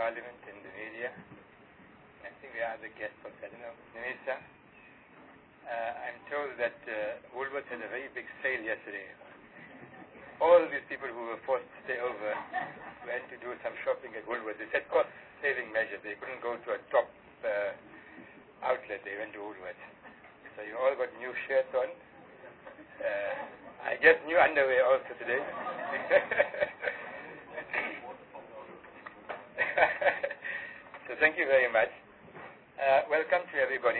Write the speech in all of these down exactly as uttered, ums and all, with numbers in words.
Parliament and the media. I think we are the guests of I don't know, Nimisa. Uh, I'm told that uh, Woolworths had a very big sale yesterday. All these people who were forced to stay over went to do some shopping at Woolworths. They said cost-saving measure. They couldn't go to a top uh, outlet. They went to Woolworths. So you all got new shirts on. Uh, I guess new underwear also today. So thank you very much. Uh, welcome to everybody.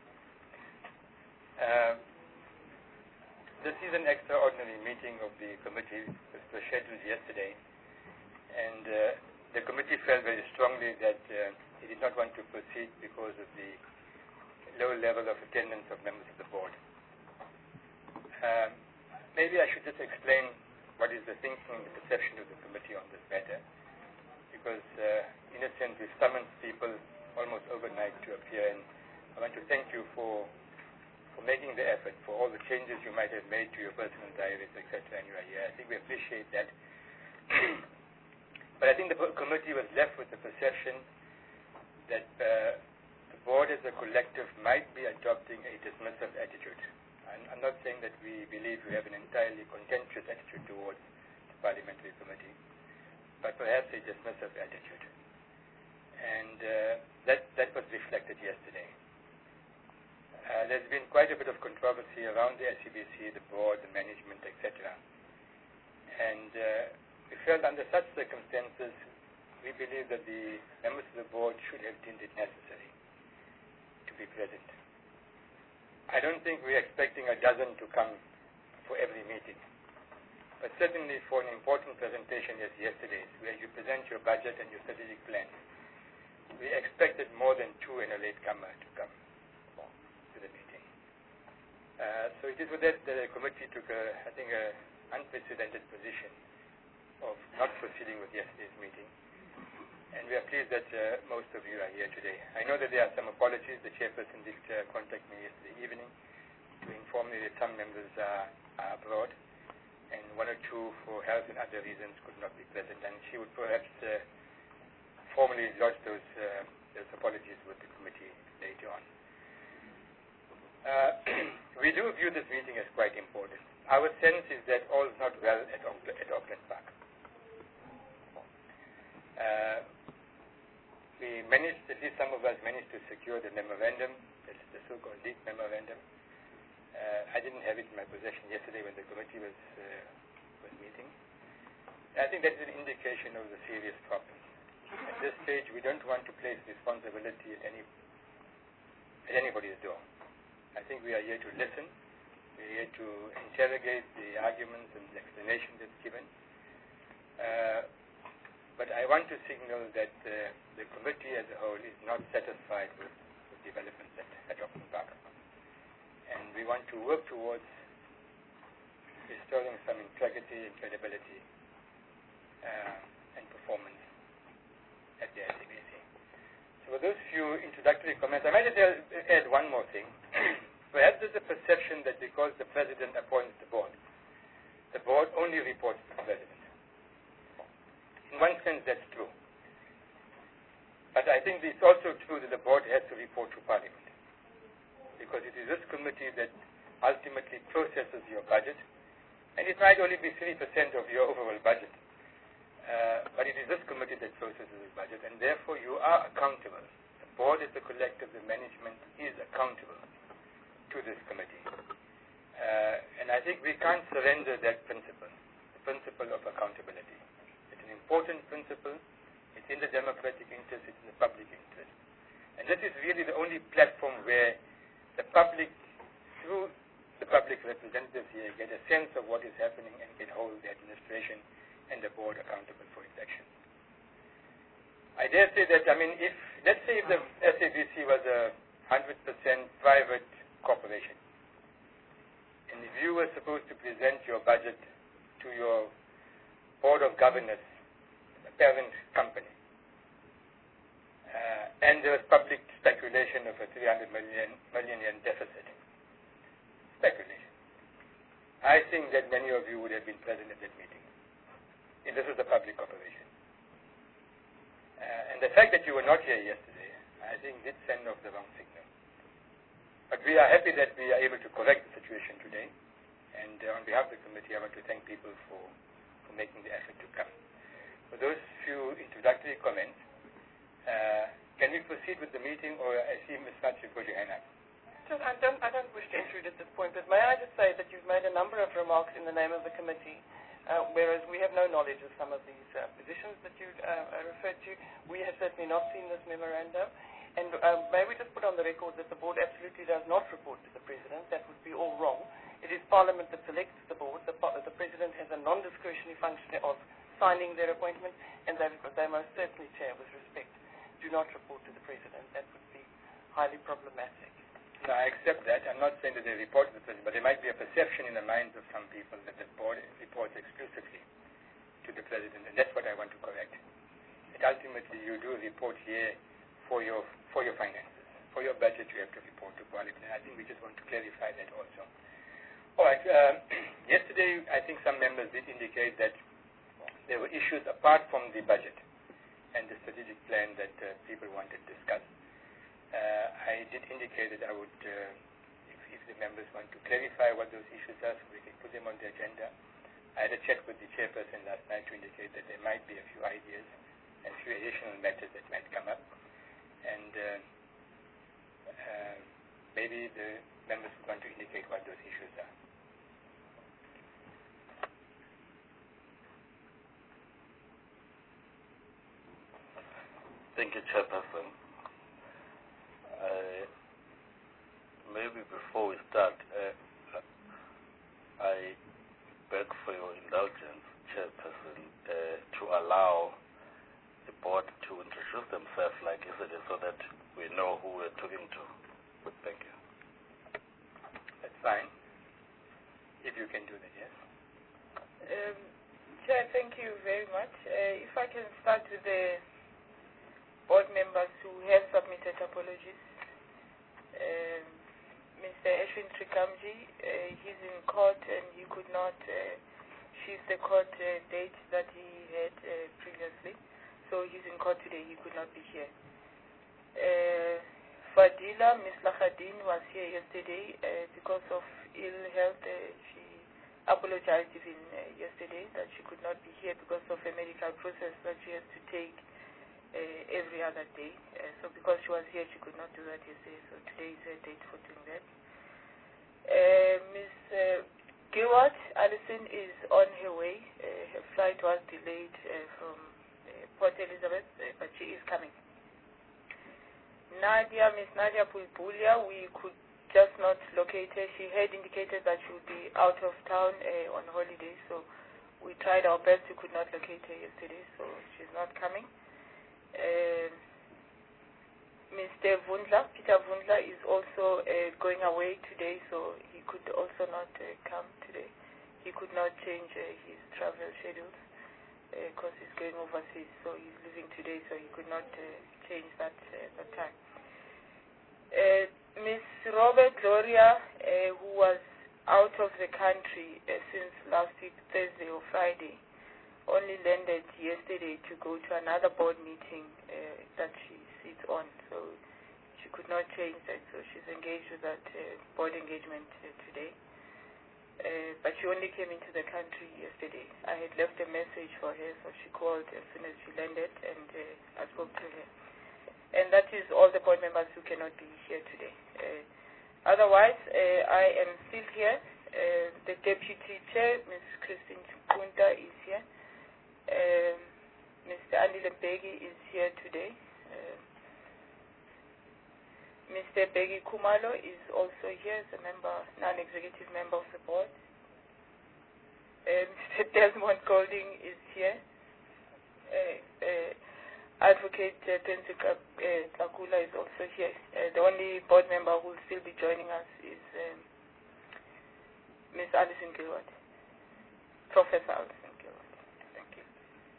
Uh, this is an extraordinary meeting of the committee. It was scheduled yesterday, and uh, the committee felt very strongly that uh, it did not want to proceed because of the low level of attendance of members of the board. Uh, maybe I should just explain what is the thinking and the perception of the committee on this matter, because uh, in a sense we've summoned people almost overnight to appear, and I want to thank you for for making the effort, for all the changes you might have made to your personal diaries, et cetera, and you are here. I think we appreciate that. But I think the committee was left with the perception that uh, the board as a collective might be adopting a dismissive attitude. I'm, I'm not saying that we believe we have an entirely contentious attitude towards the parliamentary committee, but perhaps a dismissive attitude. And uh, that, that was reflected yesterday. Uh, there's been quite a bit of controversy around the S C B C, the board, the management, et cetera. And uh, we felt under such circumstances, we believe that the members of the board should have deemed it necessary to be present. I don't think we're expecting a dozen to come for every meeting. But certainly for an important presentation as yesterday's, where you present your budget and your strategic plan, we expected more than two and a latecomer to come to the meeting. Uh, so it is with that that the committee took, a, I think, an unprecedented position of not proceeding with yesterday's meeting. And we are pleased that uh, most of you are here today. I know that there are some apologies. The chairperson did uh, contact me yesterday evening to inform me that some members are, are abroad, and one or two for health and other reasons could not be present, and she would perhaps uh, formally lodge those, uh, those apologies with the committee later on. Uh, we do view this meeting as quite important. Our sense is that all is not well at, Auckland, at Auckland Park. Uh, we managed, at least some of us managed to secure the memorandum, the, the so-called leak memorandum. Uh, I didn't have it in my possession yesterday when the committee was, uh, was meeting. I think that is an indication of the serious problem. At this stage, we don't want to place responsibility at, any, at anybody's door. I think we are here to listen. We are here to interrogate the arguments and the explanation that's given. Uh, but I want to signal that uh, the committee as a whole is not satisfied with, with developments at, at Auckland Park. And we want to work towards restoring some integrity and credibility uh, and performance at the S C B C. So with those few introductory comments, I might just add one more thing. Perhaps there's a perception that because the president appoints the board, the board only reports to the president. In one sense, that's true. But I think it's also true that the board has to report to Parliament, because it is this committee that ultimately processes your budget, and it might only be three percent of your overall budget. Uh, but it is this committee that processes the budget, and therefore you are accountable. The board is the collective, the management is accountable to this committee. Uh, and I think we can't surrender that principle, the principle of accountability. It's an important principle. It's in the democratic interest, it's in the public interest. And this is really the only platform where the public, through the public representatives here, get a sense of what is happening and can hold the administration and the board accountable for its actions. I dare say that, I mean, if, let's say if the S A B C was a one hundred percent private corporation, and if you were supposed to present your budget to your board of governors, a parent company, uh, and there was public speculation of a three hundred million, million yen deficit, speculation, I think that many of you would have been present at that meeting. And this is the public corporation. Uh, and the fact that you were not here yesterday, I think did send off the wrong signal. But we are happy that we are able to correct the situation today. And uh, on behalf of the committee, I want to thank people for, for making the effort to come. For those few introductory comments, uh, can we proceed with the meeting, or I see Miz Nutt, you've got your hand up. Just, I, don't, I don't wish to intrude at this point, but may I just say that you've made a number of remarks in the name of the committee, uh, whereas we have no knowledge of some of these uh, positions that you uh, referred to. We have certainly not seen this memorandum. And uh, may we just put on the record that the board absolutely does not report to the President. That would be all wrong. It is Parliament that selects the board. The, the President has a non-discretionary function of signing their appointment, and they, they most certainly, Chair, with respect, do not report to the President. That would be highly problematic. No, I accept that. I'm not saying that they report to the President, but there might be a perception in the minds of some people that the board reports exclusively to the President, and that's what I want to correct. That ultimately you do report here for your for your finances. For your budget, you have to report to Parliament. And I think we just want to clarify that also. All right. Um, yesterday, I think some members did indicate that there were issues apart from the budget and the strategic plan that uh, people wanted to discuss. Uh, I did indicate that I would, uh, if, if the members want to clarify what those issues are, so we can put them on the agenda. I had a chat with the chairperson last night to indicate that there might be a few ideas and a few additional matters that might come up. And uh, uh, maybe the members would want to indicate what those issues are. Thank you, Chairperson. Uh, maybe before we start, uh, I beg for your indulgence, Chairperson, uh, to allow the board to introduce themselves like yesterday so that we know who we're talking to. Thank you. That's fine. If you can do that, yes. Um, Chair, thank you very much. Uh, if I can start with the board members who have submitted apologies. Um, Mister Ashwin Trikamji, uh, he's in court and he could not uh, choose the court uh, date that he had uh, previously. So he's in court today, he could not be here. Uh, Fadila, Miz Lahadin was here yesterday uh, because of ill health. Uh, she apologized even uh, yesterday that she could not be here because of a medical process that she has to take uh, every other day. Uh, so because she was here, she could not do that yesterday. So today is her date for doing that. Uh, Miz Uh, Gilward Allison is on her way. Uh, her flight was delayed uh, from Port Elizabeth, uh, but she is coming. Nadia, Miss Nadia Pulpulia, we could just not locate her. She had indicated that she would be out of town uh, on holiday, so we tried our best. We could not locate her yesterday, so she's not coming. Uh, Mister Vundla, Peter Vundla, is also uh, going away today, so he could also not uh, come today. He could not change uh, his travel schedules because uh, he's going overseas, so he's leaving today, so he could not uh, change that, uh, that time. Uh, Miss Robert Gloria, uh, who was out of the country uh, since last week, Thursday or Friday, only landed yesterday to go to another board meeting uh, that she sits on, so she could not change that, so she's engaged with that uh, board engagement uh, today. Uh, but she only came into the country yesterday. I had left a message for her, so she called as soon as she landed, and uh, I spoke to her. And that is all the board members who cannot be here today. Uh, otherwise, uh, I am still here. Uh, the Deputy Chair, Miz Christine Kunta, is here. Um, Mister Andy Lembegi is here today. Uh, Mister Begi Kumalo is also here as a member, non-executive member of the board. Uh, Mister Desmond Golding is here. Uh, uh, Advocate uh, Tenzika uh, Takula is also here. Uh, the only board member who will still be joining us is um, Miz Alison Gilward, Professor Alison Gilward. Thank you.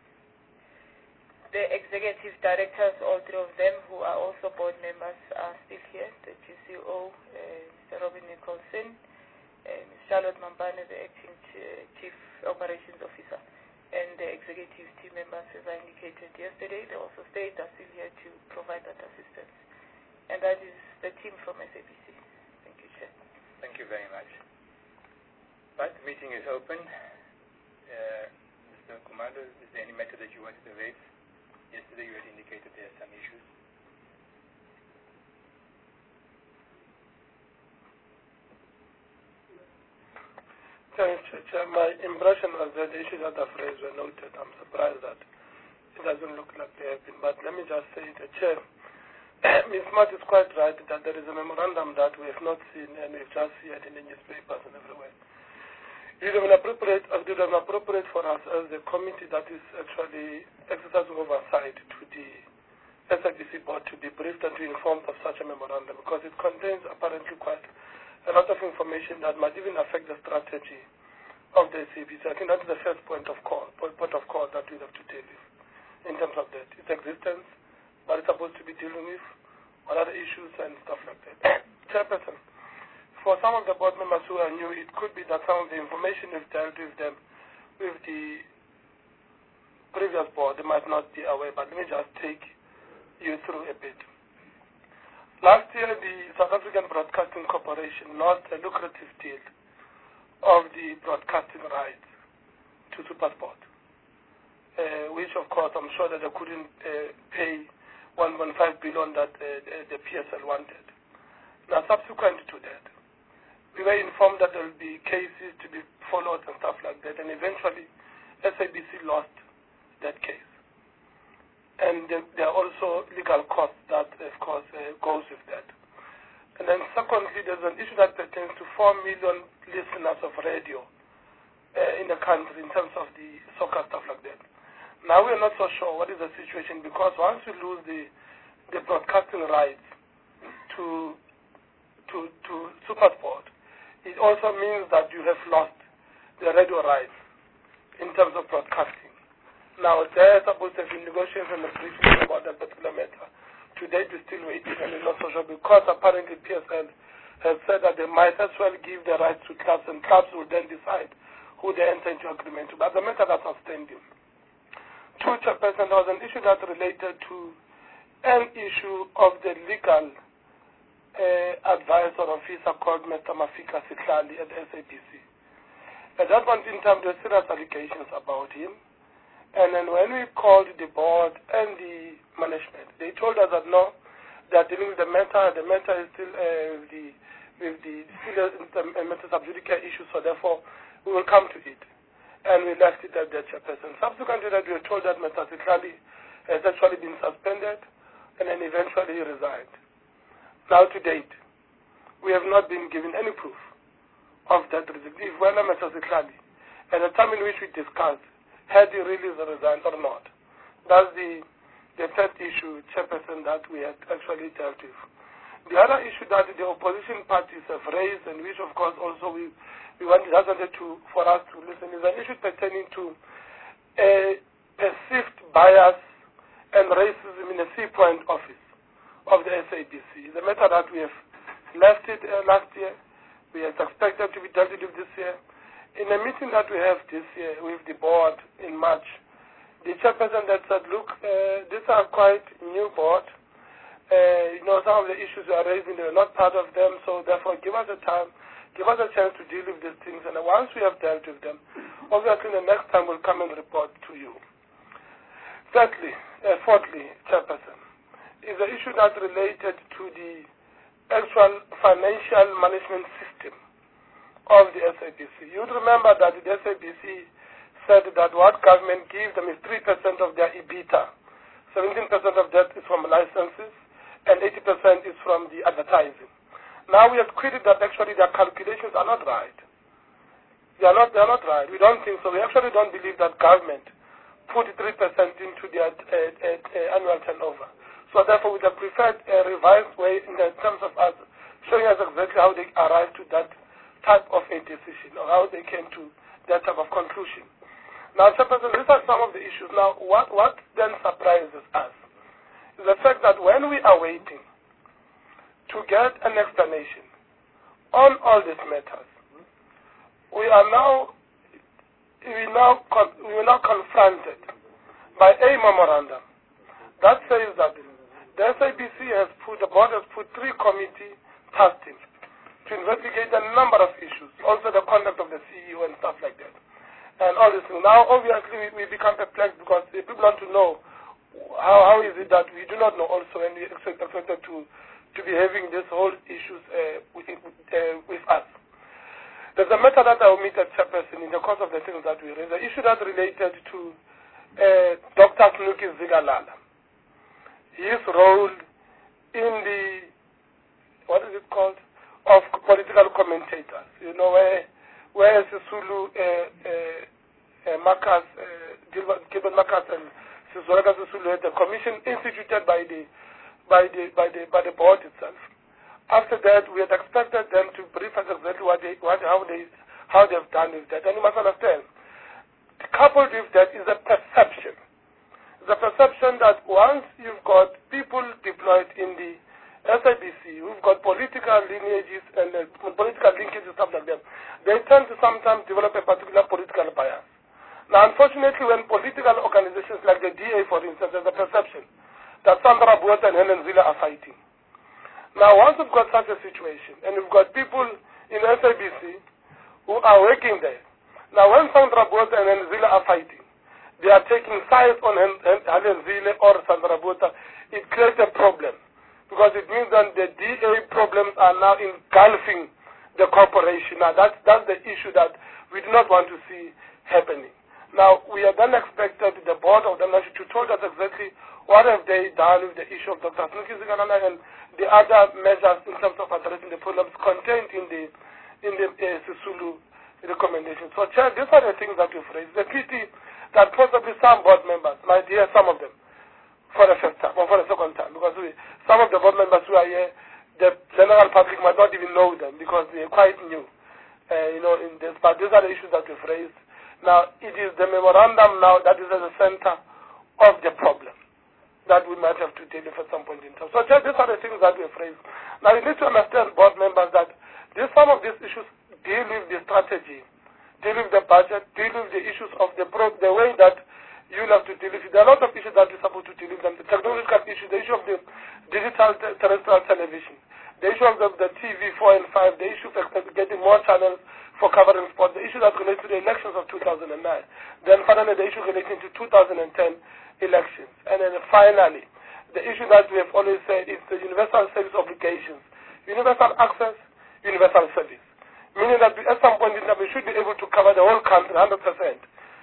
The executive directors, all three of them, who are also board members, are still here. The G C O, uh, Mister Robin Nicholson, uh, Miz Charlotte Mambane, the acting ch chief operations officer, and the executive team members, as I indicated yesterday, they also stayed, are still here to provide that assistance. And that is the team from S A B C. Thank you, Chair. Thank you very much. Right, the meeting is open. Uh, Mister Commander, is there any matter that you wanted to raise? Yesterday you had indicated there are some issues. Thanks, Chair. My impression was that the issues that I've raised were noted. I'm surprised that it doesn't look like they have been. But let me just say, the Chair, Miz Smart is quite right that there is a memorandum that we have not seen and we've just seen it in the newspapers and everywhere. It would have been appropriate, it would have been appropriate for us as the committee that is actually exercising oversight to the S A B C board to be briefed and to inform of such a memorandum, because it contains apparently quite a lot of information that might even affect the strategy of the S A B C. I think that's the first point of call, point of call that we have to deal with in terms of that. Its existence, what it's supposed to be dealing with, what other issues and stuff like that. Chairperson, for some of the board members who are new, it could be that some of the information we've dealt with them, with the previous board, they might not be aware, but let me just take you through a bit. Last year, the South African Broadcasting Corporation lost a lucrative deal of the broadcasting rights to SuperSport, uh, which, of course, I'm sure that they couldn't uh, pay one point five billion dollars that uh, the P S L wanted. Now, subsequent to that, we were informed that there will be cases to be followed and stuff like that, and eventually S A B C lost that case. And there, there are also legal costs that, of course, uh, goes with that. And then secondly, there's an issue that pertains to four million listeners of radio uh, in the country in terms of the soccer stuff like that. Now we're not so sure what is the situation, because once we lose the, the broadcasting rights to, to, to SuperSport, it also means that you have lost the radio rights in terms of broadcasting. Now, they're supposed to have been negotiations and briefings about that particular matter. Today, we're still waiting, and we're not so sure, because apparently P S L has said that they might as well give the rights to clubs, and clubs will then decide who they enter into agreement to. But the matter that's outstanding. Two, Chairperson, there was an issue that related to an issue of the legal uh, advisor officer called Mister Mafika Sitlali at S A B C. At that point in time, there were serious allegations about him. And then when we called the board and the management, they told us that no, they are dealing with the matter. The matter is still uh, with the with the still a matter sub judice issue, so therefore we will come to it. And we left it at that, Chairperson. Subsequent to that, we were told that Mister Sitlali has actually been suspended, and then eventually he resigned. Now to date, we have not been given any proof of that resignation. If whether Mister Sitlali, at the time in which we discussed, had he really resigned or not. That's the, the third issue, Chairperson, that we had actually dealt with. The other issue that the opposition parties have raised, and which of course also we, we wanted, wanted to, for us to listen, is an issue pertaining to a perceived bias and racism in the Sea Point office of the S A B C. It's a matter that we have left it uh, last year. We had expected to be dealt with this year. In a meeting that we have this year with the board in March, the chairperson that said, look, uh, these are quite new board. Uh, you know, some of the issues we are raising, they are not part of them, so therefore give us a time, give us a chance to deal with these things, and once we have dealt with them, obviously the next time we'll come and report to you. Thirdly, uh, fourthly, chairperson, is the issue that related to the actual financial management system of the S A B C. You'd remember that the S A B C said that what government gives them is three percent of their EBITDA. seventeen percent of that is from licenses, and eighty percent is from the advertising. Now we have queried that actually their calculations are not right. They are not, they are not right. We don't think so. We actually don't believe that government put three percent into their uh, uh, uh, annual turnover. So therefore we have preferred a revised way in terms of us showing us exactly how they arrived to that type of a decision, or how they came to that type of conclusion. Now, Chairperson, these are some of the issues. Now, what, what then surprises us is the fact that when we are waiting to get an explanation on all these matters, we are now we now con we were now confronted by a memorandum that says that the S A B C has put, the board has put three committee task teams to investigate a number of issues, also the conduct of the C E O and stuff like that. And all this thing. Now, obviously, we, we become perplexed because people want to know how, how is it that we do not know also, and we expect expected to, to be having this whole issues uh, with, uh, with us. There's a matter that I omitted, Chairperson, in the course of the things that we raised, the issue that related to uh, Doctor Snuki Zikalala. His role in the, what is it called, of political commentators, you know, where, where Sisulu, uh, uh, uh, Marcus, uh, Gilbert, Gilbert Marcus and Sizoraka Sisulu had the commission instituted by the, by the, by the, by the board itself. After that, we had expected them to brief us exactly what they, what, how they, how they've done with that. And you must understand, coupled with that is a perception. The perception that once you've got people deployed in the S I B C, who've got political lineages and uh, political linkages and stuff like that, they tend to sometimes develop a particular political bias. Now, unfortunately, when political organizations like the D A, for instance, there's a perception that Sandra Botha and Helen Zille are fighting. Now, once we've got such a situation, and we've got people in S I B C who are working there, now when Sandra Botha and Helen Zille are fighting, they are taking sides on Helen Zille or Sandra Botha, it creates a problem. Because it means that the D A problems are now engulfing the corporation. Now, that's, that's the issue that we do not want to see happening. Now, we are then expected, the board of the nation, to tell us exactly what have they done with the issue of Doctor Snuki Zikalala and the other measures in terms of addressing the problems contained in the, in the uh, Sisulu recommendation. So, Chair, these are the things that we've raised. The pity that possibly some board members might hear some of them for the first time or for the second time, because we, some of the board members who are here, the general public might not even know them because they are quite new, uh, you know, in this. But these are the issues that we've raised. Now, it is the memorandum now that is at the center of the problem that we might have to deal with at some point in time. So, just these are the things that we've raised. Now, you need to understand, board members, that this, some of these issues deal with the strategy, deal with the budget, deal with the issues of the pro the way that you'll have to deal with it. There are a lot of issues that we're supposed to deal with them. The technological issue, the issue of the digital te terrestrial television, the issue of the, the T V four and five, the issue of getting more channels for covering sport, the issue that relates to the elections of two thousand nine, then finally the issue relating to two thousand ten elections, and then finally the issue that we have always said is the universal service obligations, universal access, universal service, meaning that we, at some point in time we should be able to cover the whole country one hundred percent.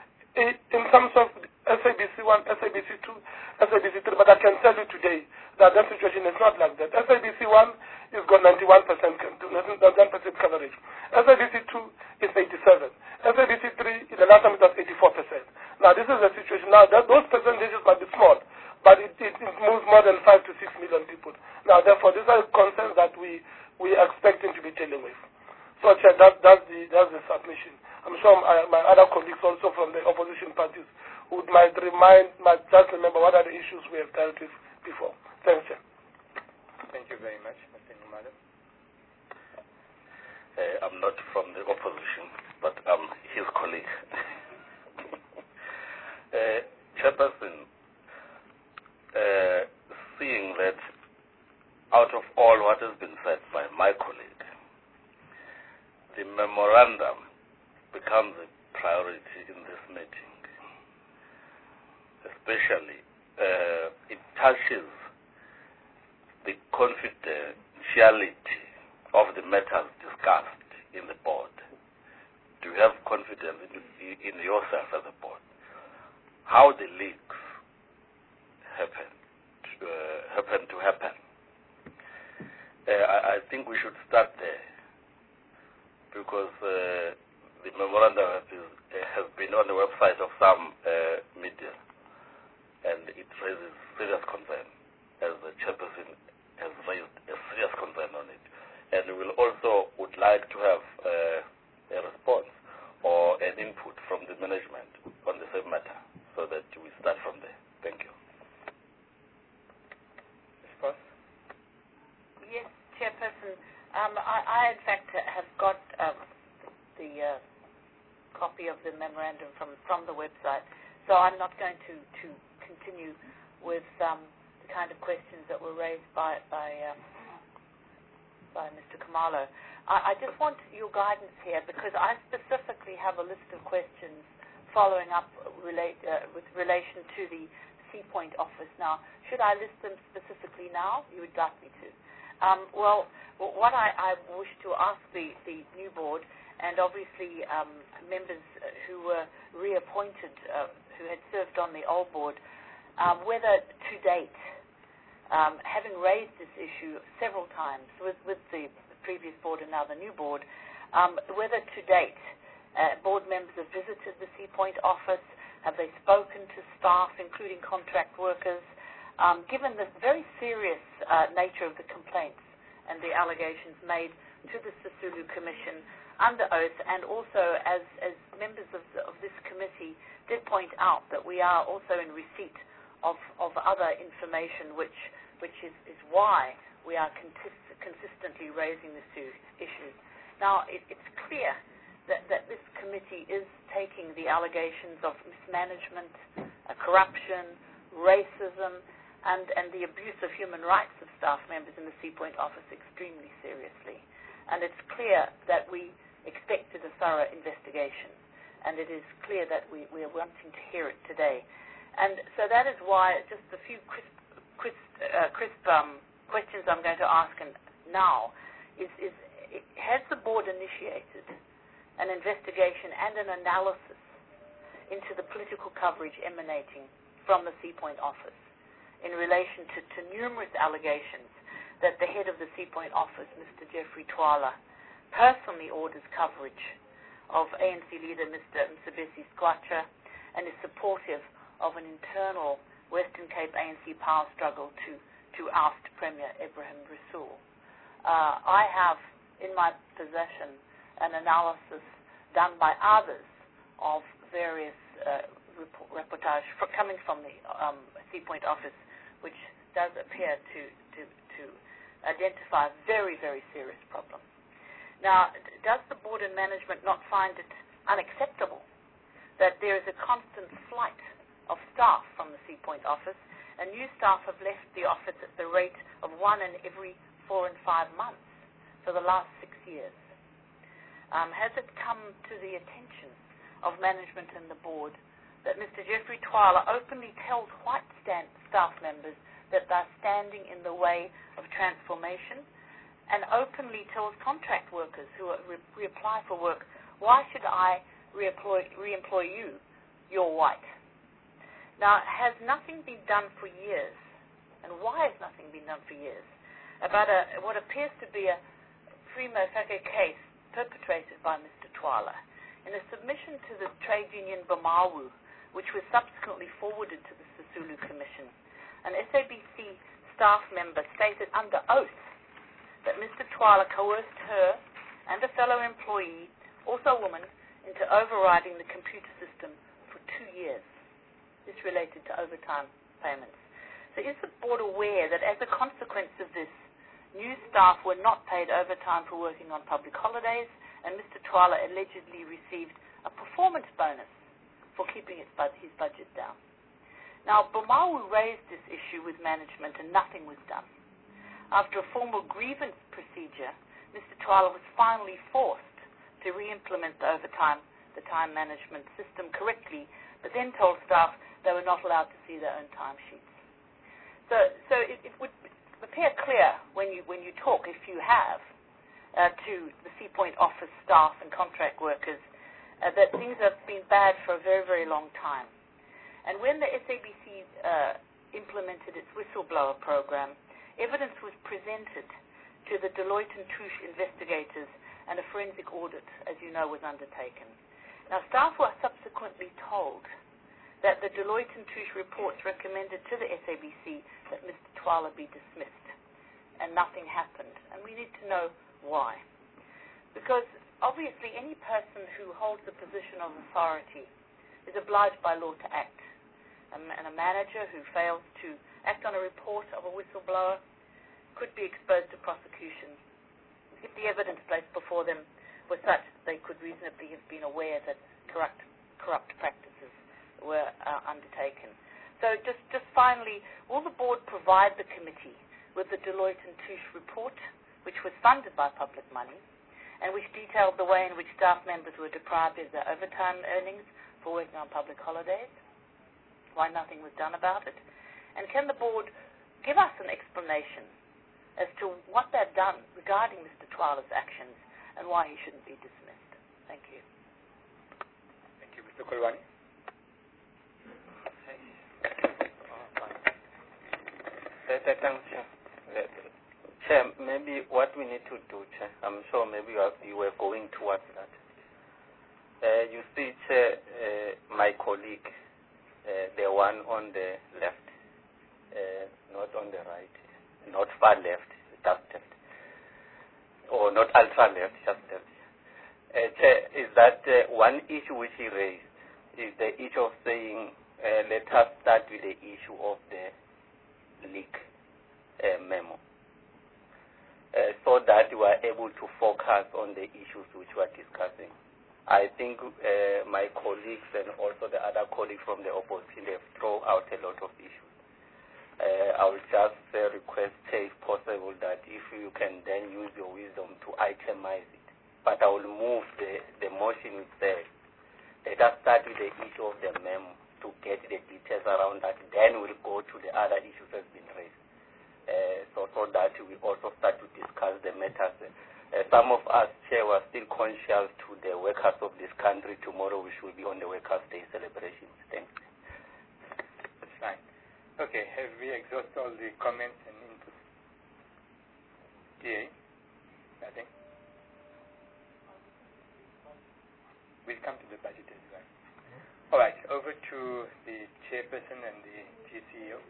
In terms of S A B C one, S A B C two, S A B C three, but I can tell you today that that situation is not like that. S A B C one is got ninety-one percent coverage. S A B C two is eighty-seven. S A B C three, the last time it was eighty-four percent. Now, this is the situation. Now, that those percentages might be small, but it, it, it moves more than five to six million people. Now, therefore, these are concerns that we, we are expecting to be dealing with. So, Chair, that, that's, the, that's the submission. I'm sure my, my other colleagues also from the opposition parties would might remind, might just remember what are the issues we have dealt with before. Thanks, Chair. Thank you very much, Mister Nxumalo. Uh, I'm not from the opposition, but I'm his colleague. uh, Chairperson, uh, seeing that out of all what has been said by my colleague, the memorandum becomes a priority in this meeting. Especially, uh, it touches the confidentiality of the matters discussed in the board. Do you have confidence in, in yourself as a board? How the leaks happen to, uh, happen to happen? Uh, I, I think we should start there, because uh, the memorandum has, uh, has been on the website of some uh, media, and it raises serious concern, as the chairperson has raised a serious concern on it. And we will also would like to have uh, a response or an input from the management on the same matter, so that we start from there. Thank you. Miz Foss? Yes, Chairperson. Um, I, I, in fact, have got um, the uh, copy copy of the memorandum from, from the website, so I'm not going to, to continue with um, the kind of questions that were raised by, by, um, by Mister Khumalo. I, I just want your guidance here, because I specifically have a list of questions following up relate, uh, with relation to the Seapoint office. Now, should I list them specifically now? You would like me to. Um, well, what I, I wish to ask the, the new board, and obviously um, members who were reappointed, uh, who had served on the old board, um, whether to date, um, having raised this issue several times with, with the previous board and now the new board, um, whether to date uh, board members have visited the Seapoint office, have they spoken to staff, including contract workers, Um, given the very serious uh, nature of the complaints and the allegations made to the Sisulu Commission under oath, and also as, as members of, the, of this committee did point out that we are also in receipt of, of other information, which, which is, is why we are contis- consistently raising this issue. Now, it, it's clear that, that this committee is taking the allegations of mismanagement, uh, corruption, racism, And, and the abuse of human rights of staff members in the Seapoint office extremely seriously. And it's clear that we expected a thorough investigation, and it is clear that we, we are wanting to hear it today. And so that is why just a few crisp, crisp, uh, crisp um, questions I'm going to ask now is, is, has the board initiated an investigation and an analysis into the political coverage emanating from the Seapoint office in relation to, to numerous allegations that the head of the Seapoint office, Mister Geoffrey Twala, personally orders coverage of A N C leader Mister Mcebisi Skwatsha and is supportive of an internal Western Cape A N C power struggle to, to oust Premier Ebrahim Rasool. Uh, I have in my possession an analysis done by others of various uh, report, reportage for, coming from the um, Seapoint office, which does appear to, to, to identify a very, very serious problem. Now, does the board and management not find it unacceptable that there is a constant flight of staff from the Seapoint office, and new staff have left the office at the rate of one in every four and five months for the last six years? Um, has it come to the attention of management and the board that Mister Geoffrey Twala openly tells white stand staff members that they're standing in the way of transformation, and openly tells contract workers who are re- reapply for work, why should I reemploy, reemploy you? You're white. Now, has nothing been done for years, and why has nothing been done for years, about a, what appears to be a prima facie case perpetrated by Mister Twala in a submission to the trade union Bamawu, which was subsequently forwarded to the Sisulu Commission? An S A B C staff member stated under oath that Mister Twala coerced her and a fellow employee, also a woman, into overriding the computer system for two years. This related to overtime payments. So is the board aware that as a consequence of this, new staff were not paid overtime for working on public holidays, and Mister Twala allegedly received a performance bonus for keeping his, bud- his budget down? Now, Bamawu raised this issue with management and nothing was done. After a formal grievance procedure, Mister Twala was finally forced to re-implement the overtime, the time management system correctly, but then told staff they were not allowed to see their own timesheets. So, so it, it would appear clear when you when you talk, if you have, uh, to the Seapoint office staff and contract workers, uh, that things have been bad for a very, very long time. And when the S A B C uh, implemented its whistleblower program, evidence was presented to the Deloitte and Touche investigators, and a forensic audit, as you know, was undertaken. Now, staff were subsequently told that the Deloitte and Touche reports recommended to the S A B C that Mister Twala be dismissed, and nothing happened. And we need to know why. Because obviously any person who holds a position of authority is obliged by law to act. And a manager who fails to act on a report of a whistleblower could be exposed to prosecution if the evidence placed before them was such they could reasonably have been aware that corrupt, corrupt practices were uh, undertaken. So just, just finally, will the board provide the committee with the Deloitte and Touche report, which was funded by public money, and which detailed the way in which staff members were deprived of their overtime earnings for working on public holidays, why nothing was done about it? And can the board give us an explanation as to what they've done regarding Mister Twala's actions and why he shouldn't be dismissed? Thank you. Thank you, Mister Kolwani. Thanks, Chair. Chair, maybe what we need to do, Chair, I'm sure maybe you, are, you were going towards that. Uh, you see, Chair, uh, my colleague, uh, the one on the left, uh, not on the right, not far left, just left, or not ultra left, just left. Uh, Chair, is that uh, one issue which he raised is the issue of saying, uh, let us start with the issue of the leak uh, memo. Uh, so that we are able to focus on the issues which we are discussing. I think uh, my colleagues and also the other colleagues from the opposition have thrown out a lot of issues. Uh, I will just uh, request, if possible, that if you can then use your wisdom to itemize it. But I will move the, the motion itself. Let us start with the issue of the memo to get the details around that. Then we'll go to the other issues that have been raised. Uh, so, so that we also start to discuss the matters. Uh, some of us, Chair, were still conscious to the workers of this country. Tomorrow we should be on the Workers' Day celebrations. Thanks. That's fine. Okay, have we exhausted all the comments and inputs? D A? Nothing? We'll come to the budget as well. All right, over to the chairperson and the G C E O.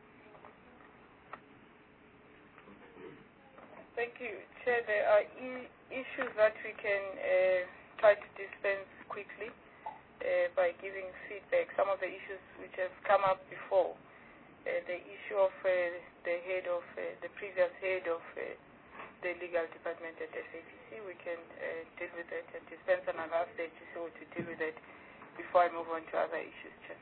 Thank you, Chair. There are e issues that we can uh, try to dispense quickly uh, by giving feedback. Some of the issues which have come up before, uh, the issue of uh, the head of uh, the previous head of uh, the legal department at S A P C, we can uh, deal with it and dispense and allow the G C O to deal with it before I move on to other issues, Chair.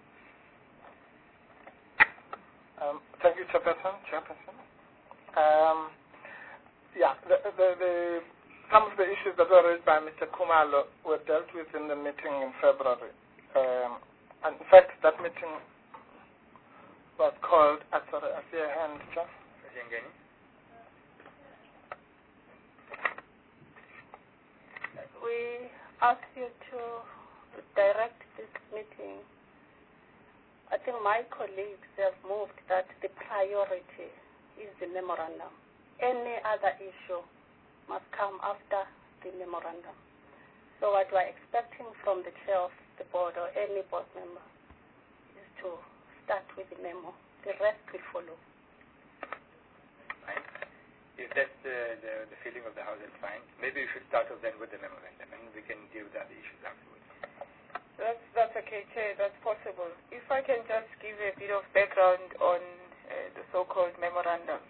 Um, thank you, Chairperson. Chairperson. Um, Yeah, the, the, the, some of the issues that were raised by Mister Khumalo were dealt with in the meeting in February. Um, and in fact, that meeting was called, uh, sorry, I see a hand, Chair. We ask you to direct this meeting. I think my colleagues have moved that the priority is the memorandum. Any other issue must come after the memorandum. So what we're expecting from the chair of the board or any board member is to start with the memo. The rest will follow. Fine. If that's the, the, the feeling of the House, that's fine. Maybe we should start off then with the memorandum and we can deal with other issues afterwards. That's, that's okay, Chair. That's possible. If I can just give a bit of background on uh, the so-called memorandum.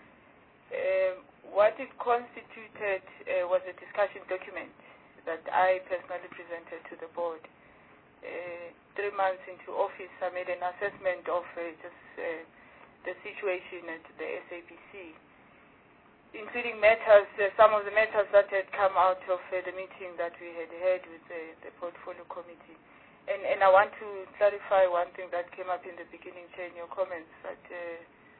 Um, what it constituted uh, was a discussion document that I personally presented to the board. Uh, three months into office, I made an assessment of uh, just, uh, the situation at the S A P C, including matters, uh, some of the matters that had come out of uh, the meeting that we had had with uh, the portfolio committee. And, and I want to clarify one thing that came up in the beginning, Chair, in your comments, that uh,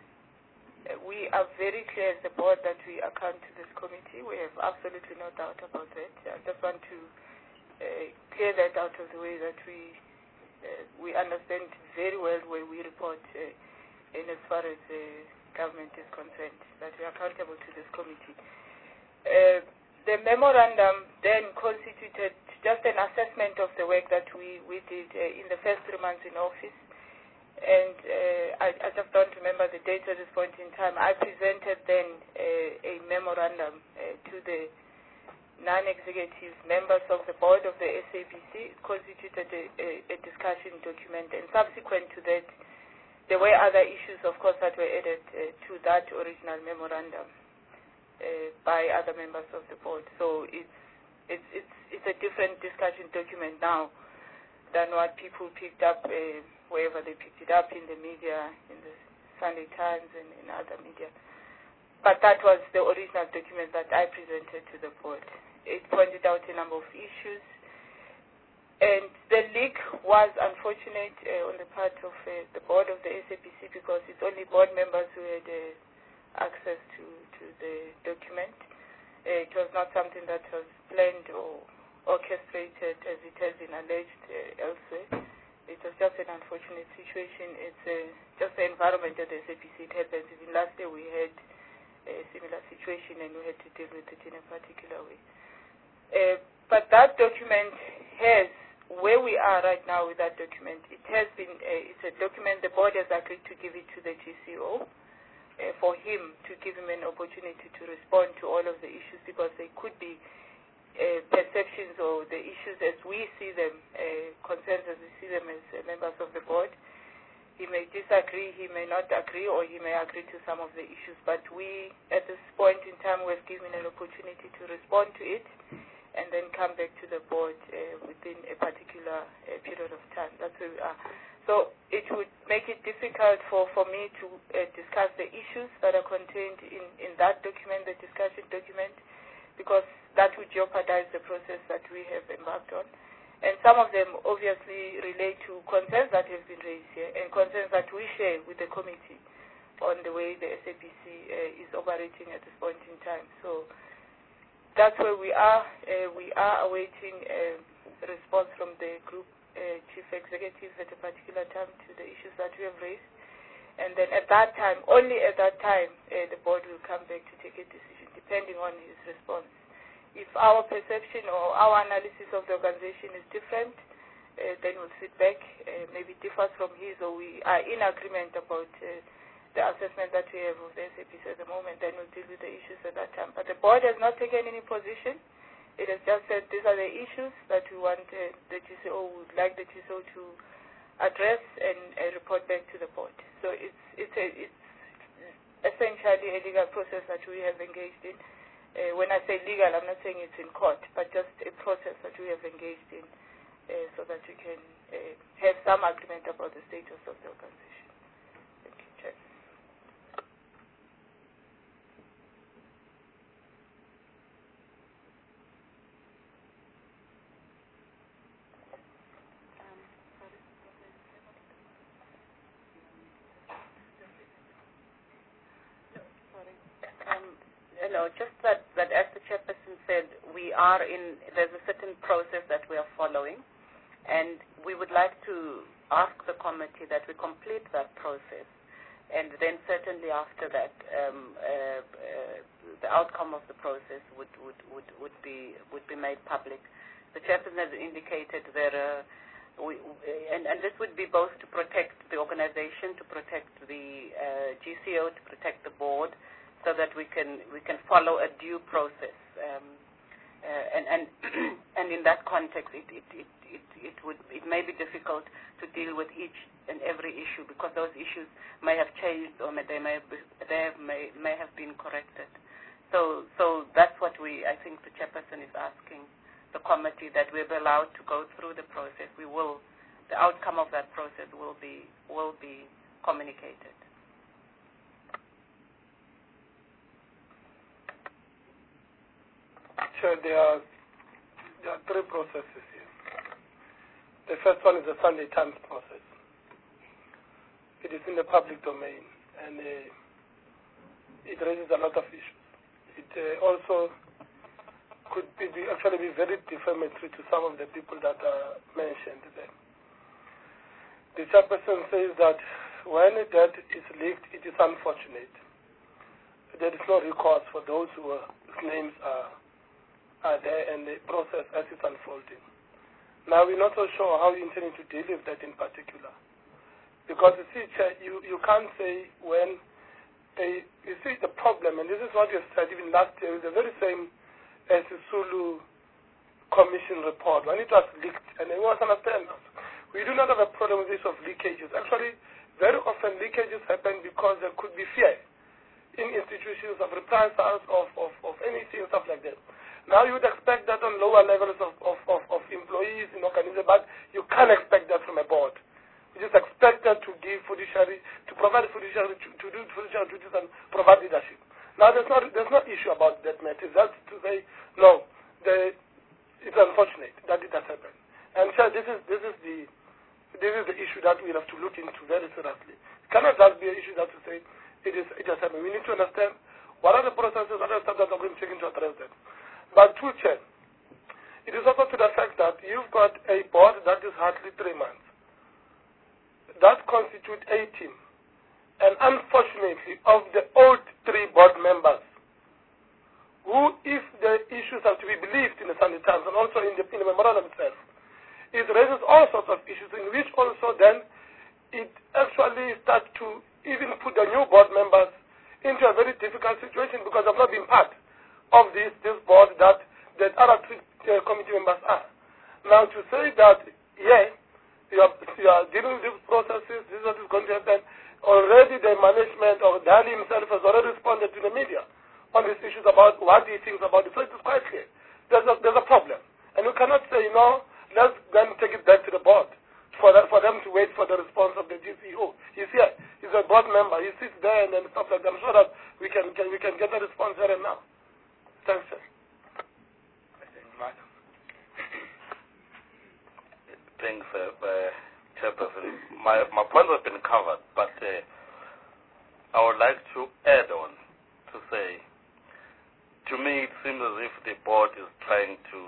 we are very clear as the board that we account to this committee. We have absolutely no doubt about that. I just want to uh, clear that out of the way, that we uh, we understand very well where we report uh, in as far as uh, government is concerned, that we are accountable to this committee. Uh, the memorandum then constituted just an assessment of the work that we, we did uh, in the first three months in office. And uh, I, I just don't remember the date at this point in time. I presented then uh, a memorandum uh, to the non-executive members of the board of the S A P C. It constituted a, a, a discussion document, and subsequent to that, there were other issues, of course, that were added uh, to that original memorandum uh, by other members of the board. So it's it's it's, it's a different discussion document now than what people picked up uh, wherever they picked it up, in the media, in the Sunday Times and in other media. But that was the original document that I presented to the board. It pointed out a number of issues. And the leak was unfortunate uh, on the part of uh, the board of the S A P C, because it's only board members who had uh, access to, to the document. Uh, it was not something that was planned or orchestrated as it has been alleged uh, elsewhere. It was just an unfortunate situation. It's uh, just the environment at the S A P C. It happens. Even last year we had a similar situation and we had to deal with it in a particular way. Uh, but that document has, where we are right now with that document, it has been, uh, it's a document the board has agreed to give it to the G C O uh, for him to give him an opportunity to respond to all of the issues, because they could be uh, perceptions or the issues as we see them, uh, concerns as we see them as uh, members of the board. He may disagree, he may not agree, or he may agree to some of the issues, but we, at this point in time, we've given an opportunity to respond to it and then come back to the board uh, within a particular uh, period of time. That's where we are. So it would make it difficult for, for me to uh, discuss the issues that are contained in, in that document, the discussion document, because that would jeopardize the process that we have embarked on. And some of them obviously relate to concerns that have been raised here and concerns that we share with the committee on the way the S A P C uh, is operating at this point in time. So that's where we are. Uh, we are awaiting a response from the group uh, chief executives at a particular time to the issues that we have raised. And then at that time, only at that time, uh, the board will come back to take a decision, depending on his response. If our perception or our analysis of the organization is different, uh, then we'll sit back, uh, maybe differs from his, or we are in agreement about uh, the assessment that we have of the S A P C at the moment, then we'll deal with the issues at that time. But the board has not taken any position. It has just said these are the issues that we want uh, the G C O, would like the G C O to address and uh, report back to the board. So it's, it's, a, it's essentially a legal process that we have engaged in. Uh, when I say legal, I'm not saying it's in court, but just a process that we have engaged in uh, so that we can uh, have some agreement about the status of the organization. Thank you, Chair. No, just that, that as the chairperson said, we are in, there's a certain process that we are following, and we would like to ask the committee that we complete that process, and then certainly after that, um, uh, uh, the outcome of the process would, would, would, would, be, would be made public. The chairperson has indicated that, uh, we, and, and this would be both to protect the organization, to protect the uh, G C O, to protect the board, so that we can we can follow a due process, um, uh, and and and in that context, it it, it it it would it may be difficult to deal with each and every issue, because those issues may have changed or may, they may be, they may may have been corrected. So so that's what we I think the chairperson is asking the committee, that we're allowed to go through the process. We will the outcome of that process will be will be communicated. Sure, there are, there are three processes here. The first one is the Sunday Times process. It is in the public domain, and uh, it raises a lot of issues. It uh, also could be, be actually be very defamatory to some of the people that are mentioned there. The chairperson says that when that is leaked, it is unfortunate. There is no recourse for those who are, whose names are are there and the process as it's unfolding. Now, we're not so sure how you're intending to deal with that in particular. Because, you see, Chair, you, you can't say when, a, you see, the problem, and this is what you said even last year, is the very same as the Zulu Commission report, when it was leaked, and it was understand. We do not have a problem with this of leakages. Actually, very often leakages happen because there could be fear in institutions of reprisals, of, of, of anything, stuff like that. Now you would expect that on lower levels of, of, policies in organization, but you can't expect that from a board. You just expect them to give fiduciary, to provide fiduciary, to, to do fiduciary duties and provide leadership. Now, there's not there's no issue about that matter. That's to say, no, the, it's unfortunate that it has happened. And so this is this is the this is the issue that we have to look into very seriously. It cannot just be an issue that to say it is it has happened. We need to understand what are the processes, what are the steps that are going to take into address that. But two, Chair, it is also to the fact that you've got a board that is hardly three months. That constitutes eighteen. And unfortunately, of the old three board members, who, if the issues are to be believed in the Sunday Times and also in the, in the memorandum itself, it raises all sorts of issues in which also then it actually starts to even put the new board members into a very difficult situation because they've not been part of this, this board that the other three uh, committee members are. Now, to say that, yeah, you are, you are dealing with these processes, this is what is going to happen, already the management or Danny himself has already responded to the media on these issues about what he thinks about it. So it is quite clear. There's a, there's a problem. And you cannot say, you know, let's then take it back to the board for, that, for them to wait for the response of the G C O. He's here. He's a board member. He sits there and then stuff like that. I'm sure that we can, can, we can get the response here and now. Thanks, sir. Thanks, uh, uh, Chairperson. My, my points have been covered, but uh, I would like to add on to say, to me it seems as if the board is trying to,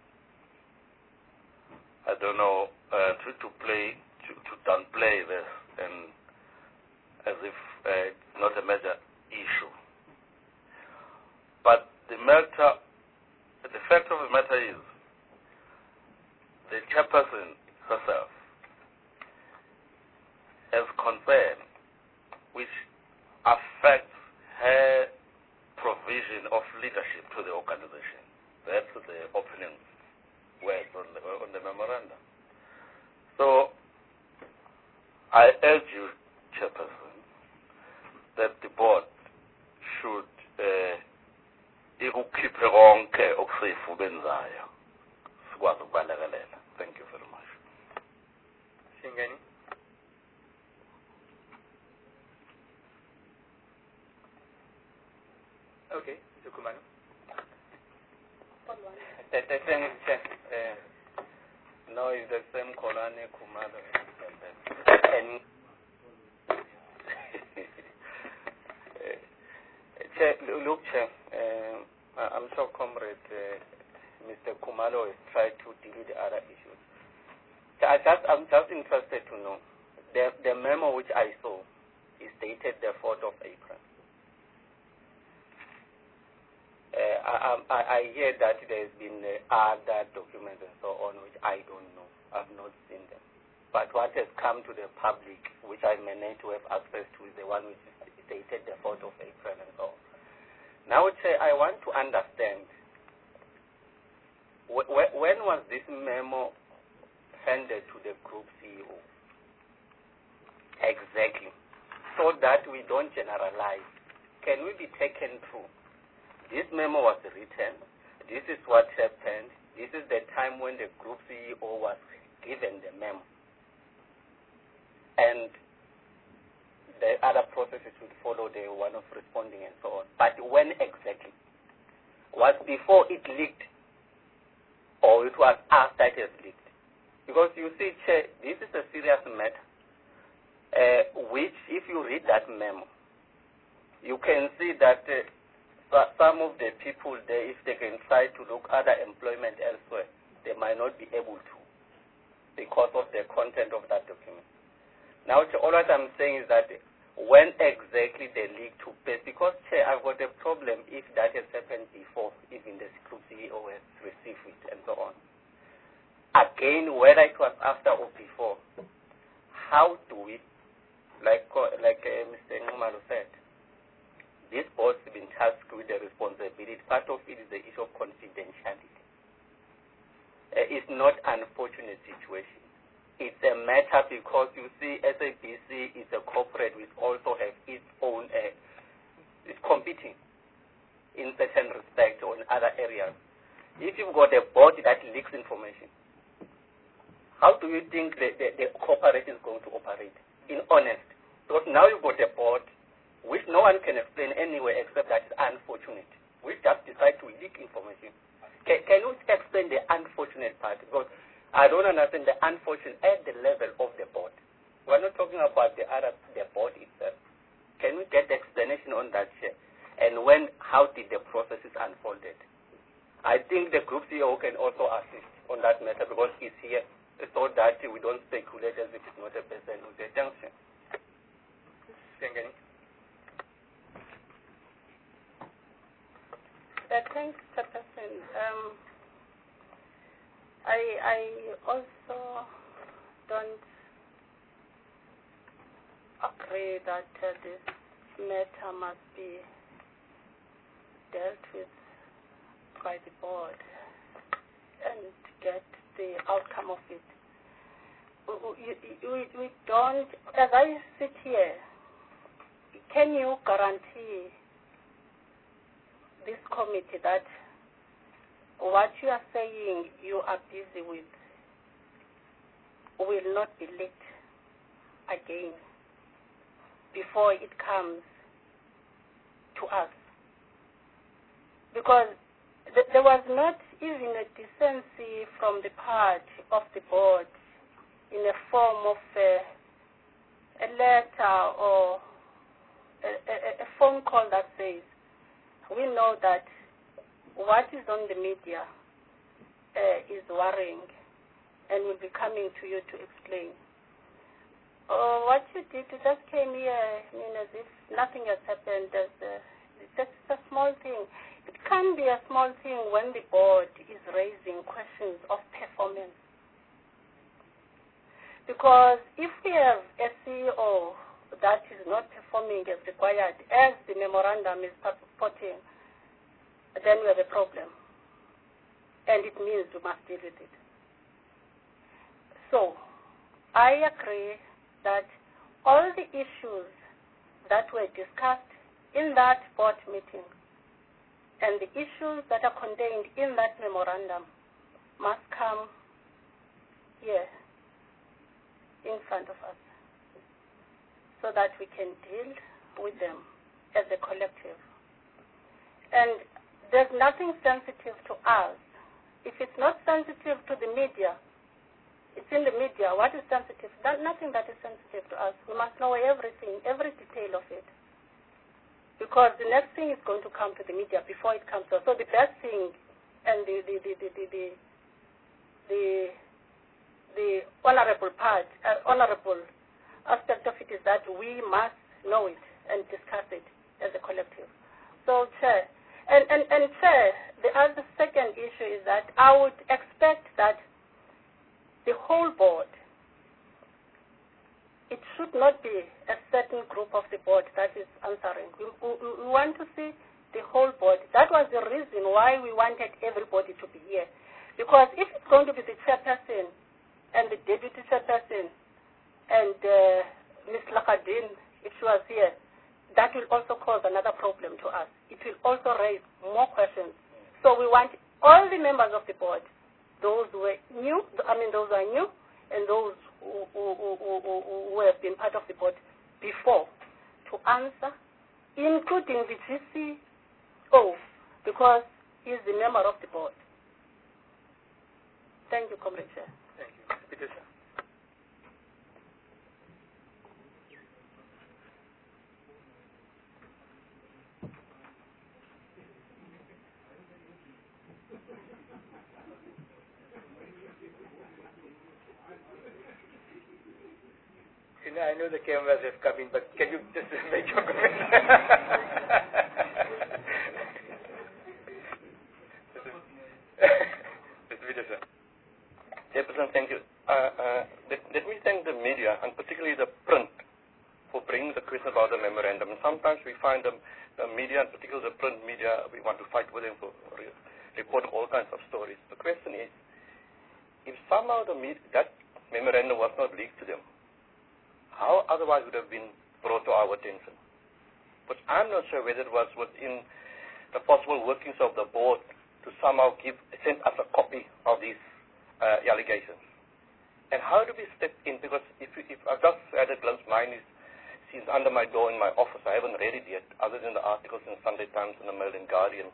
I don't know, uh, to, to play, to, to downplay this and as if uh, it's not a major issue. But the matter, the fact of the matter is, the chairperson herself has concern which affects her provision of leadership to the organization. That's the opening words on the, on the memorandum. So I urge you, Chairperson, that the board should ikukhiphe konke okuseyifubeni sikwazi ukubalekelela. Thank you very much. Singeni. Okay, Mister Kumalo. Thanks, Chair. No, it's the same Kolane Kumalo. And Chair, look, Chair, uh, I'm sure Comrade uh, Mister Kumalo has tried to deal with the other issues. I just, I'm just interested to know, the, the memo which I saw is dated the fourth of April. Uh, I, I, I hear that there's been uh, other documents and so on which I don't know. I've not seen them. But what has come to the public, which I managed to have access to, is the one which is dated the fourth of April and so on. Now, Chair, I want to understand, wh wh when was this memo handed to the group C E O? Exactly. So that we don't generalize. Can we be taken through? This memo was written. This is what happened. This is the time when the group C E O was given the memo. And the other processes would follow the one of responding and so on. But when exactly? Was before it leaked? Or it was after it has leaked? Because you see, Chair, this is a serious matter, uh, which if you read that memo, you can see that uh, some of the people there, if they can try to look other employment elsewhere, they might not be able to because of the content of that document. Now, all what I'm saying is that when exactly the leak took place, because, Chair, I've got a problem if that has happened before, even the group C E O has received it and so on. Again, whether it was after or before, how do we, like like uh, Mister Ngumalo said, this board has been tasked with the responsibility. Part of it is the issue of confidentiality. Uh, it's not an unfortunate situation. It's a matter because you see S A B C is a corporate which also has its own, uh, it's competing in certain respect or in other areas. If you've got a board that leaks information, how do you think the, the, the cooperative is going to operate in honest? Because now you've got a board which no one can explain anyway except that it's unfortunate. We just decide to leak information. Can, can you explain the unfortunate part? Because I don't understand the unfortunate at the level of the board. We're not talking about the other, the board itself. Can we get the explanation on that, Chair? And when, how did the processes unfolded? I think the group C E O can also assist on that matter because he's here, so that we don't speculate as if it's not a person with a junction. Thank you. Uh, thanks, Chairperson. Um, I, I also don't agree that uh, this matter must be dealt with by the board and get the outcome of it. We, we, we don't, as I sit here, can you guarantee this committee that what you are saying you are busy with will not be leaked again before it comes to us? Because th there was not even a decency from the part of the board in the form of a, a letter or a, a, a phone call that says, we know that what is on the media uh, is worrying and will be coming to you to explain. Oh, what you did, you just came here, I mean, as if nothing has happened. As a, that's a small thing. It can be a small thing when the board is raising questions of performance. Because if we have a C E O that is not performing as required, as the memorandum is purporting, then we have a problem. And it means we must deal with it. So, I agree that all the issues that were discussed in that board meeting and the issues that are contained in that memorandum must come here in front of us so that we can deal with them as a collective. And there's nothing sensitive to us. If it's not sensitive to the media, it's in the media. What is sensitive? That, nothing that is sensitive to us. We must know everything, every detail of it. Because the next thing is going to come to the media before it comes to us. So the best thing and the the the the the the, the, the honorable part, uh, honorable aspect of it is that we must know it and discuss it as a collective. So, Chair, and, and, and Chair, the other second issue is that I would expect that the whole board, it should not be a certain group of the board that is answering. We, we, we want to see the whole board. That was the reason why we wanted everybody to be here. Because if it's going to be the chairperson and the deputy chairperson and uh, Miz Lakadin, if she was here, that will also cause another problem to us. It will also raise more questions. So we want all the members of the board, those who are new, I mean those who are new, and those who, who, who, who, who have been part of the board before, to answer, including the G C O, because he is the member of the board. Thank you, Comrade Chair. Thank you. Peter, sir. You know, I know the cameras have come in, but can you just make your comment? Mister Peter, sir. Chairperson, thank you. Uh, uh, let, let me thank the media, and particularly the print, for bringing the question about the memorandum. And sometimes we find the, the media, and particularly the print media, we want to fight with them for re reporting all kinds of stories. The question is, if somehow the media, that memorandum was not leaked to them, how otherwise would have been brought to our attention? But I'm not sure whether it was within the possible workings of the board to somehow give, send us a copy of these uh, allegations. And how do we step in? Because if, if I've just had a glimpse, mine is seen under my door in my office. I haven't read it yet, other than the articles in Sunday Times and the Mail and Guardian.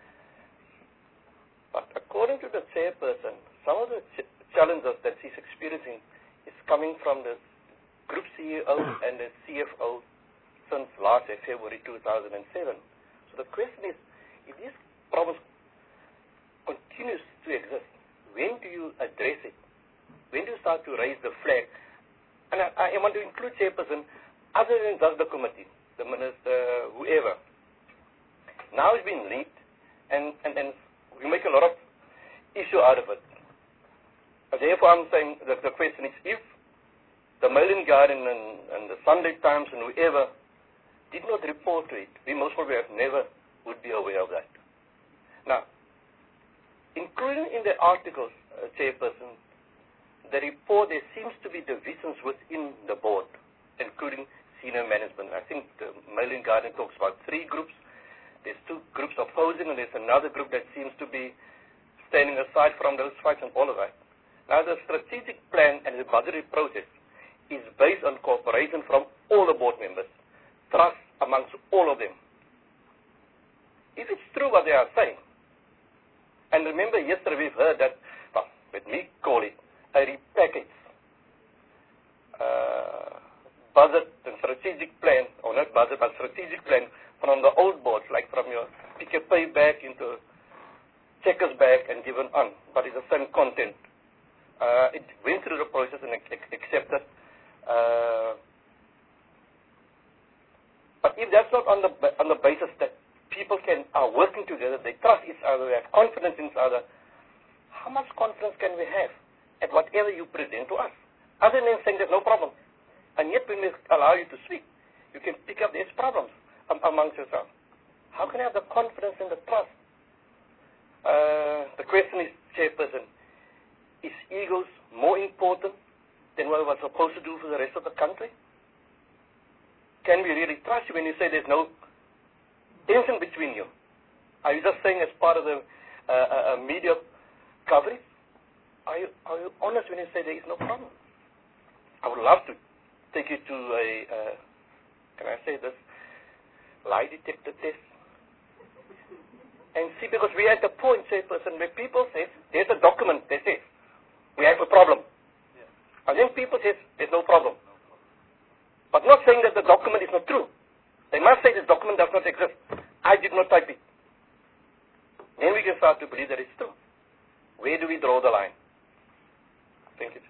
But according to the chairperson, some of the ch challenges that she's experiencing is coming from the group C E O and the C F O since last year, February two thousand seven. So the question is, if this problem continues to exist, when do you address it? When do you start to raise the flag? And I, I want to include chairperson other than just the committee, the minister, whoever. Now it's been leaked, and, and then we make a lot of issue out of it. And therefore, I'm saying that the question is, if the Mail and Guardian and, and the Sunday Times and whoever did not report to it, we most probably have never would be aware of that. Now, including in the articles, uh, chairperson, the report, there seems to be divisions within the board, including senior management. I think the Mail and Guardian talks about three groups. There's two groups opposing, and there's another group that seems to be standing aside from those fights and all of that. Now, the strategic plan and the budgetary process is based on cooperation from all the board members, trust amongst all of them. If it's true what they are saying, and remember yesterday we've heard that, well, let me call it a repackage uh, budget and strategic plan, or not budget, but strategic plan from the old boards, like from your pick a pay back into checkers back and given on, but it's the same content. Uh, it went through the process and accepted. Uh, but if that's not on the on the basis that people can are working together, they trust each other, they have confidence in each other, how much confidence can we have at whatever you present to us? Other than saying there's no problem. And yet when we allow you to speak, you can pick up these problems um, amongst yourselves. How can I have the confidence and the trust? Uh, the question is, chairperson, is egos more important than what we're supposed to do for the rest of the country? Can we really trust you when you say there's no tension between you? Are you just saying as part of the uh, uh, media coverage? Are you, are you honest when you say there is no problem? I would love to take you to a, uh, can I say this, lie detector test. And see, because we are at the point, chairperson, where people say, there's a document that says, we have a problem. Yeah. And then people say, there's no problem. But not saying that the document is not true. They must say the document does not exist. I did not type it. Then we can start to believe that it's true. Where do we draw the line? Thank you, sir.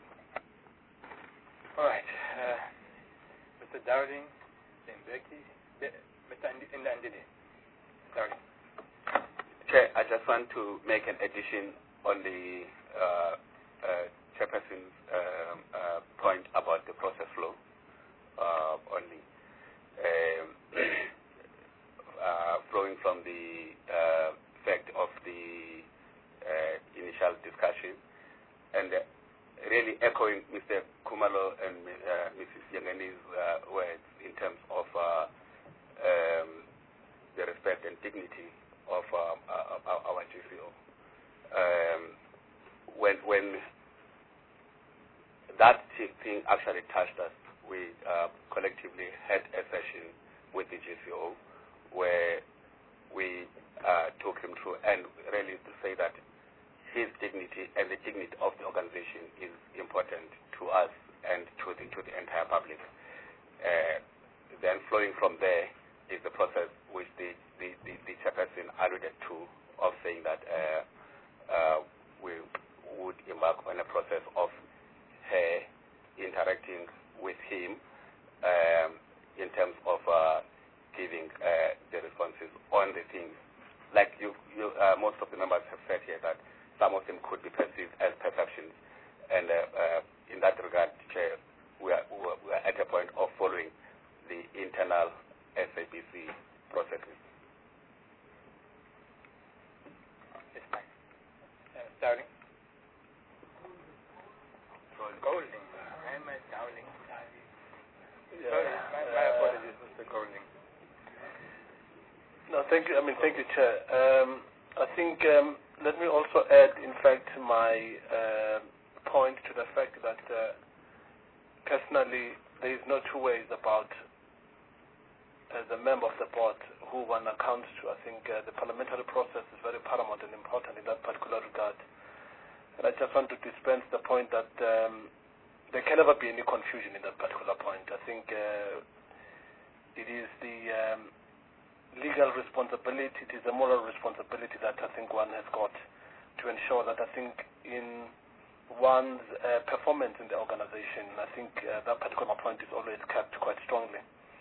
All right. Uh, Mister Dowling, then Becky, Mister Ndandile. Dowling. Chair, I just want to make an addition on the uh, uh, chairperson's um, uh, point about the process flow uh, only. Um, uh, flowing from the uh, fact of the uh, initial discussion, and uh, really echoing Mister Khumalo and uh, Missus Yangani's uh, words in terms of uh, um, the respect and dignity of uh, uh, our G C O. Um, when, when that thing actually touched us, we uh, collectively had a session with the G C O where we uh, took him through, and really to say that his dignity and the dignity of the organization is important to us and to the, to the entire public. Uh, then flowing from there is the process which the, the, the, the chairperson alluded to, of saying that uh, uh, we would embark on a process of her interacting with him um, in terms of uh, giving uh, the responses on the things. Like you, you uh, most of the members have said here that some of them could be perceived as perceptions. And uh, uh, in that regard, Chair, we are, we are at a point of following the internal S A B C processes. Yes, ma'am. Uh, Dowling. Golding. I am at Dowling. Yeah. Sorry, my, my apologies, Mister Golding. No, thank you. I mean, thank you, Chair. Um, I think um, let me also add, in fact, my uh, point to the fact that uh, personally there is no two ways about, as a member of the board, who one accounts to. I think uh, the parliamentary process is very paramount and important in that particular regard. And I just want to dispense the point that um, there can never be any confusion in that particular point. I think uh, it is the um, legal responsibility, it is a moral responsibility that I think one has got to ensure that I think in one's uh, performance in the organization, I think uh, that particular point is always kept quite strongly.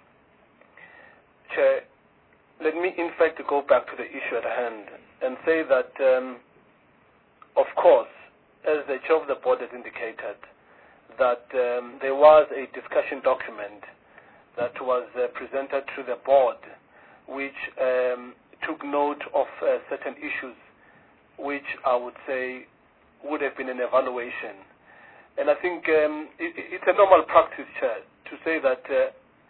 Chair, let me in fact go back to the issue at hand and say that, um, of course, as the chair of the board has indicated, that um, there was a discussion document that was uh, presented to the board, which um, took note of uh, certain issues, which I would say would have been an evaluation. And I think um, it, it's a normal practice, Chair, to say that uh,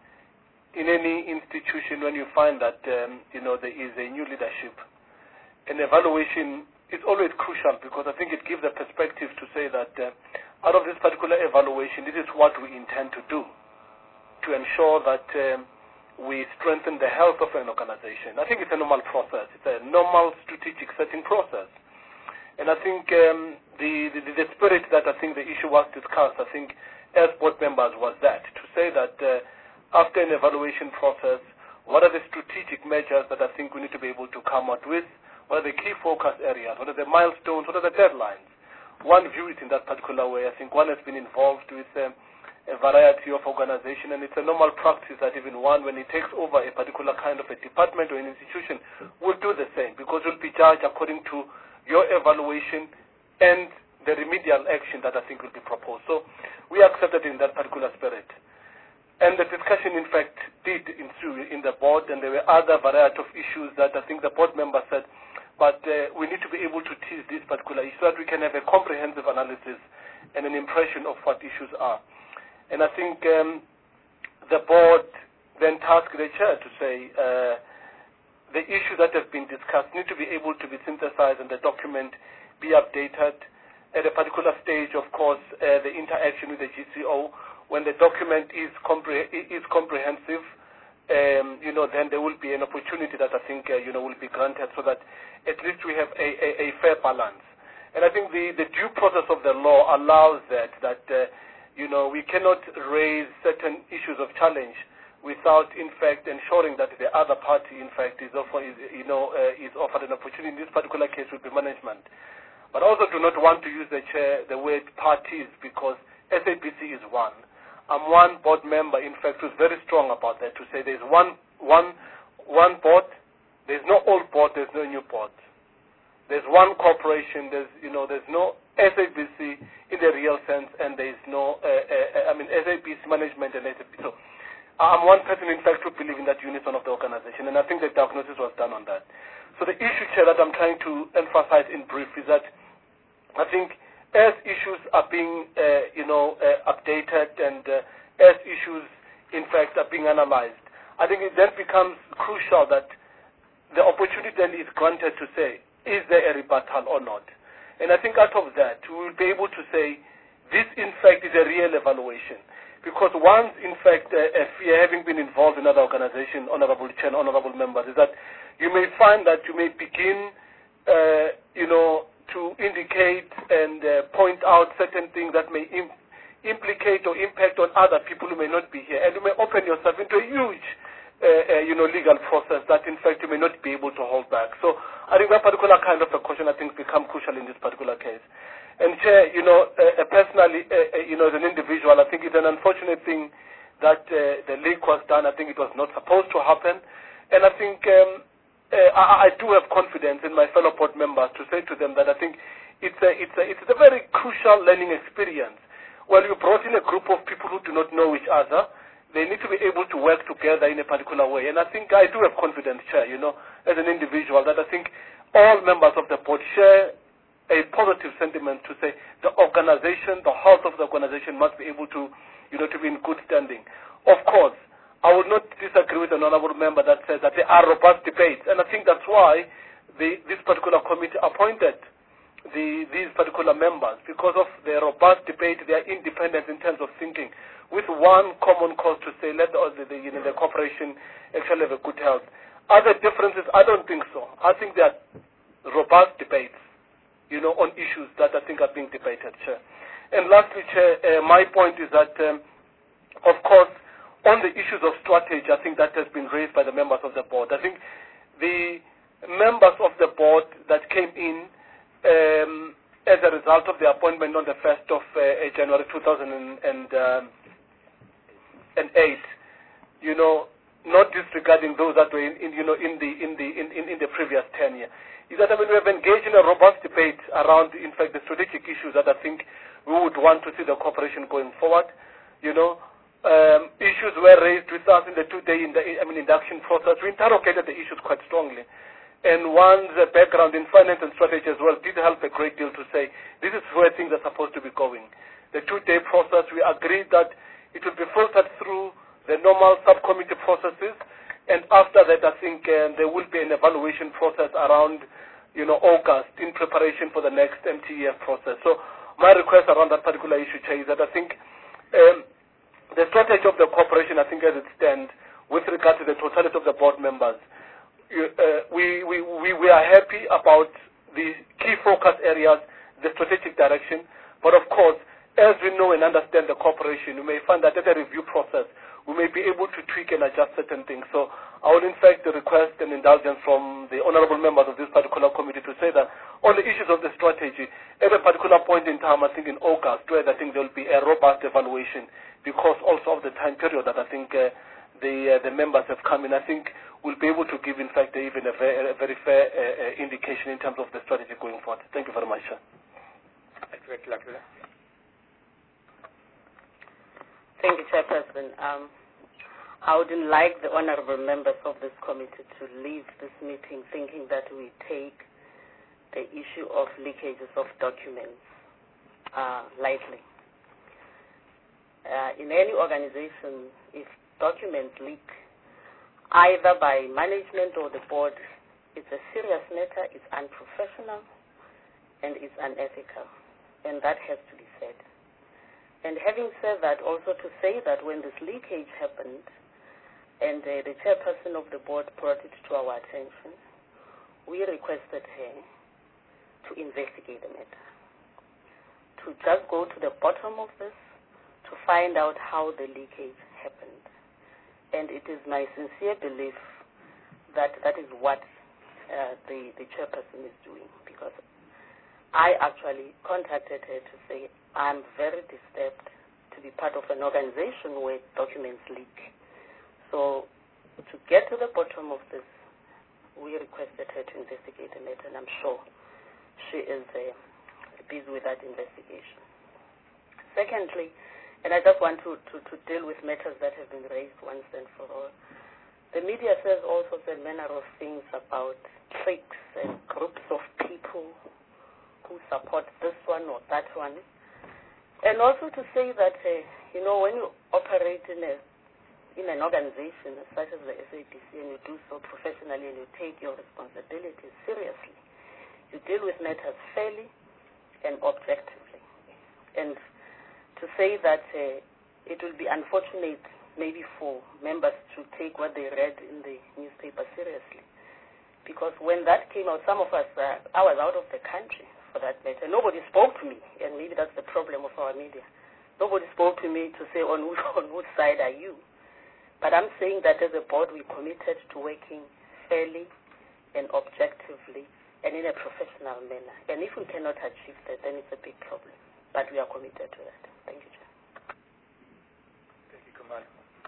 in any institution, when you find that um, you know there is a new leadership, an evaluation is always crucial, because I think it gives a perspective to say that uh, out of this particular evaluation, this is what we intend to do to ensure that um, we strengthen the health of an organization. I think it's a normal process. It's a normal strategic setting process. And I think um, the, the, the spirit that I think the issue was discussed, I think as board members, was that, to say that uh, after an evaluation process, what are the strategic measures that I think we need to be able to come out with? What are the key focus areas? What are the milestones? What are the deadlines? One view it in that particular way. I think one has been involved with um, a variety of organizations, and it's a normal practice that even one, when he takes over a particular kind of a department or an institution, will do the same, because you'll be judged according to your evaluation and the remedial action that I think will be proposed. So we accepted in that particular spirit. And the discussion, in fact, did ensue in the board, and there were other variety of issues that I think the board members said, but uh, we need to be able to tease this particular issue so that we can have a comprehensive analysis and an impression of what issues are. And I think um, the board then tasked the chair to say uh, the issues that have been discussed need to be able to be synthesized and the document be updated. At a particular stage, of course, uh, the interaction with the G C O, when the document is, compre is comprehensive, um, you know, then there will be an opportunity that I think, uh, you know, will be granted so that at least we have a, a, a fair balance. And I think the, the due process of the law allows that, that uh, you know, we cannot raise certain issues of challenge without, in fact, ensuring that the other party, in fact, is, offer, is, you know, uh, is offered an opportunity. In this particular case, will be management. But I also do not want to use the chair the word parties, because S A B C is one. I'm one board member, in fact, who's very strong about that, to say there's one, one, one board, there's no old board, there's no new board. There's one corporation, there's, you know, there's no S A B C in the real sense, and there's no, uh, uh, I mean, S A B C management and S A B C. So I'm one person, in fact, who believes in that unison of the organization, and I think the diagnosis was done on that. So the issue, Chair, that I'm trying to emphasize in brief is that I think as issues are being, uh, you know, uh, updated and uh, as issues, in fact, are being analyzed, I think it then becomes crucial that the opportunity then is granted to say, is there a rebuttal or not? And I think out of that, we will be able to say, this, in fact, is a real evaluation. Because once, in fact, uh, if you're having been involved in another organization, Honorable Chair, Honorable Members, is that you may find that you may begin, uh, you know, to indicate and uh, point out certain things that may im implicate or impact on other people who may not be here. And you may open yourself into a huge, uh, uh, you know, legal process that, in fact, you may not be able to hold back. So I think that particular kind of a question, I think, become crucial in this particular case. And, Chair, you know, uh, personally, uh, uh, you know, as an individual, I think it's an unfortunate thing that uh, the leak was done. I think it was not supposed to happen. And I think um, uh, I, I do have confidence in my fellow board members to say to them that I think it's a, it's a, it's a very crucial learning experience. Well, you brought in a group of people who do not know each other. They need to be able to work together in a particular way. And I think I do have confidence, Chair, you know, as an individual, that I think all members of the board share a positive sentiment to say the organization, the health of the organization must be able to, you know, to be in good standing. Of course, I would not disagree with an honorable member that says that there are robust debates, and I think that's why the, this particular committee appointed the, these particular members, because of their robust debate, their independence in terms of thinking, with one common cause to say, let the, the, you know, the corporation actually have a good health. Other differences, I don't think so. I think there are robust debates, you know, on issues that I think are being debated, Chair. And lastly, Chair, uh, my point is that, um, of course, on the issues of strategy, I think that has been raised by the members of the board. I think the members of the board that came in um, as a result of the appointment on the first of uh, January two thousand eight, you know, not disregarding those that were in, in you know, in the in the in, in, in the previous tenure, is that I mean we have engaged in a robust debate around, in fact, the strategic issues that I think we would want to see the corporation going forward. You know, um, issues were raised with us in the two-day in the, I mean induction process. We interrogated the issues quite strongly. And one's uh, background in finance and strategy as well did help a great deal to say this is where things are supposed to be going. The two-day process, we agreed that it will be filtered through the normal subcommittee processes, and after that, I think uh, there will be an evaluation process around, you know, August in preparation for the next M T E F process. So my request around that particular issue, Chair, is that I think um, the strategy of the corporation, I think as it stands, with regard to the totality of the board members, Uh, we, we, we, we are happy about the key focus areas, the strategic direction, but of course, as we know and understand the corporation, we may find that at the review process, we may be able to tweak and adjust certain things. So I would in fact request an indulgence from the honorable members of this particular committee to say that on the issues of the strategy, at a particular point in time, I think in August, where I think there will be a robust evaluation because also of the time period that I think uh, the, uh, the members have come in, I think we'll be able to give, in fact, even a very, a very fair uh, uh, indication in terms of the strategy going forward. Thank you very much, sir. Thank you, Chairperson. Um, I wouldn't like the honorable members of this committee to leave this meeting thinking that we take the issue of leakages of documents uh, lightly. Uh, in any organization, if documents leak, either by management or the board, it's a serious matter, it's unprofessional, and it's unethical. And that has to be said. And having said that, also to say that when this leakage happened, and uh, the chairperson of the board brought it to our attention, we requested her to investigate the matter, to just go to the bottom of this, to find out how the leakage happened. And it is my sincere belief that that is what uh, the, the chairperson is doing, because I actually contacted her to say, I'm very disturbed to be part of an organization where documents leak. So to get to the bottom of this, we requested her to investigate the matter, and I'm sure she is uh, busy with that investigation. Secondly, and I just want to, to, to deal with matters that have been raised once and for all. The media says all sorts and manner of things about cliques and groups of people who support this one or that one. And also to say that, uh, you know, when you operate in, a, in an organization such as the S A D C and you do so professionally and you take your responsibilities seriously, you deal with matters fairly and objectively. And to say that uh, it will be unfortunate maybe for members to take what they read in the newspaper seriously. Because when that came out, some of us, uh, I was out of the country for that matter. Nobody spoke to me, and maybe that's the problem of our media. Nobody spoke to me to say on which, on which side are you. But I'm saying that as a board, we're committed to working fairly and objectively and in a professional manner. And if we cannot achieve that, then it's a big problem. But we are committed to that. Thank you, Chair. Thank you, Kamal.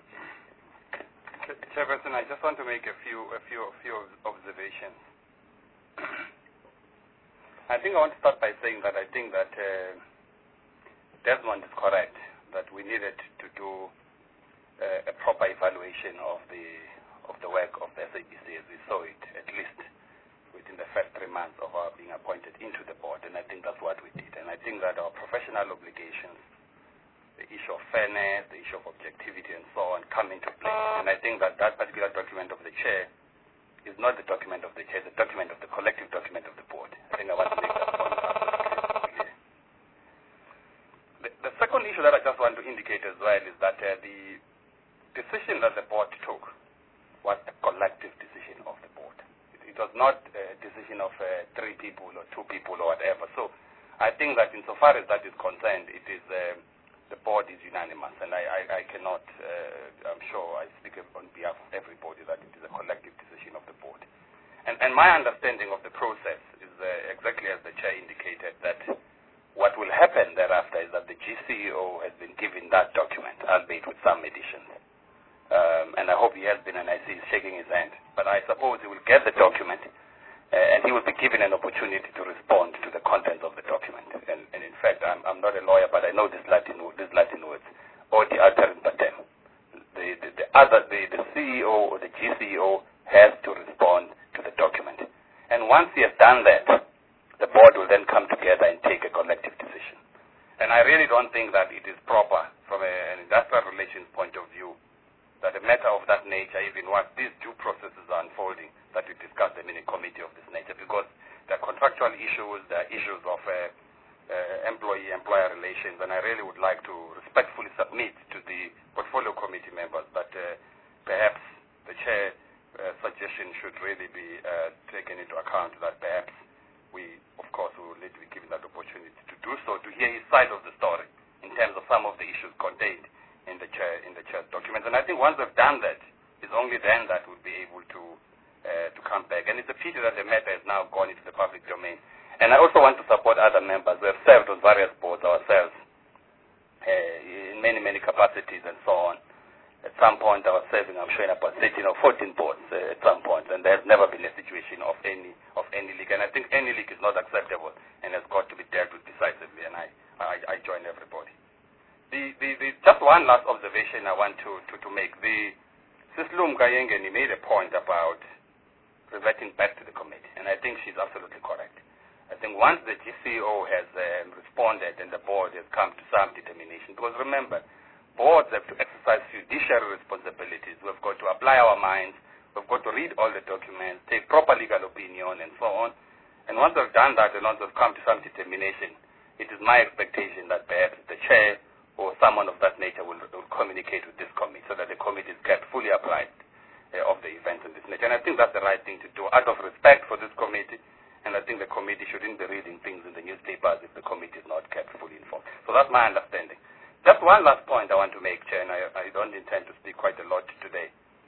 Chairperson, I just want to make a few, a few, a few observations. I think I want to start by saying that I think that uh, Desmond is correct, that we needed to do uh, a proper evaluation of the of the work of the S A D C as we saw it, at least within the first three months of our being appointed into the board, and I think that's what we did. And I think that our professional obligations, the issue of fairness, the issue of objectivity, and so on, come into play. And I think that that particular document of the chair is not the document of the chair, it's the document of the collective document of the board. I think I want to make that point. second issue that I just want to indicate as well is that uh, the decision that the board took was a collective decision of the board. It, it was not a decision of uh, three people or two people or whatever. So I think that insofar as that is concerned, it is uh, the board is unanimous, and I, I, I cannot, uh, I'm sure I speak on behalf of everybody, that it is a collective decision of the board. And, and my understanding of the process is uh, exactly as the chair indicated, that what will happen thereafter is that the G C E O has been given that document, albeit with some additions. Um, and I hope he has been, and I see he's shaking his hand. But I suppose he will get the document, uh, and he will be given an opportunity to respond to the contents of the document. And, and in fact, I'm, I'm not a lawyer, but I know this Latin, this Latin words, odi alterum partem. The, the, the other, the, the C E O or the G C E O has to respond to the document. And once he has done that, the board will then come together and take a collective decision. And I really don't think that it is proper from a, an industrial relations point of view that a matter of that nature, even once these due processes are unfolding, that we discuss them in a committee of this nature, because there are contractual issues, there are issues of uh, uh, employee-employer relations, and I really would like to respectfully submit to the portfolio committee members that uh, perhaps the chair uh, suggestion should really be uh, taken into account, that perhaps we, of course, we will need to be given that opportunity to do so, to hear his side of the story in terms of some of the issues contained in the chair in the chair's documents. And I think once we've done that, it's only then that we'll be able to uh, to come back. And it's a pity that the matter has now gone into the public domain. And I also want to support other members. We have served on various boards ourselves uh, in many, many capacities and so on. At some point, I was serving, I'm sure, in about thirteen or fourteen boards uh, at some point, and there's never been a situation of any of any leak. And I think any leak is not acceptable and has got to be dealt with decisively, and I, I, I join everybody. The, the, the, just one last observation I want to, to, to make. The Sislum Kayengeni made a point about reverting back to the committee, and I think she's absolutely correct. I think once the G C O has um, responded and the board has come to some determination, because remember, boards have to exercise fiduciary responsibilities. We've got to apply our minds. We've got to read all the documents, take proper legal opinion, and so on. And once we've done that and once we've come to some determination, it is my expectation that perhaps the chair or someone of that nature will, will communicate with this committee so that the committee is kept fully apprised uh, of the events in this nature. And I think that's the right thing to do out of respect for this committee. And I think the committee shouldn't be reading things in the newspapers if the committee is not kept fully informed. So that's my understanding. Just one last point I want to make, Chair, and I, I don't intend to speak quite a lot today.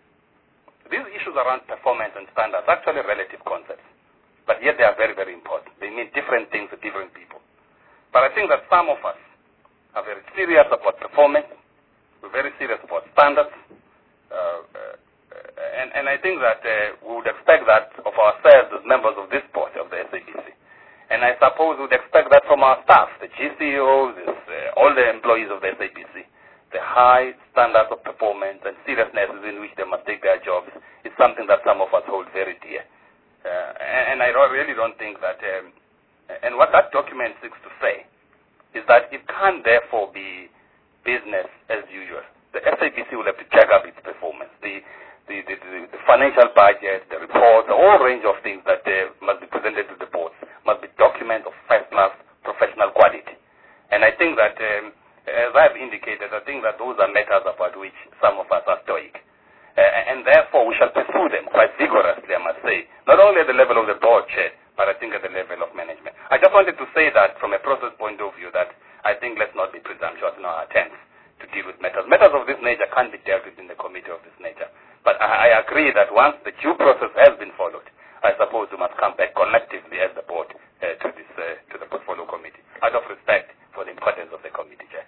These issues around performance and standards are actually relative concepts, but yet they are very, very important. They mean different things to different people. But I think that some of us are very serious about performance, we're very serious about standards, uh, uh, and, and I think that uh, we would expect that of ourselves as members of this board, of the S A B C. And I suppose we would expect that from our staff, the G C E Os, uh, all the employees of the S A B C. The high standards of performance and seriousness in which they must take their jobs is something that some of us hold very dear. Uh, and, and I really don't think that, um, and what that document seeks to say is that it can't therefore be business as usual. The S A B C will have to jack up its performance. The, the, the, the, the financial budget, the reports, the whole range of things that uh, must be presented to the boards must be documents of first-class professional quality. And I think that, um, as I've indicated, I think that those are matters about which some of us are stoic. Uh, and therefore, we shall pursue them quite vigorously, I must say, not only at the level of the board chair, but I think at the level of management. I just wanted to say that from a process point of view, that I think let's not be presumptuous in our attempts to deal with matters. Matters of this nature can't be dealt with in the committee of this nature. But I, I agree that once the due process has been followed, I suppose we must come back collectively as the board uh, to this uh, to the portfolio committee, out of respect for the importance of the committee, Chair.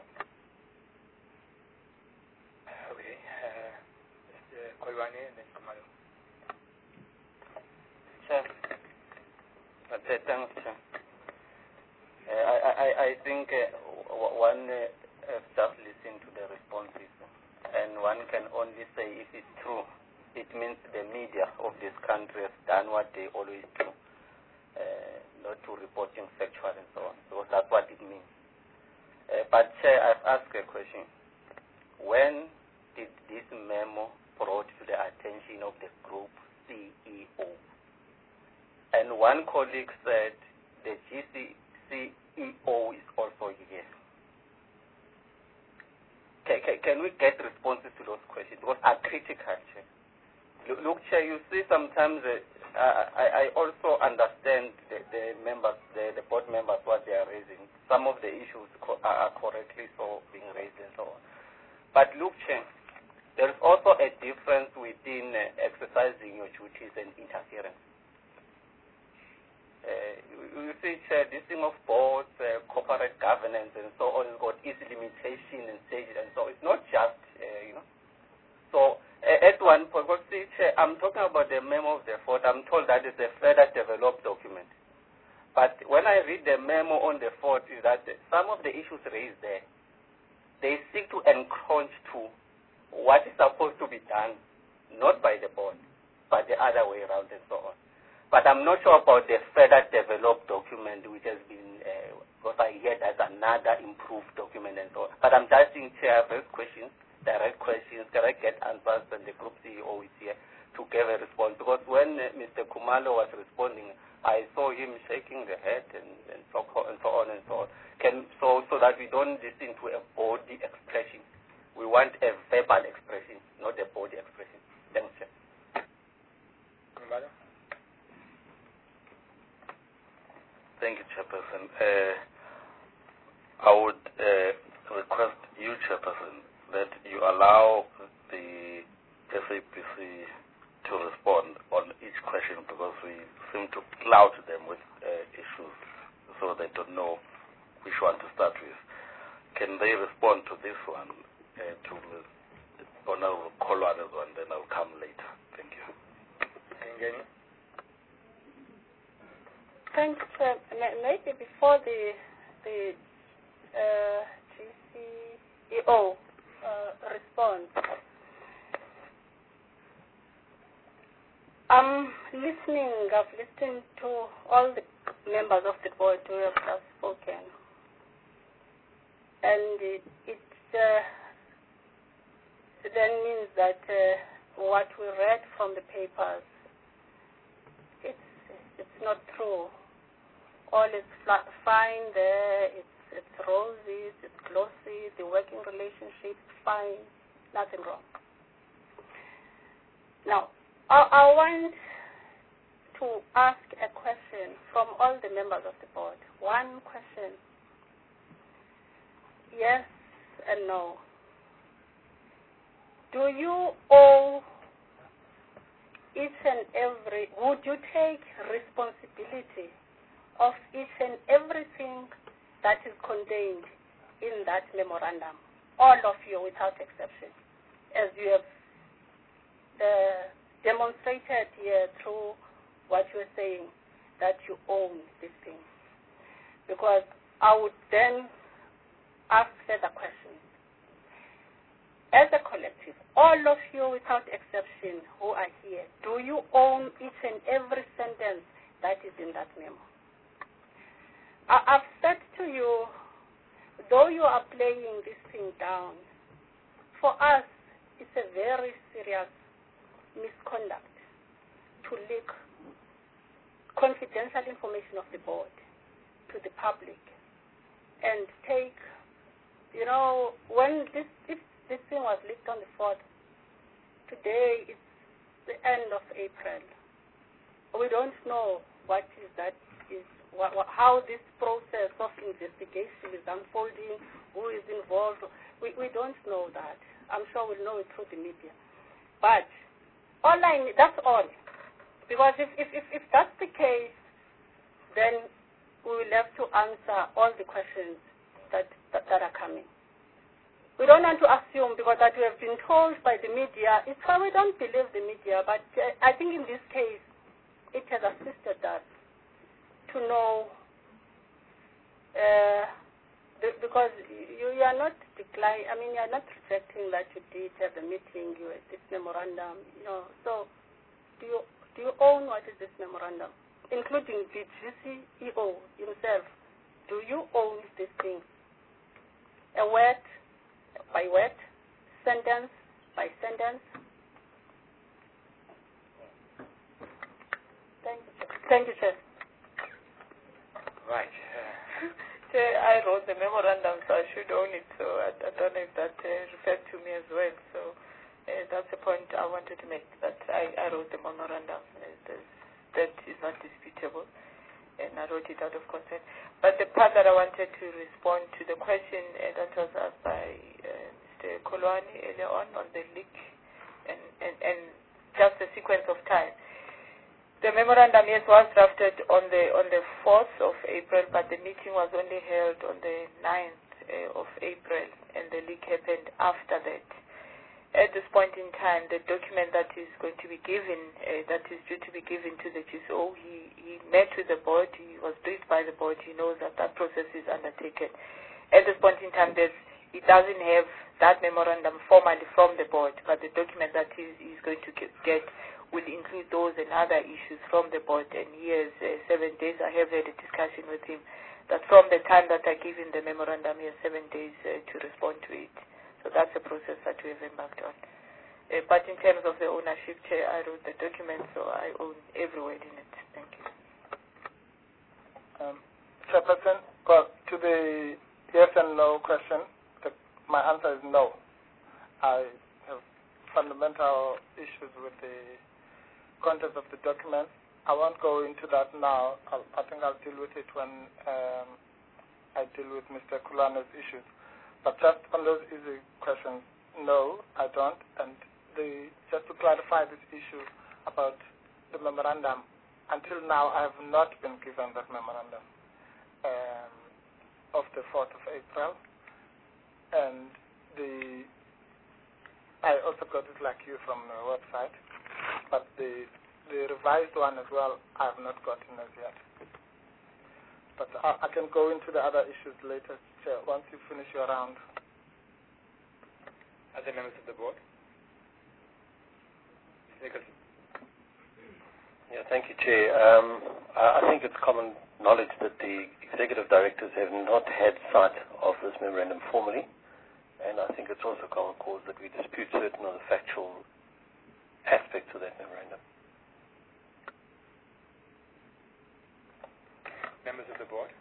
Okay, uh, Mister Kolwane and then Khumalo. Chair, okay, thanks, Chair. Uh, I, I, I think uh, one uh, has just listened to the responses, and one can only say if it's true. It means the media of this country has done what they always do, uh, not to reporting sexual and so on. So that's what it means. Uh, but Chair, I've asked a question. When did this memo brought to the attention of the group C E O? And one colleague said the G C E O is also here. can we get responses to those questions? Because are critical, Chair. Look, look, Chair, you see sometimes uh, I, I also understand the, the members, the, the board members, what they are raising. Some of the issues co- are correctly so being raised and so on. But look, Chair, there is also a difference within uh, exercising your duties and interference. Uh, you, you see, Chair, this thing of boards, uh, corporate governance, and so on, has got its limitation and stages, and so it's not just, uh, you know. So uh, at one point, well, see, Chair, I'm talking about the memo of the fourth. I'm told that it's a further developed document. But when I read the memo on the fourth, is that some of the issues raised there, they seek to encroach to what is supposed to be done, not by the board, but the other way around and so on. But I'm not sure about the further developed document which has been, uh, because I hear that's another improved document and so on. But I'm just in chair of questions, direct questions, can I get answers, and the group C E O is here to give a response. Because when uh, Mister Khumalo was responding, I saw him shaking the head and, and, so, and so on and so on. Can, so, so that we don't listen to a body expression. We want a verbal expression, not a body expression. Thanks, Chair. Khumalo? Thank you, Chairperson. Uh, I would uh, request you, Chairperson, that you allow the S A P C to respond on each question, because we seem to cloud them with uh, issues so they don't know which one to start with. Can they respond to this one, uh, to the Honorable Kholwane's one, then I'll come later. Thank you. Ngeni? Thanks. Uh, maybe before the the uh, G C E O uh, responds, I'm listening. I've listened to all the members of the board who have just spoken, and it, it uh, then means that uh, what we read from the papers, it's it's not true. All is fl- fine there, it's, it's rosy, it's glossy, the working relationship, fine, nothing wrong. Now, I, I want to ask a question from all the members of the board. One question, yes and no. Do you owe each and every, would you take responsibility of each and everything that is contained in that memorandum, all of you without exception, as you have uh, demonstrated here through what you are saying, that you own this thing? Because I would then ask further questions. As a collective, all of you without exception who are here, do you own each and every sentence that is in that memo? I've said to you, though you are playing this thing down, for us, it's a very serious misconduct to leak confidential information of the board to the public and take, you know, when this, this, this thing was leaked on the fourth, today it's the end of April. We don't know what is that is. How this process of investigation is unfolding, who is involved, we, we don't know that. I'm sure we'll know it through the media. But all I need, that's all. Because if, if, if, if that's the case, then we will have to answer all the questions that, that, that are coming. We don't want to assume, because that we have been told by the media, it's why we don't believe the media, but uh, I think in this case, it has assisted us to know, uh, because you, you are not declining, I mean, you are not rejecting that you did have a meeting, you had this memorandum, you know. So, do you do you own what is this memorandum, including the G C E O himself? Do you own this thing? A word by word, sentence by sentence? Thank you, Chair. Thank you, Chair. Right. Uh, Chair, I wrote the memorandum, so I should own it. So I, I don't know if that uh, referred to me as well. So uh, that's the point I wanted to make, that I, I wrote the memorandum. Uh, that is not disputable, and I wrote it out of consent. But the part that I wanted to respond to the question uh, that was asked by uh, Mister Kolwani earlier on, on the leak, and, and, and just the sequence of time. The memorandum, yes, was drafted on the on the fourth of April, but the meeting was only held on the ninth uh, of April, and the leak happened after that. At this point in time, the document that is going to be given, uh, that is due to be given to the G C O, he, he met with the board, he was briefed by the board, he knows that that process is undertaken. At this point in time, there's, he doesn't have that memorandum formally from the board, but the document that he is going to get will include those and other issues from the board. And he has uh, seven days. I have had a discussion with him that from the time that I give him the memorandum, he has seven days uh, to respond to it. So that's the process that we have embarked on. Uh, but in terms of the ownership, Chair, I wrote the document, so I own every word in it. Thank you. Um, Chairperson, well, to the yes and no question, the, my answer is no. I have fundamental issues with the content of the document. I won't go into that now. I'll, I think I'll deal with it when um, I deal with Mister Kulana's issues. But just on those easy questions, no, I don't. And the, just to clarify this issue about the memorandum, until now I have not been given that memorandum um, of the fourth of April. And the I also got it like you from the website. But the, the revised one as well, I have not gotten as yet. But I, I can go into the other issues later, Chair, once you finish your round. Other members of the board? Nicholson. Yeah, thank you, Chair. Um, I, I think it's common knowledge that the executive directors have not had sight of this memorandum formally, and I think it's also common cause that we dispute certain of the factual aspects of that memorandum. Members of the board?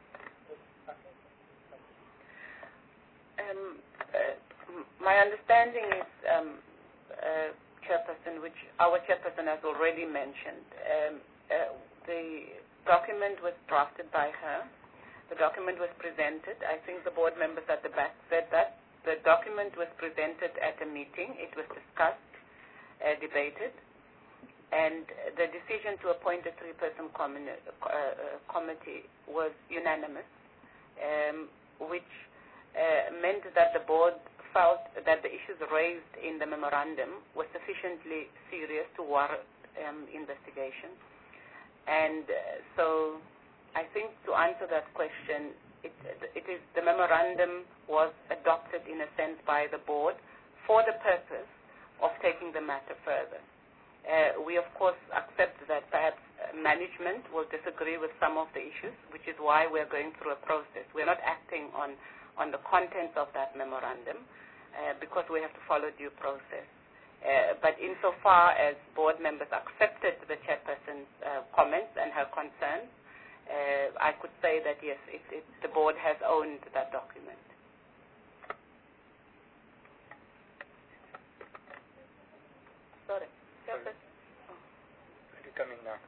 Um, uh, my understanding is, um, uh, Chairperson, which our Chairperson has already mentioned, um, uh, the document was drafted by her. The document was presented. I think the board members at the back said that. The document was presented at a meeting. It was discussed. Uh, debated, and the decision to appoint a three-person uh, uh, committee was unanimous, um, which uh, meant that the board felt that the issues raised in the memorandum were sufficiently serious to warrant um, investigation. And uh, so I think to answer that question, it, it is the memorandum was adopted in a sense by the board for the purpose of taking the matter further. Uh, we, of course, accept that perhaps uh, management will disagree with some of the issues, which is why we're going through a process. We're not acting on, on the contents of that memorandum uh, because we have to follow due process. Uh, but insofar as board members accepted the chairperson's uh, comments and her concerns, uh, I could say that, yes, it, it, the board has owned that document. Sorry. Sorry. Are you coming now?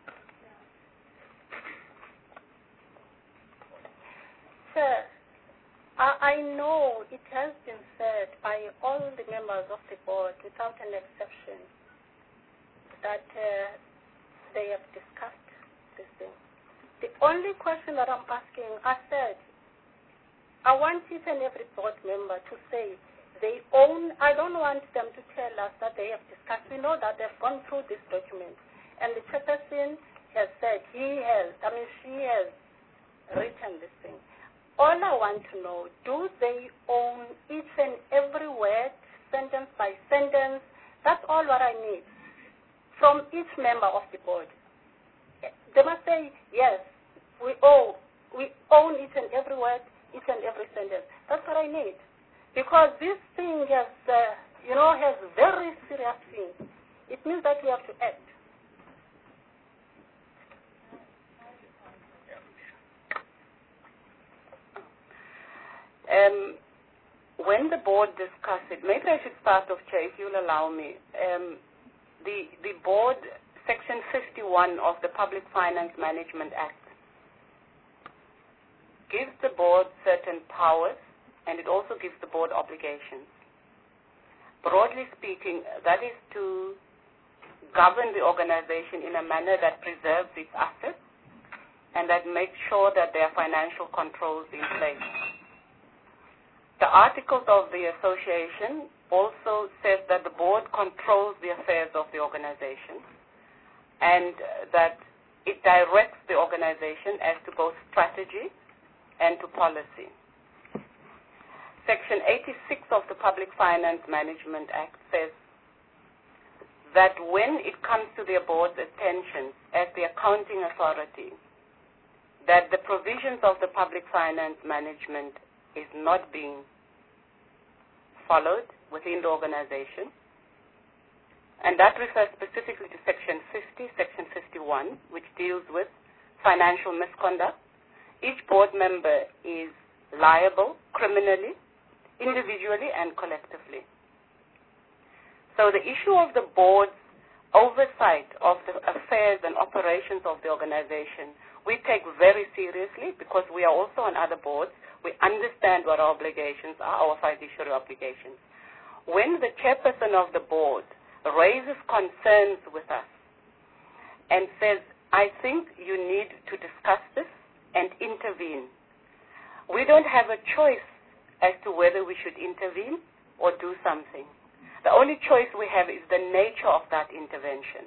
Sir, I, I know it has been said by all the members of the board, without an exception, that uh, they have discussed this thing. The only question that I'm asking, I said, I want each and every board member to say they own. I don't want them to tell us that they have discussed. We know that they've gone through this document. And the chairperson has said he has, I mean, she has written this thing. All I want to know, do they own each and every word, sentence by sentence? That's all what I need from each member of the board. They must say, yes, we own, we own each and every word, each and every sentence. That's what I need. Because this thing has, uh, you know, has very serious things. It means that we have to act. Um, when the board discussed it, maybe I should start off, Chair, if you'll allow me. Um, the, the board, Section fifty-one of the Public Finance Management Act, gives the board certain powers, and it also gives the board obligations. Broadly speaking, that is to govern the organization in a manner that preserves its assets and that makes sure that there are financial controls in place. The articles of the association also says that the board controls the affairs of the organization and that it directs the organization as to both strategy and to policy. Section eighty-six of the Public Finance Management Act says that when it comes to the board's attention as the accounting authority, that the provisions of the public finance management is not being followed within the organization. And that refers specifically to Section fifty, Section fifty-one, which deals with financial misconduct. Each board member is liable criminally, individually, and collectively. So the issue of the board's oversight of the affairs and operations of the organization we take very seriously because we are also on other boards. We understand what our obligations are, our fiduciary obligations. When the chairperson of the board raises concerns with us and says, I think you need to discuss this and intervene, we don't have a choice as to whether we should intervene or do something. The only choice we have is the nature of that intervention.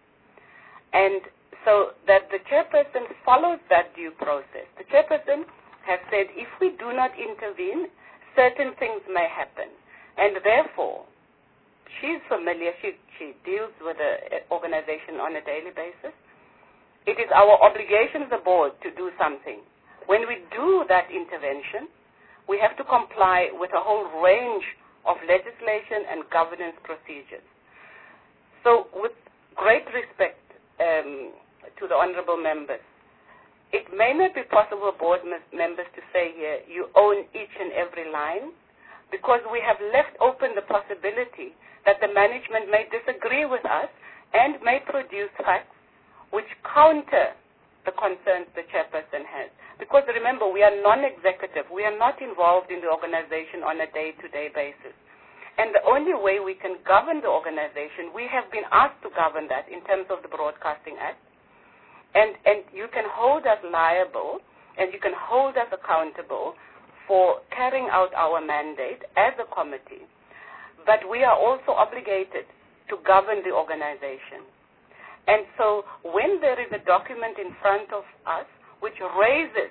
And so that the chairperson follows that due process. The chairperson has said if we do not intervene, certain things may happen. And therefore, she's familiar, she, she deals with the organization on a daily basis. It is our obligation as a board to do something. When we do that intervention, we have to comply with a whole range of legislation and governance procedures. So with great respect um, to the honorable members, it may not be possible, board members, to say here, you own each and every line, because we have left open the possibility that the management may disagree with us and may produce facts which counter the concerns the chairperson has. Because remember, we are non-executive. We are not involved in the organization on a day-to-day basis. And the only way we can govern the organization, we have been asked to govern that in terms of the Broadcasting Act. And, and you can hold us liable and you can hold us accountable for carrying out our mandate as a committee. But we are also obligated to govern the organization. And so when there is a document in front of us which raises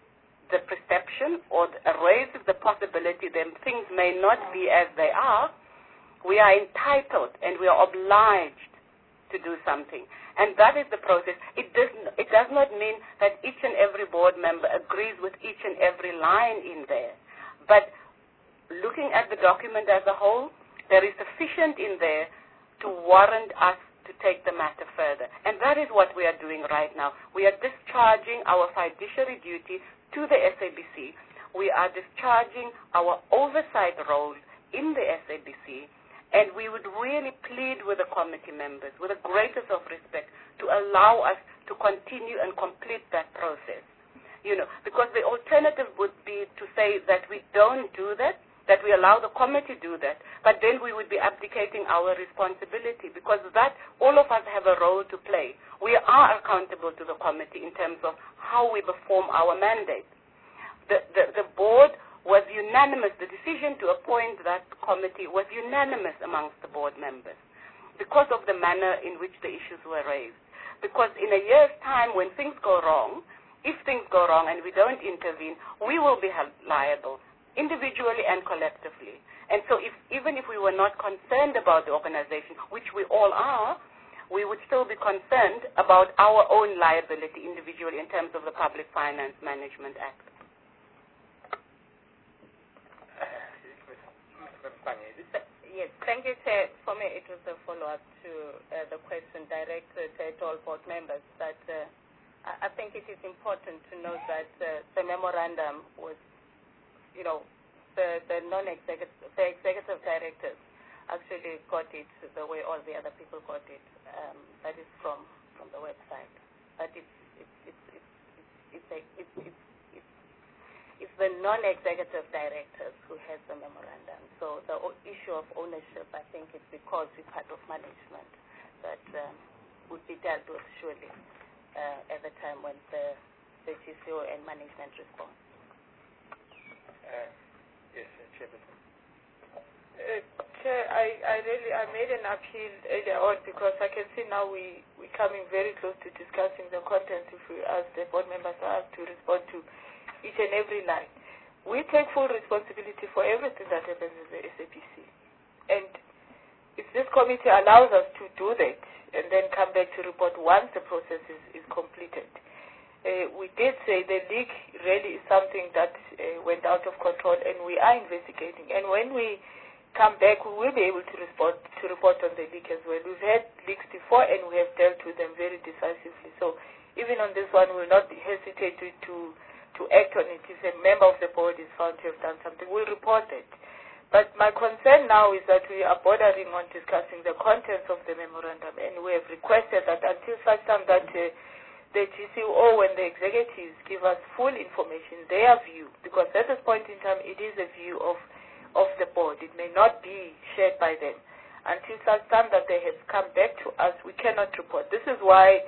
the perception or raises the possibility that things may not be as they are, we are entitled and we are obliged to do something. And that is the process. It does, it does not mean that each and every board member agrees with each and every line in there. But looking at the document as a whole, there is sufficient in there to warrant us to take the matter further. And that is what we are doing right now. We are discharging our fiduciary duty to the S A B C. We are discharging our oversight role in the S A B C. And we would really plead with the committee members, with the greatest of respect, to allow us to continue and complete that process. You know, because the alternative would be to say that we don't do that, that we allow the committee to do that, but then we would be abdicating our responsibility, because that, all of us have a role to play. We are accountable to the committee in terms of how we perform our mandate. The, the, the board was unanimous. The decision to appoint that committee was unanimous amongst the board members because of the manner in which the issues were raised. Because in a year's time, when things go wrong, if things go wrong and we don't intervene, we will be held liable, individually and collectively. And so if, even if we were not concerned about the organization, which we all are, we would still be concerned about our own liability individually in terms of the Public Finance Management Act. Yes, thank you, Chair. For me, it was a follow-up to uh, the question directed at all board members. But uh, I think it is important to note that uh, the memorandum was, you know, the, the non-executive, the executive directors actually got it the way all the other people got it. Um, that is from, from the website. But it's it's it's it's it's, it's, it's, it's, it's, it's the non-executive directors who has the memorandum. So the o- issue of ownership, I think, is because we're part of management that um, would be dealt with surely uh, at the time when the, the G C O and management respond. Uh, yes, uh, Chairperson. Uh, Chair, I, I really I made an appeal earlier on because I can see now we we're coming very close to discussing the content. If we ask the board members are asked to respond to each and every line, we take full responsibility for everything that happens in the S A P C. And if this committee allows us to do that and then come back to report once the process is, is completed. Uh, we did say the leak really is something that uh, went out of control, and we are investigating. And when we come back, we will be able to respond to report on the leak as well. We've had leaks before, and we have dealt with them very decisively. So even on this one, we will not hesitate to, to to act on it. If a member of the board is found to have done something, we'll report it. But my concern now is that we are bordering on discussing the contents of the memorandum, and we have requested that until such time that uh, the G C O and the executives give us full information, their view, because at this point in time it is a view of, of the board. It may not be shared by them. Until such time that they have come back to us, we cannot report. This is why,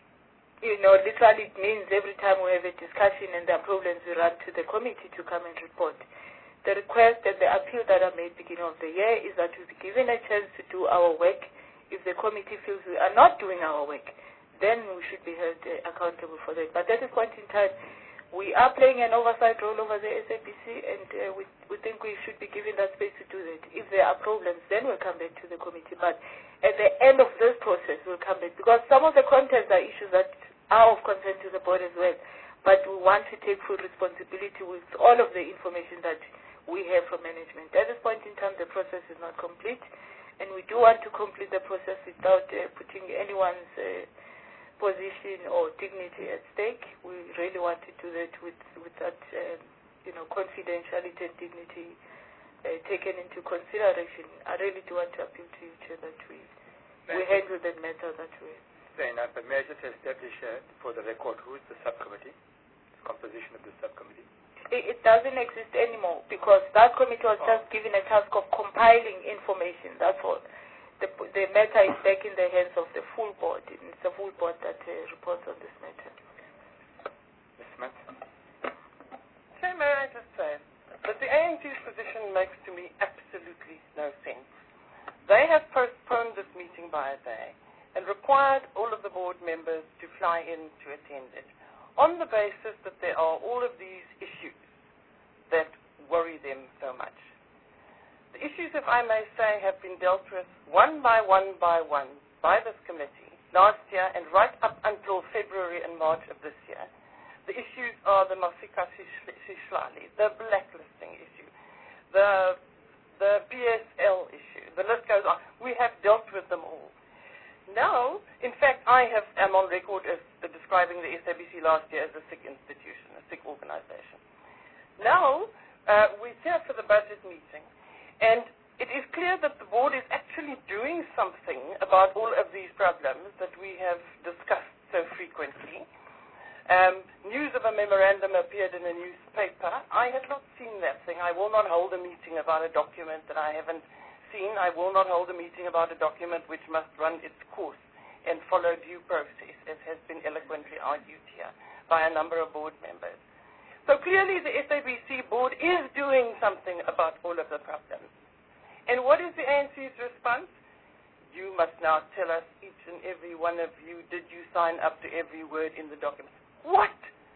you know, literally it means every time we have a discussion and there are problems, we run to the committee to come and report. The request and the appeal that I made beginning of the year is that we be given a chance to do our work. If the committee feels we are not doing our work, then we should be held uh, accountable for that. But at this point in time, we are playing an oversight role over the S A P C, and uh, we, we think we should be given that space to do that. If there are problems, then we'll come back to the committee. But at the end of this process, we'll come back, because some of the contents are issues that are of concern to the board as well. But we want to take full responsibility with all of the information that we have from management. At this point in time, the process is not complete, and we do want to complete the process without uh, putting anyone's uh, position or dignity at stake. We really want to do that with, with that, um, you know, confidentiality and dignity uh, taken into consideration. I really do want to appeal to you, Chair, that we, we handle that matter that way. Fair enough, but may I just establish uh, for the record who is the subcommittee, the composition of the subcommittee? It, it doesn't exist anymore, because that committee was oh. just given a task of compiling information, that's all. The, the matter is back in the hands of the full board. It's the full board that uh, reports on this matter. Miz Smith? Chair, may I just say that the A N C's position makes to me absolutely no sense. They have postponed this meeting by a day and required all of the board members to fly in to attend it on the basis that there are all of these issues that worry them so much. The issues, if I may say, have been dealt with one by one by one by this committee last year and right up until February and March of this year. The issues are the Mafika Sihlali, the blacklisting issue, the, the B S L issue, the list goes on. We have dealt with them all. Now, in fact, I have, am on record as describing the S A B C last year as a sick institution, a sick organization. Now, uh, we're here for the budget meeting. And it is clear that the board is actually doing something about all of these problems that we have discussed so frequently. Um, news of a memorandum appeared in a newspaper. I have not seen that thing. I will not hold a meeting about a document that I haven't seen. I will not hold a meeting about a document which must run its course and follow due process, as has been eloquently argued here by a number of board members. So clearly the S A B C board is doing something about all of the problems. And what is the A N C's response? You must now tell us, each and every one of you, did you sign up to every word in the document? What?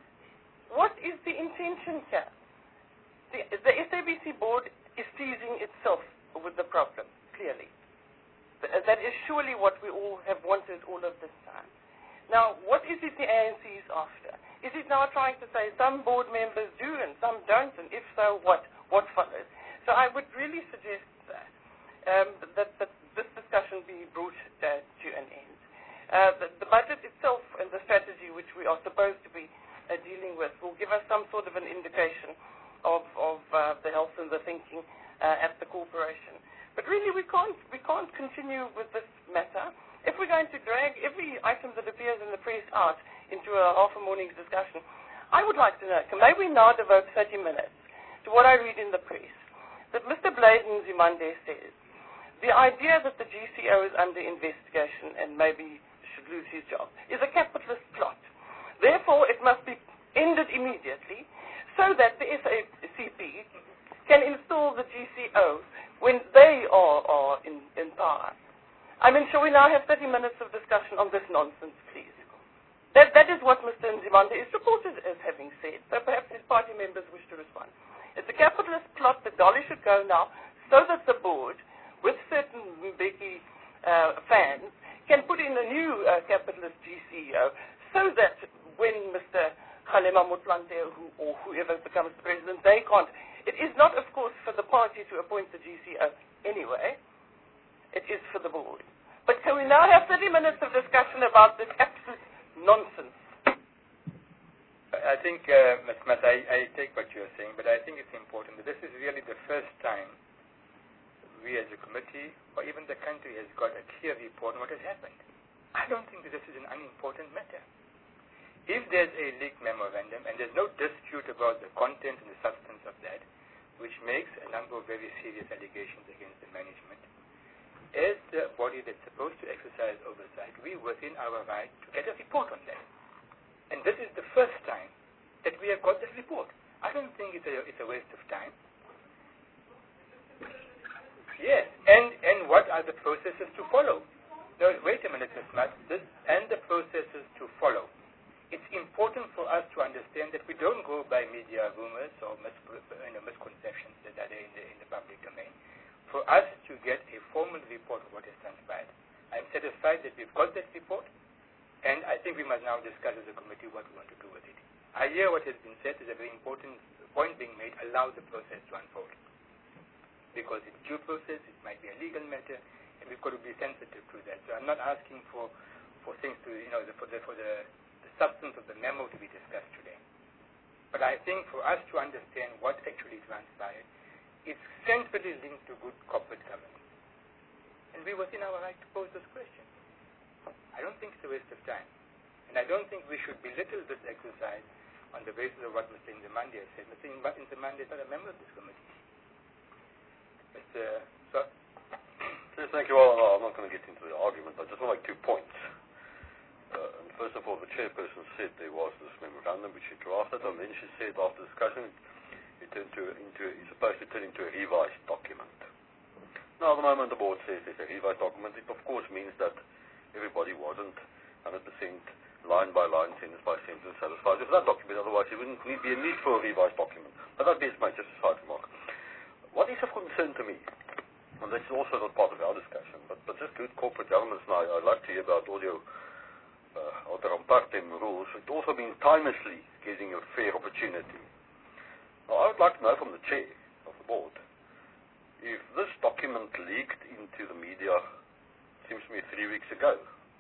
What is the intention here? The, the S A B C board is teasing itself with the problem, clearly. That is surely what we all have wanted all of this time. Now, what is it the A N C is after? Is it now trying to say some board members do and some don't, and if so, what what follows? So I would really suggest that um, that, that this discussion be brought uh, to an end. Uh, the, the budget itself and the strategy which we are supposed to be uh, dealing with will give us some sort of an indication of, of uh, the health and the thinking uh, at the corporation. But really, we can't, we can't continue with this matter. If we're going to drag every item that appears in the press out into a half a morning's discussion, I would like to know, can may we now devote thirty minutes to what I read in the press, that Mister Bladen Zimande says, the idea that the G C O is under investigation and maybe should lose his job is a capitalist plot. Therefore, it must be ended immediately so that the S A C P can install the G C O when they are, are in, in power. I mean, shall we now have thirty minutes of discussion on this nonsense, please? That, that is what Mister Nzimande is reported as having said, so perhaps his party members wish to respond. It's a capitalist plot that Dolly should go now so that the board, with certain Mbeki uh, fans, can put in a new uh, capitalist G C O so that when Mister Kgalema Motlanthe who, or whoever becomes the president, they can't. It is not, of course, for the party to appoint the G C O anyway. It is for the board. But can we now have thirty minutes of discussion about this absolute nonsense? I think, uh, Miz Matt, I, I take what you're saying, but I think it's important that this is really the first time we as a committee, or even the country, has got a clear report on what has happened. I don't think that this is an unimportant matter. If there's a leaked memorandum, and there's no dispute about the content and the substance of that, which makes a number of very serious allegations against the management, as the body that's supposed to exercise oversight, we within our right to get a report on that. And this is the first time that we have got this report. I don't think it's a, it's a waste of time. Yes, and, and what are the processes to follow? No, wait a minute, Miz Matt. This, and the processes to follow. It's important for us to understand that we don't go by media rumors or mis, you know, misconceptions that are in the, in the public domain. For us to get a formal report of what has transpired, I'm satisfied that we've got that report, and I think we must now discuss as a committee what we want to do with it. I hear what has been said is a very important point being made, allow the process to unfold. Because it's due process, it might be a legal matter, and we've got to be sensitive to that. So I'm not asking for, for things to, you know, the, for, the, for the, the substance of the memo to be discussed today. But I think for us to understand what actually transpired, it's centrally linked to good corporate governance. And we're within our right to pose those questions. I don't think it's a waste of time. And I don't think we should belittle this exercise on the basis of what Mister Nzimande has said. Mister Nzimande is not a member of this committee. Mister So yes, thank you. Well, I'm not going to get into the argument. I just want to make two points. Uh, and first of all, the chairperson said there was this memorandum which she drafted, and then she said after discussion it turned to, into, it's supposed to turn into a revised document. Now, at the moment the board says it's a revised document, it of course means that everybody wasn't one hundred percent line by line, sentence by sentence satisfied with that document. Otherwise, there wouldn't be a need for a revised document. But that is my just a side remark. What is of concern to me, and this is also not part of our discussion, but, but just good corporate governance, and I, I'd like to hear about all your uh, Oterampartem rules. It also means timelessly giving you a fair opportunity. Now, I would like to know from the chair of the board, if this document leaked into the media, seems to me three weeks ago,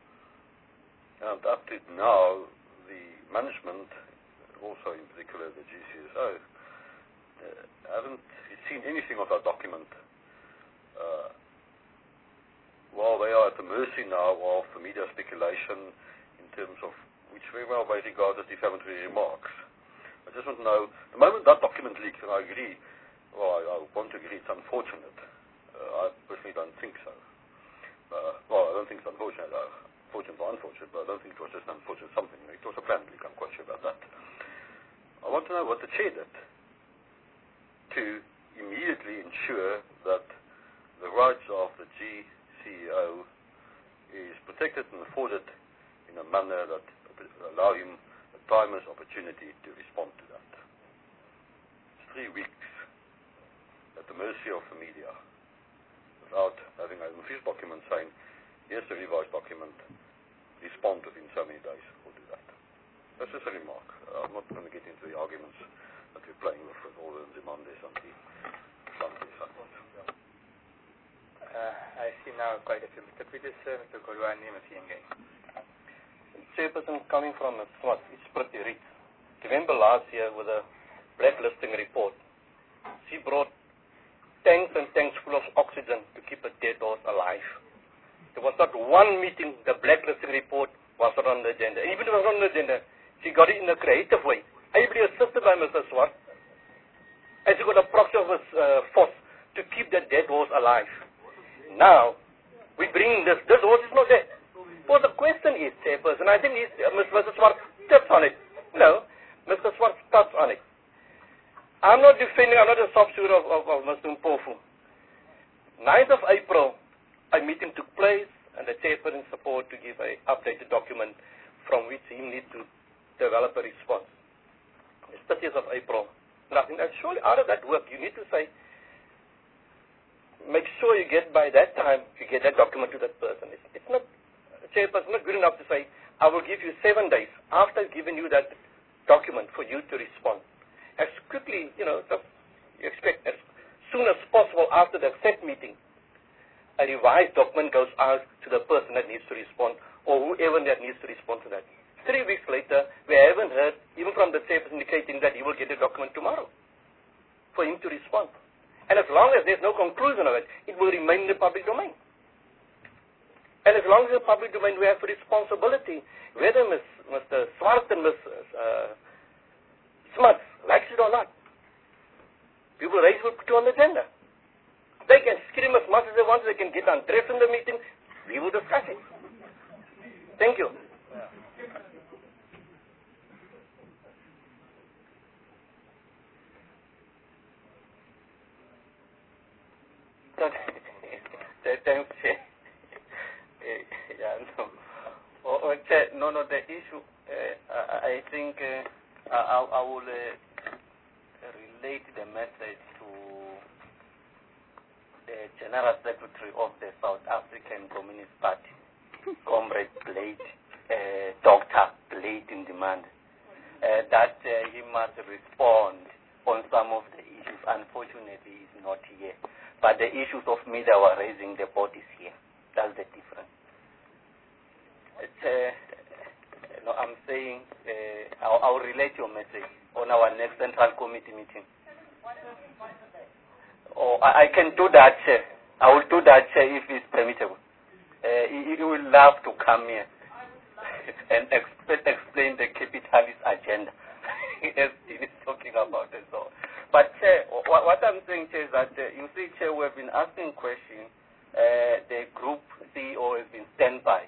and up to now, the management, also in particular the G C S O, uh, haven't seen anything of that document. Uh, while they are at the mercy now of the media speculation in terms of which very well they regard as defamatory remarks. I just want to know, the moment that document leaks, and I agree, well, I, I want to agree it's unfortunate. Uh, I personally don't think so. Uh, well, I don't think it's unfortunate, uh, fortunate or unfortunate, but I don't think it was just unfortunate something. It was a planned leak, I'm quite sure about that. I want to know what the chair did to immediately ensure that the rights of the G C O is protected and afforded in a manner that allow him a timeless opportunity to respond to that. It's three weeks at the mercy of the media without having an official document saying, here's the revised document, respond within so many days, we'll do that. That's just a remark. Uh, I'm not going to get into the arguments that we're playing with, with all the Nzimandes and the Santis. Uh, I see now quite a few. Mister Peters, uh, Mister Kolwani, Mister Yenge. Chairperson, coming from a SWAT, it's pretty rich. Remember last year with a blacklisting report, She brought tanks and tanks full of oxygen to keep a dead horse alive. There was not one meeting, the blacklisting report was not on the agenda. Even if it was on the agenda, she got it in a creative way. Everybody assisted by Mister Swart. And she got a proxy of his uh, force to keep the dead horse alive. Now, we bring this, this horse is not there. Well, the question is, Chairperson, I think uh, Mister Swart steps on it. No, Mister Swart steps on it. I'm not defending, I'm not a soft shooter of, of, of Mister Mpofu. ninth of April, a meeting took place, and the Chairperson supported to give an updated document from which he needs to develop a response. It's thirtieth of April. Nothing. And surely out of that work, you need to say, make sure you get by that time, you get that document to that person. It's, it's not, Chairperson, not good enough to say, I will give you seven days after giving you that document for you to respond. As quickly, you know, you expect as soon as possible after the set meeting, a revised document goes out to the person that needs to respond or whoever that needs to respond to that. Three weeks later, we haven't heard, even from the Chairperson indicating that he will get a document tomorrow for him to respond. And as long as there's no conclusion of it, it will remain in the public domain. And as long as the public domain, we have a responsibility, whether Mister Swart and Miz Uh, Smuts likes it or not, we will raise it on the agenda. They can scream as much as they want, they can get undressed in the meeting, we will discuss it. Thank you. Thanks, Chair. Yeah, no. Oh, oh, Chair, no, no, the issue, uh, I, I think uh, I, I will uh, relate the message to the General Secretary of the South African Communist Party, Comrade Blade, uh, Doctor Blade in demand, uh, that uh, he must respond on some of the issues. Unfortunately, he's not here. But the issues of media were raising, the board is here. That's the difference. Uh, no, I'm saying uh, I'll, I'll relate your message on our next Central Committee meeting. Oh, I, I can do that, Chair. I will do that, Chair, if it's permissible. Uh, he, he will love to come here and exp explain the capitalist agenda as he is talking about it. So. But, Chair, what, what I'm saying, Chair, is that, uh, you see, Chair, we have been asking questions. Uh, the group C E O has been standby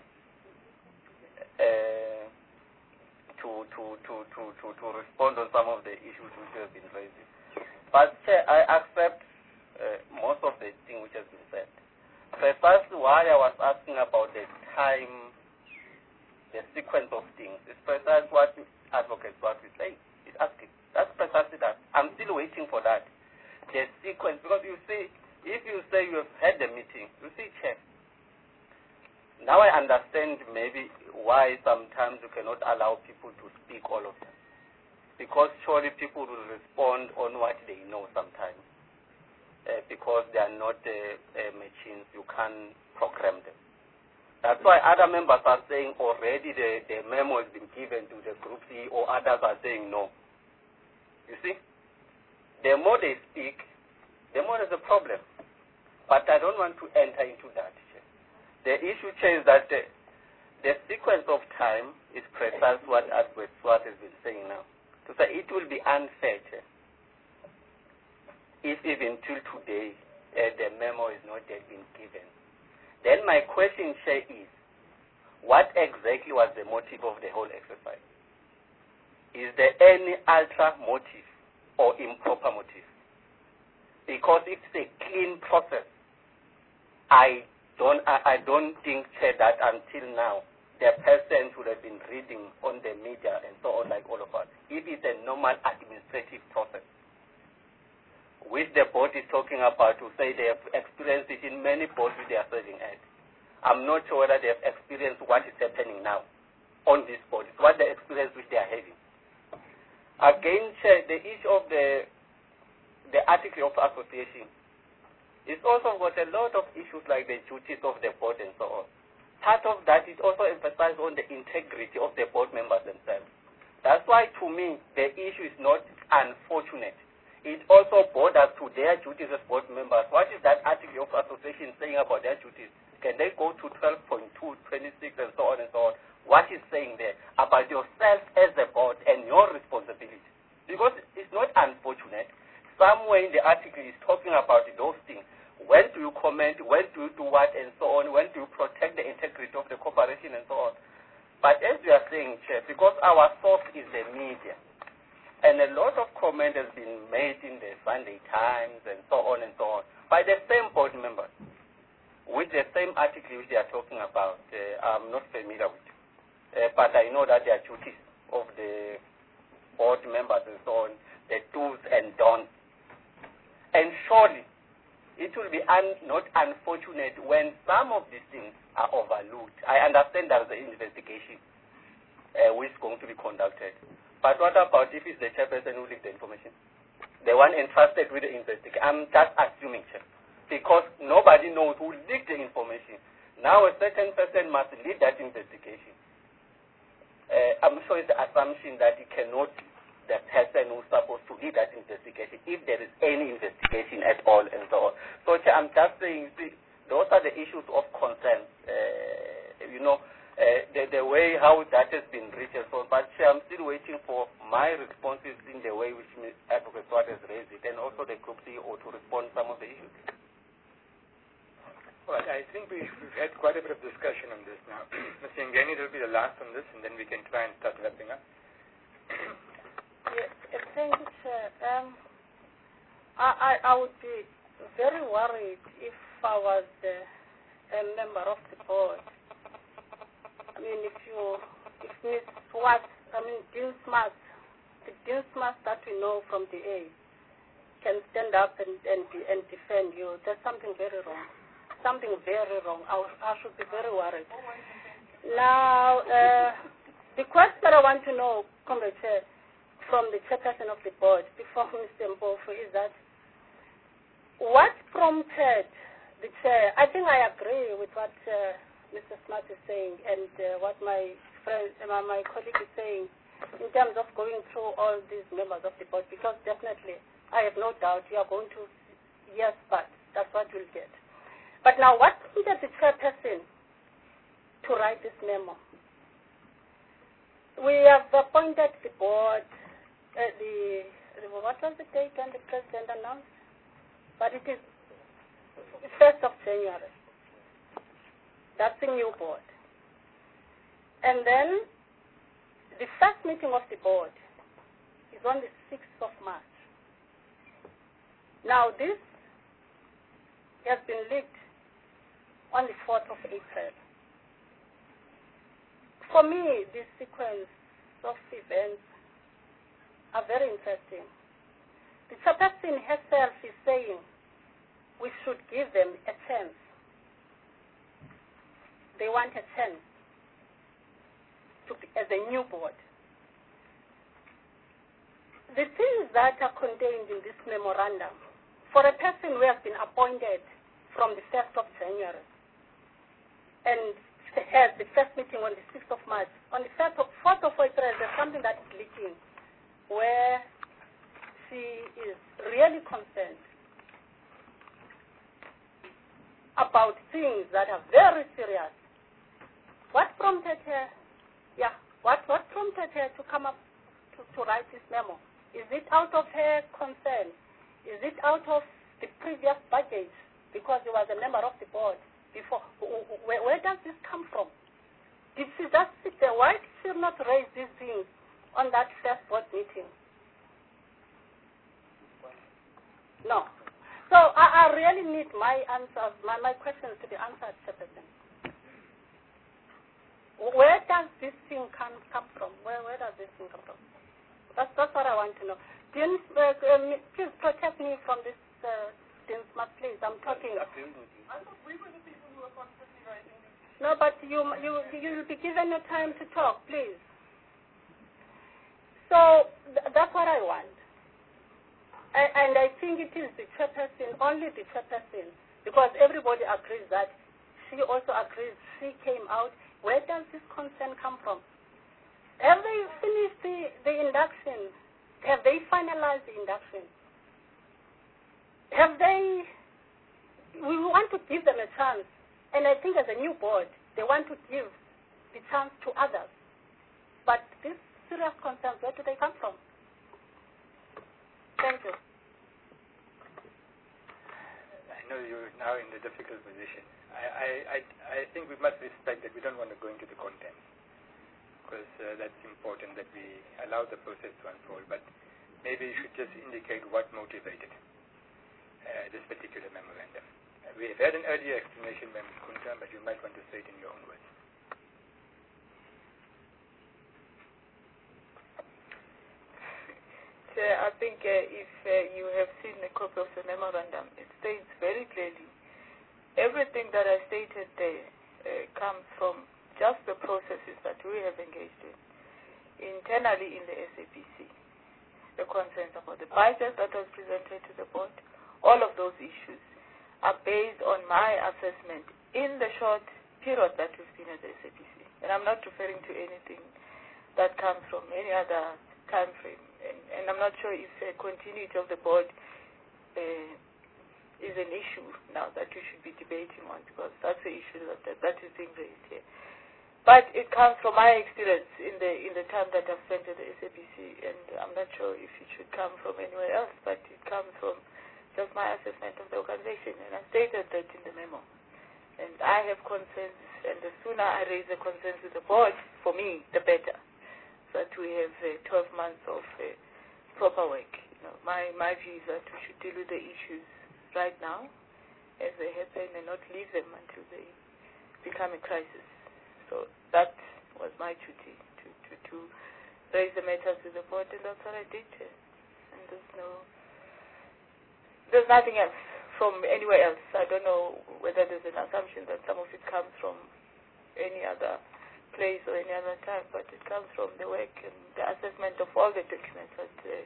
uh, to, to, to, to, to, to respond on some of the issues which have been raised. But, Chair, I accept uh, most of the things which has been said. Precisely why I was asking about the time, the sequence of things, is precisely what advocates what we say. Is asking. That's precisely that. I'm still waiting for that. The sequence, because you see, if you say you have had the meeting, you see, Chair, now I understand maybe why sometimes you cannot allow people to speak, all of them. Because surely people will respond on what they know sometimes. Uh, because they are not uh, uh, machines, you can't program them. That's why other members are saying already the, the memo has been given to the group C, or others are saying no. You see, the more they speak, the more there's a problem. But I don't want to enter into that. The issue, Chair, is that the, the sequence of time is precise what Advocate Swart has been saying now. To say it will be unfair, Chair, if even till today uh, the memo is not yet been given. Then my question, Chair, is what exactly was the motive of the whole exercise? Is there any ultra motive or improper motive? Because it's a clean process. I don't, I, I don't think, Chair, that until now the persons would have been reading on the media and so on, like all of us. If it's a normal administrative process, which the board is talking about, to say they have experienced it in many boards which they are serving at. I'm not sure whether they have experienced what is happening now on this board, what the experience which they are having. Again, Chair, the issue of the the article of association, it's also got a lot of issues like the duties of the board and so on. Part of that is also emphasized on the integrity of the board members themselves. That's why, to me, the issue is not unfortunate. it also borders to their duties as board members. What is that article of association saying about their duties? Can they go to twelve point two, twenty-six, and so on and so on? What is saying there about yourself as a board and your responsibility? Because it's not unfortunate. Somewhere in the article is talking about those things. When do you comment? When do you do what? And so on. When do you protect the integrity of the corporation and so on? But as you are saying, Chair, because our source is the media, and a lot of comment has been made in the Sunday Times and so on and so on by the same board members with the same article which they are talking about. Uh, I'm not familiar with. Uh, but I know that there are duties of the board members and so on, the do's and don'ts. And surely, it will be un, not unfortunate when some of these things are overlooked. I understand there is an investigation uh, which is going to be conducted. But what about if it's the chairperson who leaked the information? The one entrusted with the investigation. I'm just assuming, Chair, because nobody knows who leaked the information. Now a certain person must lead that investigation. Uh, I'm sure it's the assumption that it cannot the person who's supposed to lead that investigation, if there is any investigation at all, and so on. So I'm just saying, see, those are the issues of concern. Uh, you know, uh, the, the way how that has been reached and so on. But I'm still waiting for my responses in the way which Advocate Swart has raised it, and also the Group C E O to respond to some of the issues. Well, I think we've, we've had quite a bit of discussion on this now. Mister Ngeni will be the last on this, and then we can try and start wrapping up. Yes, thank you, Chair. Um, I, I, I would be very worried if I was uh, a member of the board. I mean, if you, if Miz Swart, I mean, Dean Smart, the Dean Smart that we know from the A, can stand up and, and, and defend you, there's something very wrong. Something very wrong. I, I should be very worried. Now, uh, the question that I want to know, Comrade Chair, from the chairperson of the board, before Mister Mpofu, is that what prompted the chair? I think I agree with what uh, Mister Smart is saying and uh, what my friend, uh, my colleague is saying in terms of going through all these members of the board, because definitely, I have no doubt you are going to, yes, but that's what you'll get. But now, what prompted the chairperson to write this memo? We have appointed the board, uh, the, what was the date when the president announced? But it is first of January. That's the new board. And then, the first meeting of the board is on the sixth of March. Now, this has been leaked on the fourth of April. For me, this sequence of events are very interesting. The chairperson herself is saying we should give them a chance. They want a chance to be as a new board. The things that are contained in this memorandum, for a person who has been appointed from the first of January, and has the first meeting on the sixth of March. On the fourth of April, there's something that is leaking where she is really concerned about things that are very serious. What prompted her, yeah, what, what prompted her to come up to, to write this memo? Is it out of her concern? Is it out of the previous baggage because she was a member of the board? Before, where, where does this come from? Did she just sit there? Why did she not raise these things on that first board meeting? No. So I, I really need my answers, my, my questions to be answered, Chairperson. Where does this thing come, come from? Where, where does this thing come from? That's, that's what I want to know. Dean, uh, um, please protect me from this, uh, Dean Smart, please. I'm talking. I thought we were the people who were constantly writing this. No, but you, you, you will be given your time to talk, please. So th that's what I want. I, and I think it is the chairperson, only the chairperson, because everybody agrees that she also agrees she came out. Where does this concern come from? Have they finished the, the induction? Have they finalized the induction? have they, we want to give them a chance. And I think as a new board, they want to give the chance to others. But these serious concerns, where do they come from? Thank you. I know you're now in a difficult position. I, I, I, I think we must respect that we don't want to go into the content, because uh, that's important that we allow the process to unfold. But maybe you should just indicate what motivated uh, this particular memorandum. Uh, we have had an earlier explanation by Miz Kunta, but you might want to say it in your own words. Chair, I think uh, if uh, you have seen a copy of the memorandum, it states very clearly everything that I stated there uh, comes from just the processes that we have engaged in internally in the S A P C. The concerns about the budget that was presented to the board, all of those issues are based on my assessment in the short period that we've been at the S A P C. And I'm not referring to anything that comes from any other time frame. And, and I'm not sure if the continuity of the board uh, is an issue now that we should be debating on, because that's the issue that, that, that is being raised here. But it comes from my experience in the in the time that I've spent at the S A P C, and I'm not sure if it should come from anywhere else, but it comes from just my assessment of the organization, and I stated that in the memo. And I have concerns, and the sooner I raise the concerns with the board, for me, the better. That we have uh, twelve months of uh, proper work. You know, my, my view is that we should deal with the issues right now as they happen and not leave them until they become a crisis. So that was my duty, to, to, to raise the matters with the board, and that's what I did. Uh, and there's no, there's nothing else from anywhere else. I don't know whether there's an assumption that some of it comes from any other place or any other time, but it comes from the work and the assessment of all the documents that uh,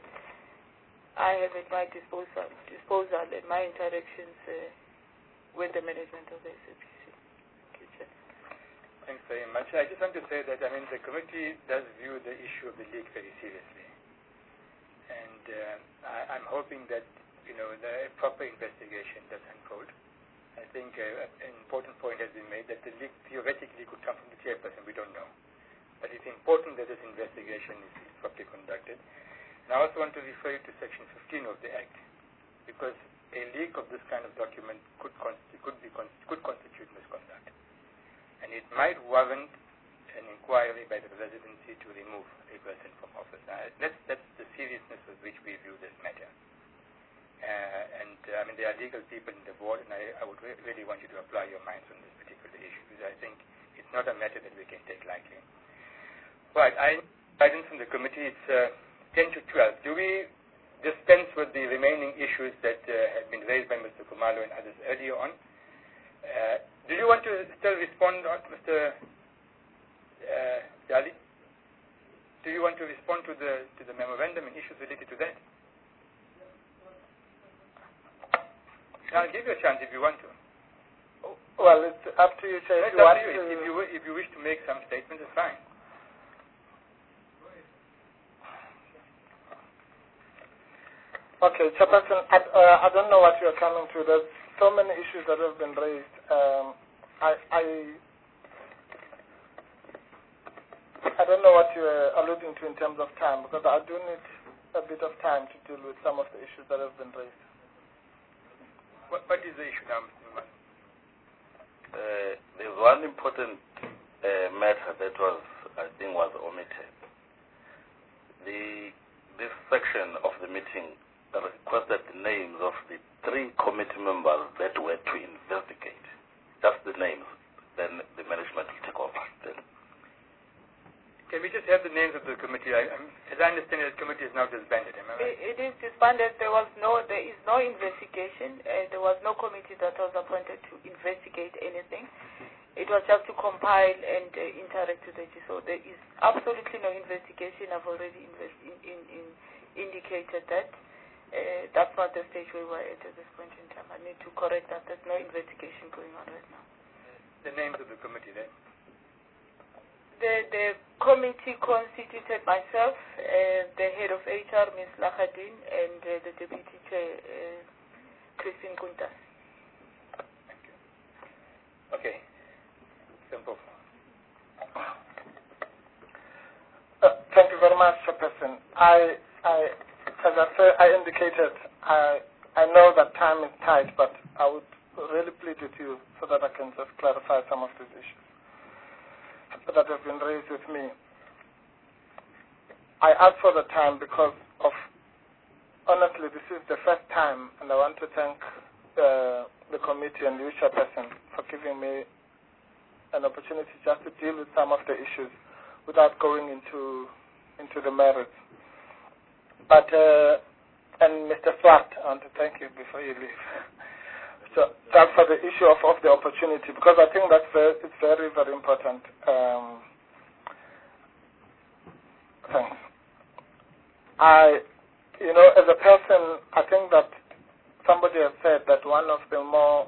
I have at my disposal, disposal and my interactions uh, with the management of the S A P C. Thank you, Chair. Thanks very much. I just want to say that, I mean, the committee does view the issue of the leak very seriously. And uh, I, I'm hoping that, you know, the proper investigation does unfold. I think uh, an important point has been made that the leak theoretically could come from the chairperson. We don't know. But it's important that this investigation is, is properly conducted. And I also want to refer you to Section fifteen of the Act, because a leak of this kind of document could, consti- could, be con- could constitute misconduct. And it might warrant an inquiry by the presidency to remove a person from office. Now, that's, that's the seriousness with which we view this matter. Uh, and uh, I mean, there are legal people in the board, and I, I would re- really want you to apply your minds on this particular issue, because I think it's not a matter that we can take lightly. Right, I guidance from the committee. It's uh, ten to twelve. Do we dispense with the remaining issues that uh, have been raised by Mister Khumalo and others earlier on? Uh, do you want to still respond, Mister Uh, Dali? Do you want to respond to the to the memorandum and issues related to that? I'll give you a chance if you want to. Well, it's up to you, Chair. It's If you up want to you. to... If you, if you wish to make some statements, it's fine. Okay, Chairperson, I, uh, I don't know what you're coming to. There's so many issues that have been raised. Um, I, I, I don't know what you're alluding to in terms of time, because I do need a bit of time to deal with some of the issues that have been raised. What, what is the issue now, Mister Khumalo? Uh, there's one important uh, matter that was, I think, was omitted. The this section of the meeting requested the names of the three committee members that were to investigate. Just the names. Then the management will take over. Then. Can we just have the names of the committee? I, I'm, as I understand it, the committee is now disbanded. Am I right? It, it is disbanded. There was no, there is no investigation. Uh, there was no committee that was appointed to investigate anything. It was just to compile and uh, interact with the G. So there is absolutely no investigation. I've already invest in, in, in indicated that. Uh, that's not the stage we were at at this point in time. I need to correct that. There's no investigation going on right now. The names of the committee then? The, the committee constituted myself, uh, the head of H R, Miz Lahadin, and uh, the deputy chair, uh, Christine Kuntas. Thank you. Okay. Simple. Uh, thank you very much, Chairperson. I, I, as I, say, I indicated, I, I know that time is tight, but I would really plead with you so that I can just clarify some of these issues that have been raised with me. I asked for the time because of, honestly, this is the first time, and I want to thank uh, the committee and you, Chairperson, for giving me an opportunity just to deal with some of the issues without going into into the merits. But, uh, and Mister Swart, I want to thank you before you leave. So that's for the issue of, of the opportunity, because I think that's very, it's very, very important. Um, thanks. I, you know, as a person, I think that somebody has said that one of the more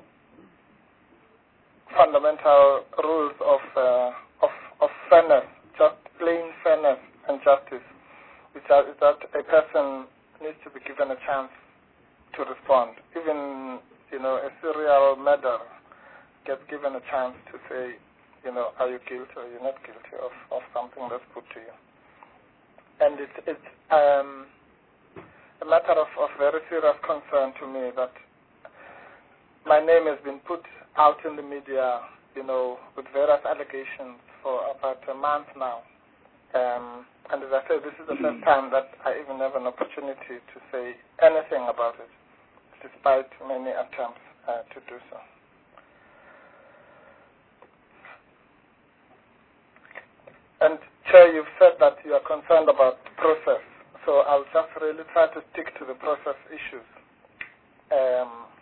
fundamental rules of uh, of, of fairness, just plain fairness and justice, is that, is that a person needs to be given a chance to respond. Even, you know, a serial murderer gets given a chance to say, you know, are you guilty or you're not guilty of, of something that's put to you. And it's, it's um, a matter of, of very serious concern to me that my name has been put out in the media, you know, with various allegations for about a month now. Um, and as I said, this is the first time that I even have an opportunity to say anything about it, despite many attempts uh, to do so. And Chair, you've said that you are concerned about the process, so I'll just really try to stick to the process issues. Um,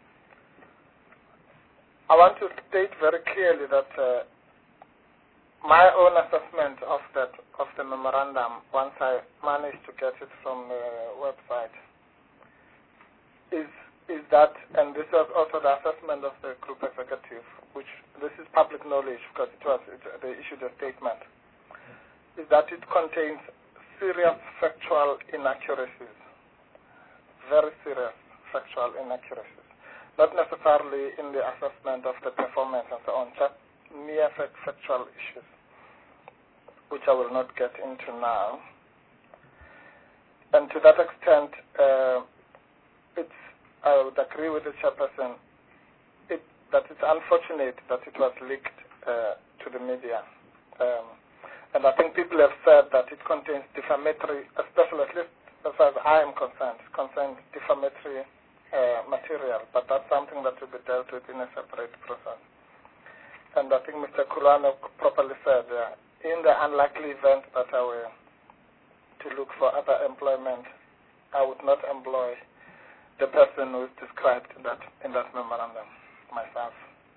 I want to state very clearly that uh, my own assessment of that of the memorandum, once I managed to get it from the website, is is that, and this was also the assessment of the group executive, which this is public knowledge because it was it, they issued a statement, is that it contains serious factual inaccuracies, very serious factual inaccuracies. Not necessarily in the assessment of the performance and so on, just mere factual issues, which I will not get into now. And to that extent, uh, it's, I would agree with the Chairperson it, that it's unfortunate that it was leaked uh, to the media. Um, and I think people have said that it contains defamatory, especially at least as far as I am concerned, it contains defamatory Uh, material, but that's something that will be dealt with in a separate process. And I think Mister Kulano properly said, uh, in the unlikely event that I were to look for other employment, I would not employ the person who is described in that, in that memorandum, myself.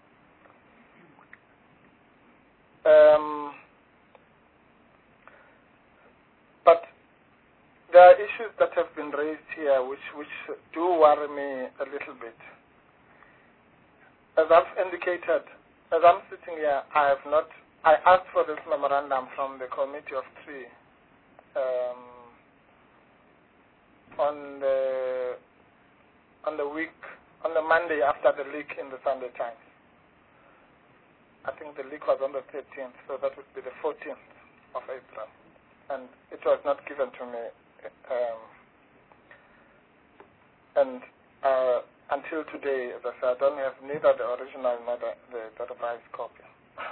Um, but there are issues that have been raised here which, which do worry me a little bit. As I've indicated, as I'm sitting here, I have not, I asked for this memorandum from the committee of three um, on the on the week, on the Monday after the leak in the Sunday Times. I think the leak was on the thirteenth, so that would be the fourteenth of April. And it was not given to me Um, and uh, until today, as I said, I don't have neither the original nor the, the, the revised copy.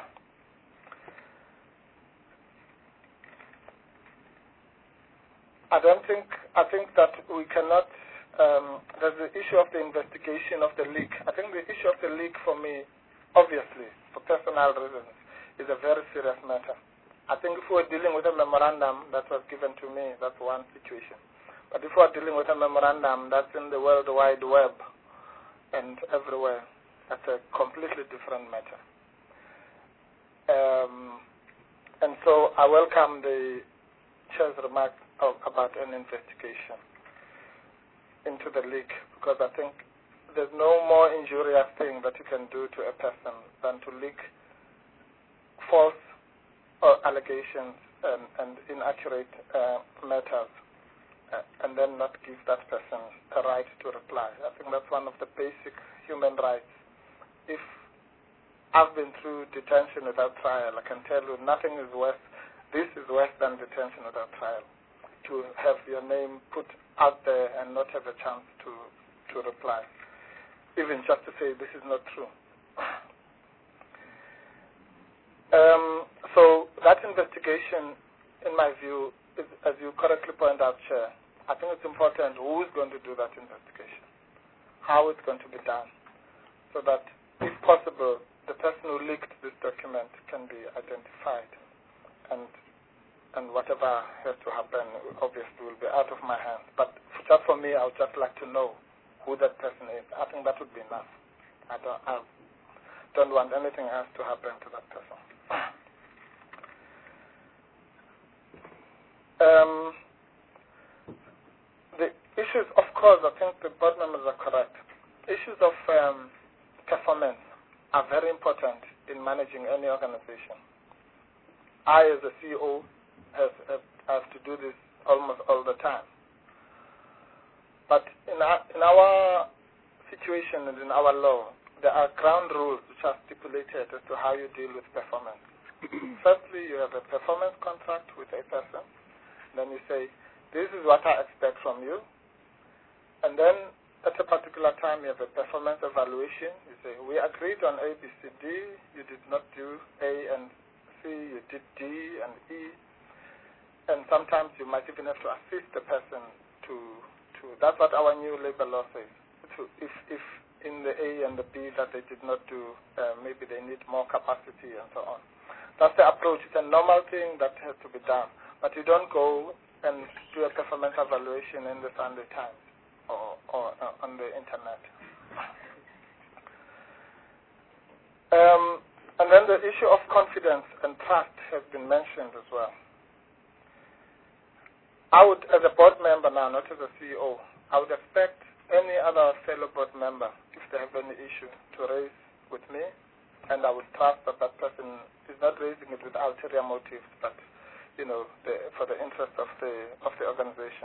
I don't think, I think that we cannot, um, there's the issue of the investigation of the leak. I think the issue of the leak for me, obviously, for personal reasons, is a very serious matter. I think if we're dealing with a memorandum that was given to me, that's one situation. But if we're dealing with a memorandum that's in the World Wide Web and everywhere, that's a completely different matter. Um, and so I welcome the Chair's remark of, about an investigation into the leak, because I think there's no more injurious thing that you can do to a person than to leak false or allegations and, and inaccurate uh, matters uh, and then not give that person a right to reply. I think that's one of the basic human rights. If I've been through detention without trial, I can tell you nothing is worse. This is worse than detention without trial. To have your name put out there and not have a chance to, to reply. Even just to say this is not true. Um, so that investigation, in my view, is, as you correctly point out, Chair, I think it's important who is going to do that investigation, how it's going to be done, so that, if possible, the person who leaked this document can be identified, and and whatever has to happen, obviously, will be out of my hands. But just for me, I would just like to know who that person is. I think that would be enough. I don't, I don't want anything else to happen to that person. Um, the issues, of course, I think the board members are correct. Issues of um, performance are very important in managing any organization. I, as a C E O, have, have, have to do this almost all the time. But in our, in our situation and in our law, there are ground rules which are stipulated as to how you deal with performance. Firstly, you have a performance contract with a person. Then you say, this is what I expect from you. And then at a particular time, you have a performance evaluation. You say, we agreed on A, B, C, D. You did not do A and C. You did D and E. And sometimes you might even have to assist the person to, to that's what our new labor law says. To, if, if in the A and the B that they did not do, uh, maybe they need more capacity and so on. That's the approach. It's a normal thing that has to be done. But you don't go and do a performance evaluation in the Sunday Times or, or uh, on the internet. Um, and then the issue of confidence and trust has been mentioned as well. I would, as a board member now, not as a C E O, I would expect any other fellow board member, if they have any issue, to raise with me, and I would trust that that person is not raising it with ulterior motives, but you know, the, for the interest of the of the organization.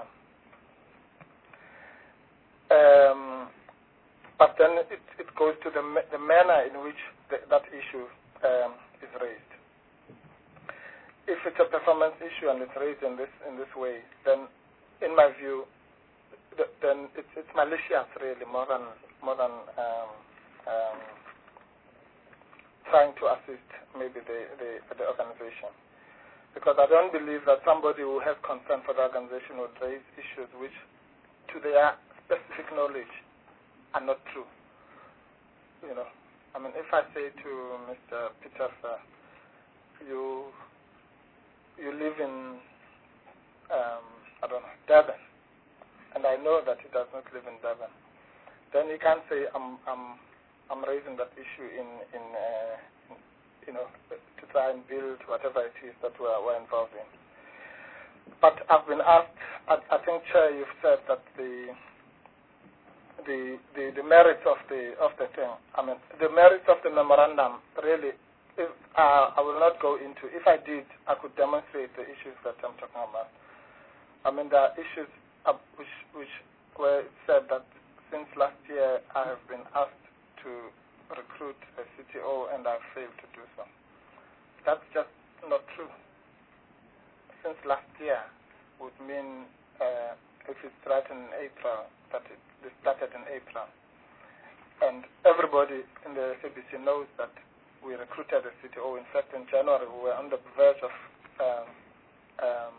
Um, but then it, it goes to the the manner in which the, that issue um, is raised. If it's a performance issue and it's raised in this in this way, then, in my view, the, then it's it's malicious really, more than more than um, um, trying to assist maybe the the, the organization. Because I don't believe that somebody who has concern for the organization would raise issues which, to their specific knowledge, are not true. You know, I mean, if I say to Mister Peters, uh, you you live in, um, I don't know, Durban, and I know that he does not live in Durban, then he can't say I'm I'm I'm raising that issue in in. Uh, you know, to try and build whatever it is that we're, we're involved in. But I've been asked, I, I think, Chair, you've said that the, the the the merits of the of the thing, I mean, the merits of the memorandum really, if, uh, I will not go into. If I did, I could demonstrate the issues that I'm talking about. I mean, there are issues uh, which, which where it said that since last year I have been asked to recruit a C T O and I failed to do so. That's just not true. Since last year would mean uh, if it started in April, that it, it started in April. And everybody in the S A B C knows that we recruited a C T O. In fact, in January we were on the verge of um, um,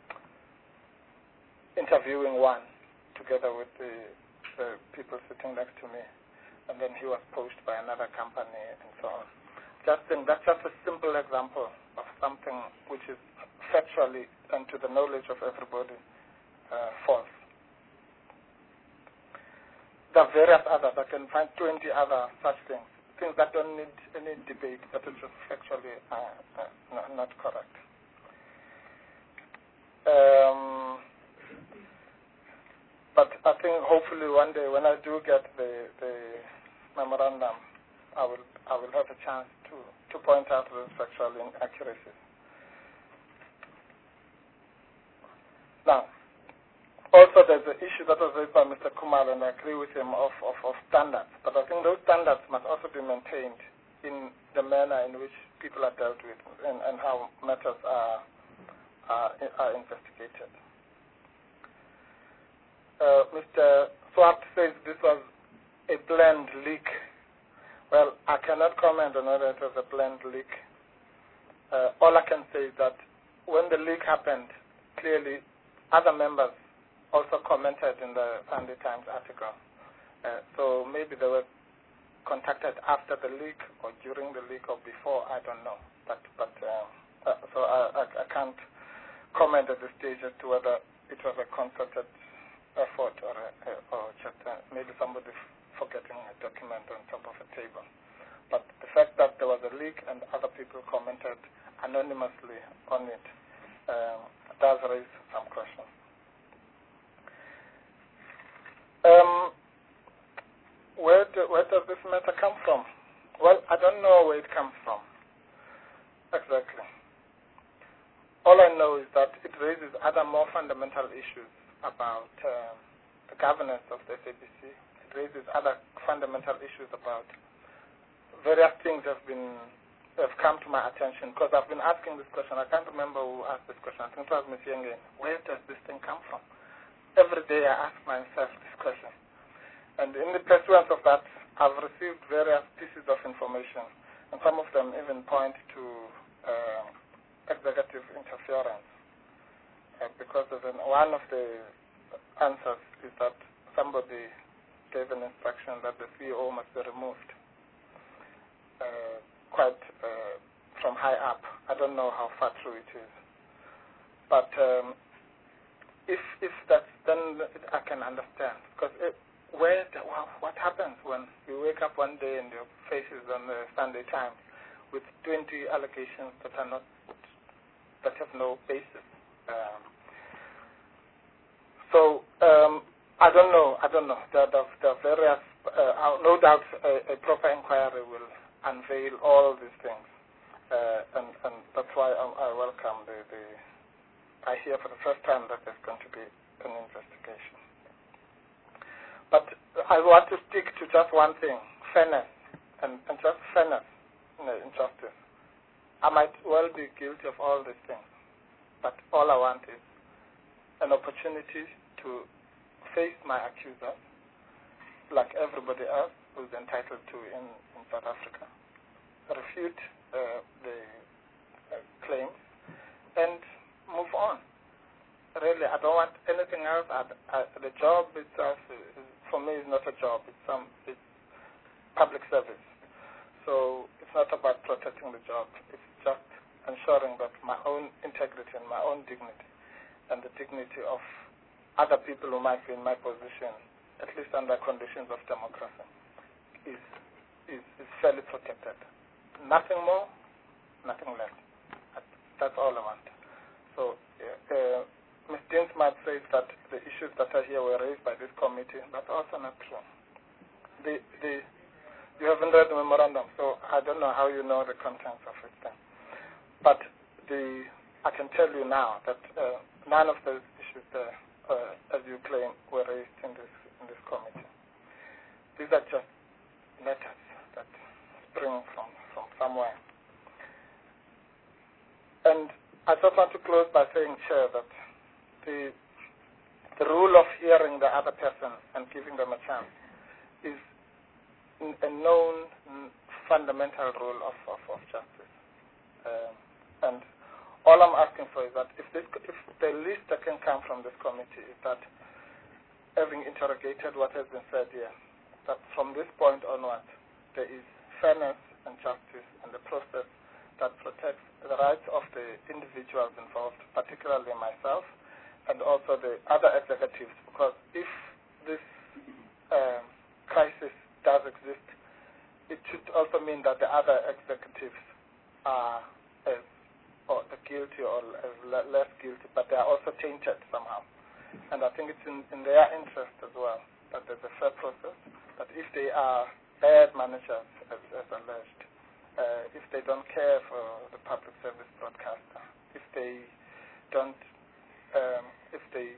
interviewing one together with the, the people sitting next to me. And then he was poached by another company and so on. Just think that's just a simple example of something which is factually and to the knowledge of everybody uh, false. There are various others. I can find twenty other such things, things that don't need any debate, that are just factually uh, uh, not, not correct. Um, but I think hopefully one day when I do get the the memorandum, I will I will have a chance to, to point out those factual inaccuracies. Now, also there's the issue that was raised by Mister Kumar, and I agree with him, of, of, of standards. But I think those standards must also be maintained in the manner in which people are dealt with and, and how matters are, are, are investigated. Uh, Mister Swart says this was a planned leak. Well, I cannot comment on whether it was a planned leak. Uh, all I can say is that when the leak happened, clearly other members also commented in the Sunday Times article. Uh, so maybe they were contacted after the leak or during the leak or before, I don't know. But, but uh, uh, so I, I, I can't comment at this stage as to whether it was a concerted effort or, a, or just uh, maybe somebody forgetting a document on top of a table. But the fact that there was a leak and other people commented anonymously on it um, does raise some questions. Um, where, do, where does this matter come from? Well, I don't know where it comes from exactly. All I know is that it raises other more fundamental issues about um, the governance of the S A B C. It raises other fundamental issues about various things have been have come to my attention because I've been asking this question. I can't remember who asked this question. I think it was Miz Yenge. Where does this thing come from? Every day I ask myself this question. And in the pursuance of that, I've received various pieces of information, and some of them even point to uh, executive interference. Uh, because of an, one of the answers is that somebody gave an instruction that the C E O must be removed uh, quite uh, from high up. I don't know how far true it is. But um, if if that's, then I can understand. Because it, where the, what happens when you wake up one day and your face is on the Sunday Times with twenty allegations that are not, that have no basis? Um, so um, I don't know. I don't know. There, there, there are various. Uh, no doubt, a, a proper inquiry will unveil all these things, uh, and, and that's why I, I welcome the, the. I hear for the first time that there's going to be an investigation. But I want to stick to just one thing: fairness, and, and just fairness in justice. I might well be guilty of all these things, but all I want is an opportunity to face my accusers, like everybody else who's entitled to in, in South Africa, refute uh, the uh, claims, and move on. Really, I don't want anything else. I, I, the job itself, is, for me, is not a job. It's some it's public service. So it's not about protecting the job. It's just ensuring that my own integrity and my own dignity and the dignity of other people who might be in my position, at least under conditions of democracy, is, is, is fairly protected. Nothing more, nothing less. That's all I want. So uh, Miz Dinsmart says that the issues that are here were raised by this committee. That's also not true. The, the, you haven't read the memorandum, so I don't know how you know the contents of it then. But the, I can tell you now that uh, none of those issues there, uh, as you claim, were raised in this, in this committee. These are just letters that spring from, from somewhere. And I just want to close by saying, Chair, that the, the rule of hearing the other person and giving them a chance is a known fundamental rule of, of, of justice. Um, and all I'm asking for is that if, this, if the least that can come from this committee is that, having interrogated what has been said here, that from this point onward, there is fairness and justice in the process that protects the rights of the individuals involved, particularly myself, and also the other executives, because if this um, crisis does exist, it should also mean that the other executives are as or guilty or as less guilty, but they are also tainted somehow. And I think it's in, in their interest as well that there's a fair process, that if they are bad managers, as, as alleged, uh, if they don't care for the public service broadcaster, if they don't, um, if they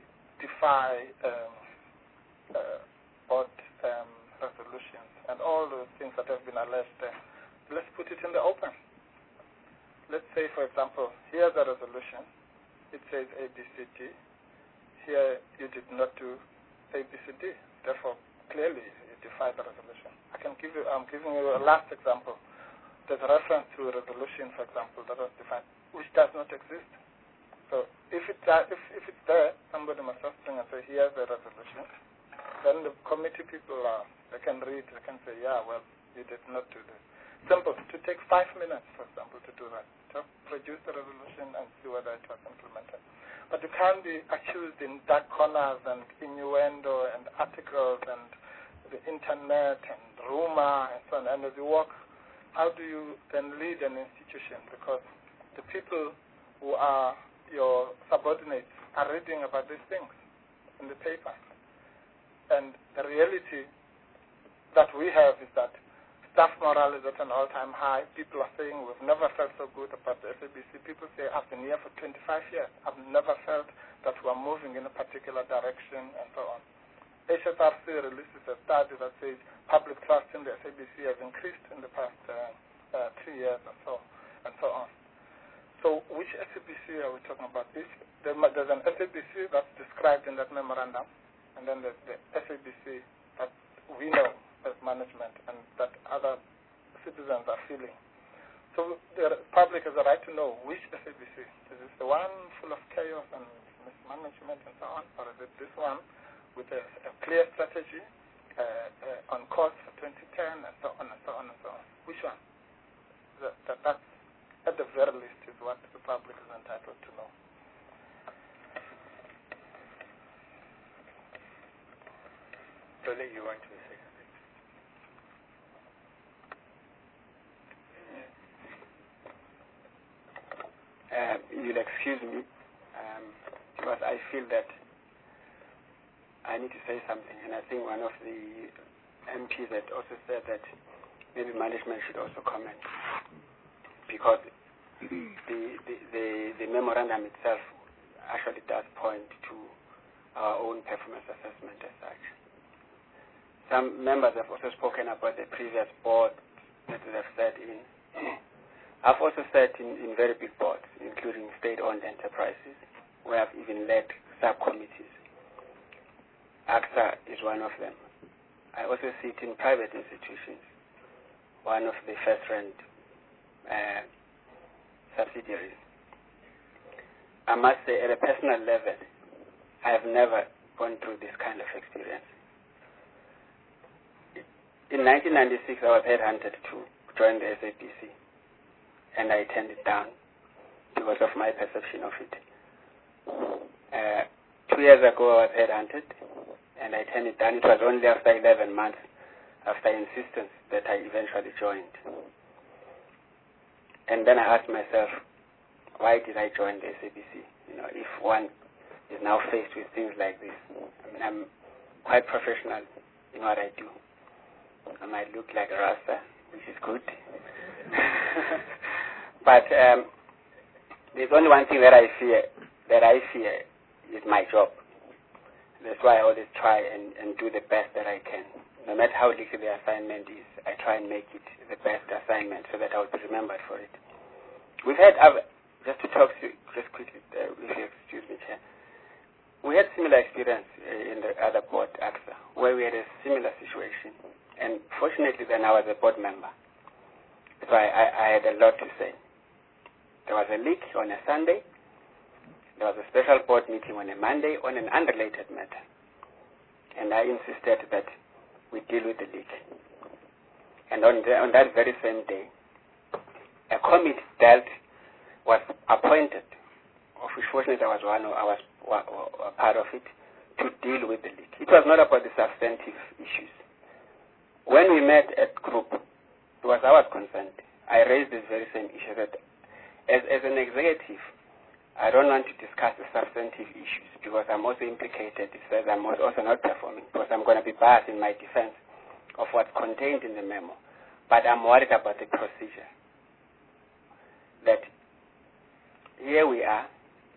defy um, uh, board um, resolutions and all those things that have been alleged there. Let's put it in the open. Let's say, for example, here's a resolution. It says A, B, C, D. Here you did not do A, B, C, D. Therefore, clearly you defy the resolution. I can give you, I'm giving you a last example. There's a reference to a resolution, for example, that was defined, which does not exist. So if, it, uh, if, if it's there, somebody must just bring and say, here's the resolution. Then the committee people, uh, they can read, they can say, yeah, well, you did not do this. Simple, to take five minutes, for example, to do that. Just produce the resolution and see whether it was implemented. But you can't be accused in dark corners and innuendo and articles and the internet and rumor and so on. And as you walk, how do you then lead an institution? Because the people who are your subordinates are reading about these things in the paper. And the reality that we have is that staff morale is at an all-time high. People are saying we've never felt so good about the S A B C. People say I've been here for twenty-five years. I've never felt that we're moving in a particular direction and so on. H S R C releases a study that says public trust in the S A B C has increased in the past uh, uh, three years and so, and so on. So which S A B C are we talking about? This, there's an S A B C that's described in that memorandum, and then there's the S A B C that we know as management and that other citizens are feeling. So the public has a right to know which S A B C. Is this the one full of chaos and mismanagement and so on, or is it this one with a, a clear strategy uh, uh, on course for twenty ten and so on and so on and so on? Which one? That, that, that's, at the very least, is what the public is entitled to know. Tole, you want to say something? Uh, you'll excuse me, um, because I feel that I need to say something, and I think one of the M Ps had also said that maybe management should also comment, because the, the, the, the memorandum itself actually does point to our own performance assessment as such. Some members have also spoken about the previous board that they have sat in. I've also sat in, in very big boards, including state-owned enterprises, where I've even led subcommittees. A C S A is one of them. I also sit in private institutions, one of the first-rank uh, subsidiaries. I must say, at a personal level, I have never gone through this kind of experience. In nineteen ninety-six, I was headhunted to join the S A B C. And I turned it down because of my perception of it. Uh, two years ago, I was headhunted, and I turned it down. It was only after eleven months, after insistence, that I eventually joined. And then I asked myself, why did I join the S A B C? You know, if one is now faced with things like this. I mean, I'm quite professional in what I do. I might look like a Rasta, which is good. But um, there's only one thing that I fear, that I fear is my job. That's why I always try and, and do the best that I can. No matter how little the assignment is, I try and make it the best assignment so that I will be remembered for it. We've had other, just to talk to you, just quickly, uh, if you excuse me, Chair. We had similar experience uh, in the other board, A C S A, where we had a similar situation. And fortunately, then I was a board member. So I, I, I had a lot to say. There was a leak on a Sunday. There was a special board meeting on a Monday on an unrelated matter. And I insisted that we deal with the leak. And on, the, on that very same day, a committee dealt, was appointed, of which fortunately I was one, I was a part of it, to deal with the leak. It was not about the substantive issues. When we met at group, it was I was concerned. I raised this very same issue that as, as an executive, I don't want to discuss the substantive issues because I'm also implicated. It says I'm also not performing because I'm going to be biased in my defense of what's contained in the memo. But I'm worried about the procedure. That here we are,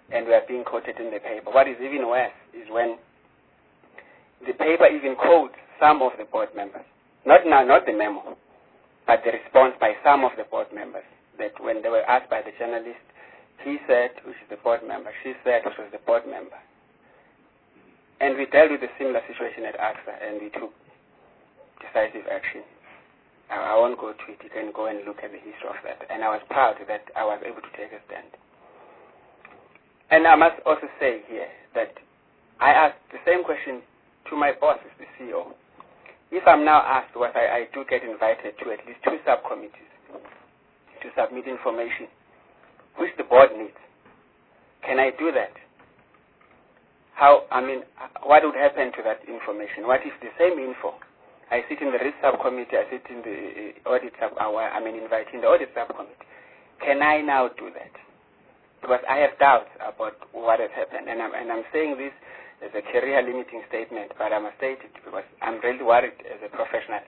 and we are being quoted in the paper. What is even worse is when the paper even quotes some of the board members, not now, not the memo, but the response by some of the board members, that when they were asked by the journalist, he said, which is the board member, she said, which was the board member. And we dealt with a similar situation at AXA, and we took decisive action. I, I won't go to it. You can go and look at the history of that. And I was proud that I was able to take a stand. And I must also say here that I asked the same question to my boss, as the C E O. If I'm now asked what I, I do get invited to at least two subcommittees to submit information, which the board needs, can I do that? How, I mean, what would happen to that information? What if the same info, I sit in the risk subcommittee, I sit in the audit sub, I mean, inviting the audit subcommittee. Can I now do that? Because I have doubts about what has happened, and I'm, and I'm saying this as a career limiting statement, but I must state it because I'm really worried as a professional.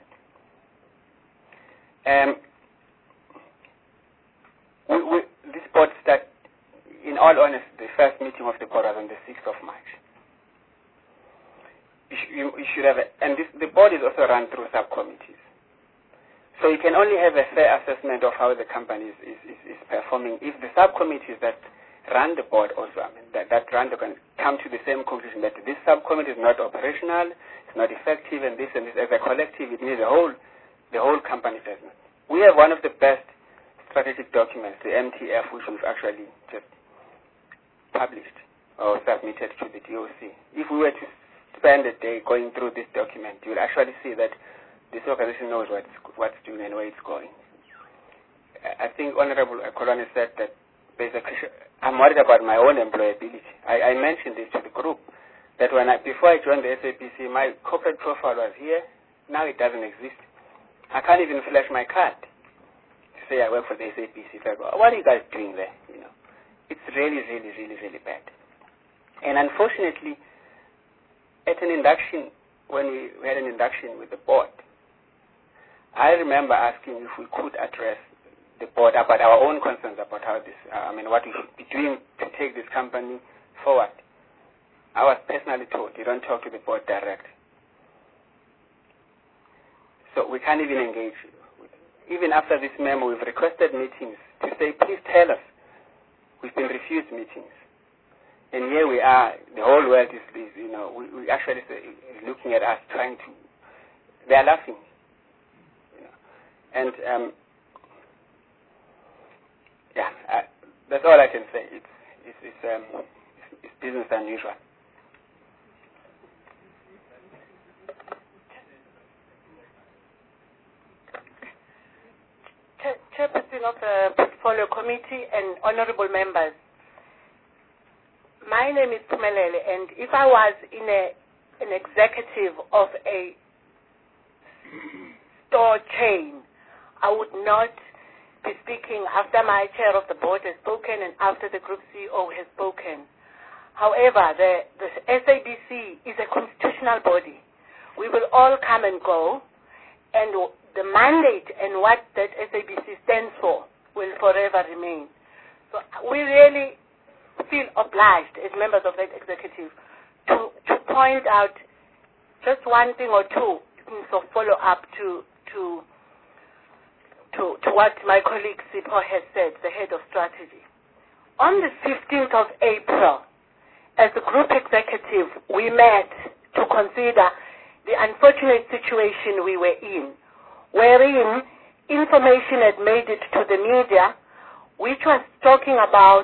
Um, we, we, this board started, in all honesty, the first meeting of the board was on the sixth of March. You, sh you, you should have, a, and this, the board is also run through subcommittees. So you can only have a fair assessment of how the company is, is, is, is performing if the subcommittees that run the board also, I mean, that, that run the can come to the same conclusion that this subcommittee is not operational, it's not effective, and this and this. As a collective, it needs the whole, the whole company assessment. We have one of the best strategic documents, the M T F, which we've actually just published or submitted to the D O C. If we were to spend a day going through this document, you will actually see that this organization knows what's, what's doing and where it's going. I think Honorable Kolwane said that basically I'm worried about my own employability. I, I mentioned this to the group, that when I, before I joined the S A P C, my corporate profile was here. Now it doesn't exist. I can't even flash my card to say I work for the S A P C. So I go, what are you guys doing there? You know, it's really, really, really, really bad. And unfortunately, at an induction, when we, we had an induction with the board, I remember asking if we could address the board about our own concerns about how this, uh, I mean, what we should be doing to take this company forward. I was personally told, you don't talk to the board direct. So we can't even engage. Even after this memo, we've requested meetings to say, please tell us. We've been refused meetings. And here we are, the whole world is, is you know, we, we actually say, looking at us trying to, they are laughing. You know. And, um, yeah, uh, that's all I can say. It's, it's, it's, um, it's, it's business unusual. Chairperson of the Portfolio Committee and honorable members, my name is Pumelele, and if I was in a, an executive of a store chain, I would not be speaking after my chair of the board has spoken and after the group C E O has spoken. However, the, the S A B C is a constitutional body. We will all come and go, and the mandate and what that S A B C stands for will forever remain. So we really feel obliged as members of that executive to, to point out just one thing or two things of follow-up to, to To, to what my colleague Sipho has said, the head of strategy. On the fifteenth of April, as a group executive, we met to consider the unfortunate situation we were in, wherein information had made it to the media, which was talking about,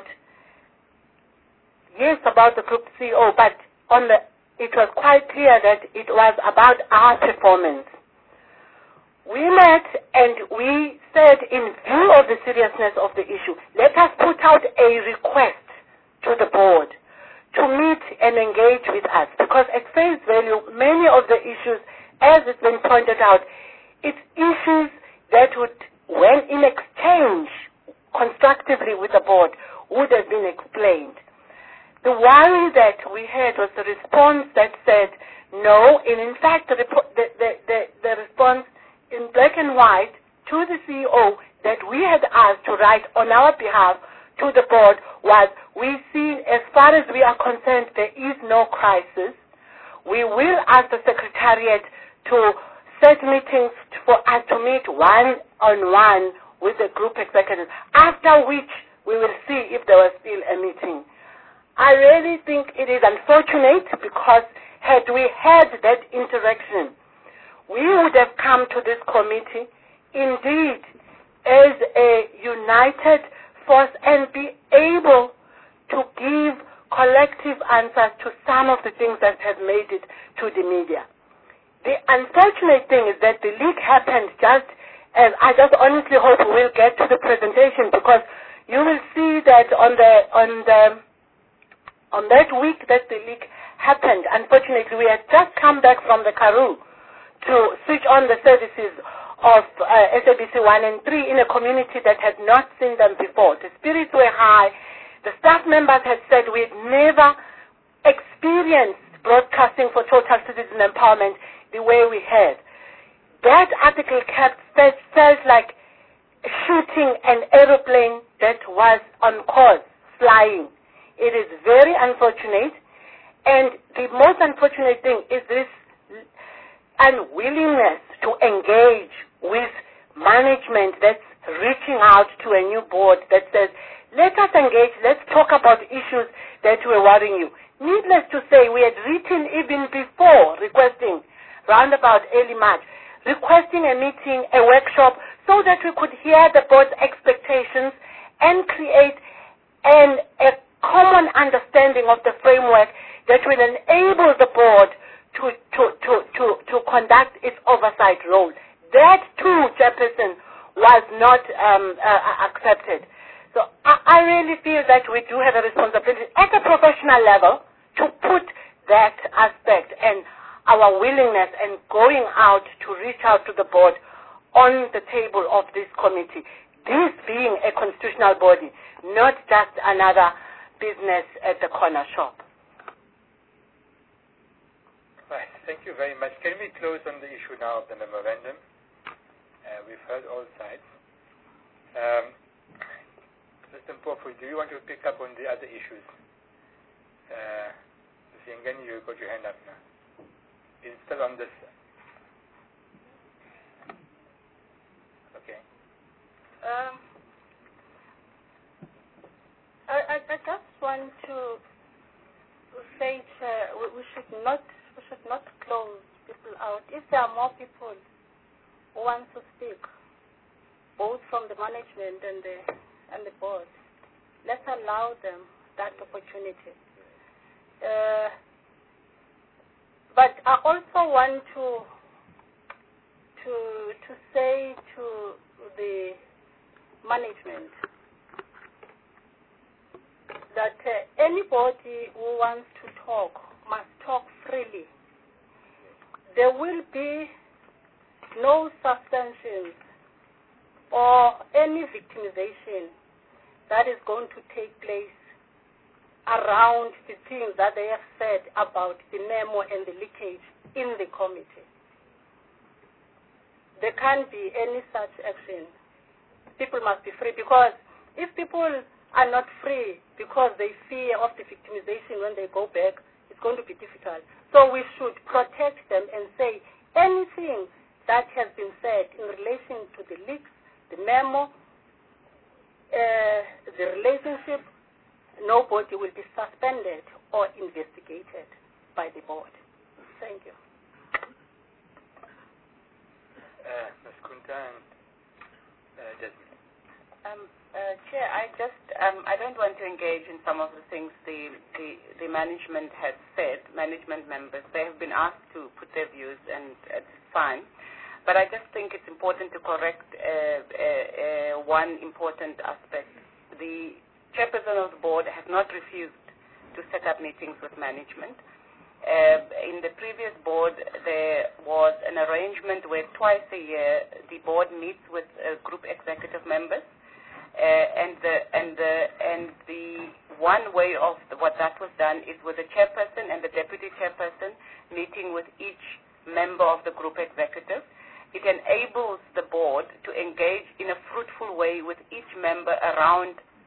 yes, about the group C E O, but on the, it was quite clear that it was about our performance. We met and we said, in view of the seriousness of the issue, let us put out a request to the board to meet and engage with us, because at face value, many of the issues, as it's been pointed out, it's issues that would, when in exchange constructively with the board, would have been explained. The worry that we had was the response that said no, and in fact the, the, the, the, the response in black and white to the C E O that we had asked to write on our behalf to the board was, we see, as far as we are concerned, there is no crisis. We will ask the Secretariat to set meetings for us to meet one-on-one with the group executives, after which we will see if there was still a meeting. I really think it is unfortunate because had we had that interaction, we would have come to this committee indeed as a united force and be able to give collective answers to some of the things that have made it to the media. The unfortunate thing is that the leak happened just as I just honestly hope we will get to the presentation, because you will see that on the on the on that week that the leak happened, unfortunately we had just come back from the Karoo to switch on the services of uh, S A B C one and three in a community that had not seen them before. The spirits were high. The staff members had said we had never experienced broadcasting for total citizen empowerment the way we had. That article kept, felt, felt like shooting an aeroplane that was on course, flying. It is very unfortunate, and the most unfortunate thing is this unwillingness to engage with management that's reaching out to a new board that says, let us engage, let's talk about issues that were worrying you. Needless to say, we had written even before requesting, round about early March, requesting a meeting, a workshop, so that we could hear the board's expectations and create an, a common understanding of the framework that will enable the board to, to, to, to, to conduct its oversight role. That, too, Chairperson, was not um, uh, accepted. So I, I really feel that we do have a responsibility at a professional level to put that aspect and our willingness and going out to reach out to the board on the table of this committee. This being a constitutional body, not just another business at the corner shop. Right. Thank you very much. Can we close on the issue now of the memorandum? Uh, we've heard all sides. Um, Mister Mpofu, do you want to pick up on the other issues? Uh, Mister you got your hand up now. Is it still on this? Okay. Um, I, I, I just want to say uh, we, we should not we should not close people out. If there are more people who want to speak, both from the management and the and the board, let's allow them that opportunity. Uh, but I also want to to to say to the management that uh, anybody who wants to talk must talk freely. There will be no suspensions or any victimization that is going to take place around the things that they have said about the memo and the leakage in the committee. There can't be any such action. People must be free, because if people are not free because they fear of the victimization when they go back, it's going to be difficult. So we should protect them and say anything that has been said in relation to the leaks, the memo, uh, the relationship, nobody will be suspended or investigated by the board. Thank you. Uh, Miz Kunta and uh, Desmond. Um, uh, Chair, I just um, I don't want to engage in some of the things the, the the management has said. Management members, they have been asked to put their views, and it's fine. But I just think it's important to correct uh, uh, uh, one important aspect. The chairperson of the board has not refused to set up meetings with management. Uh, in the previous board, there was an arrangement where twice a year the board meets with uh, group executive members, uh, and the and the and the one way of the, what that was done is with the chairperson and the deputy chairperson meeting with each member of the group executive. It enables the board to engage in a fruitful way with each member around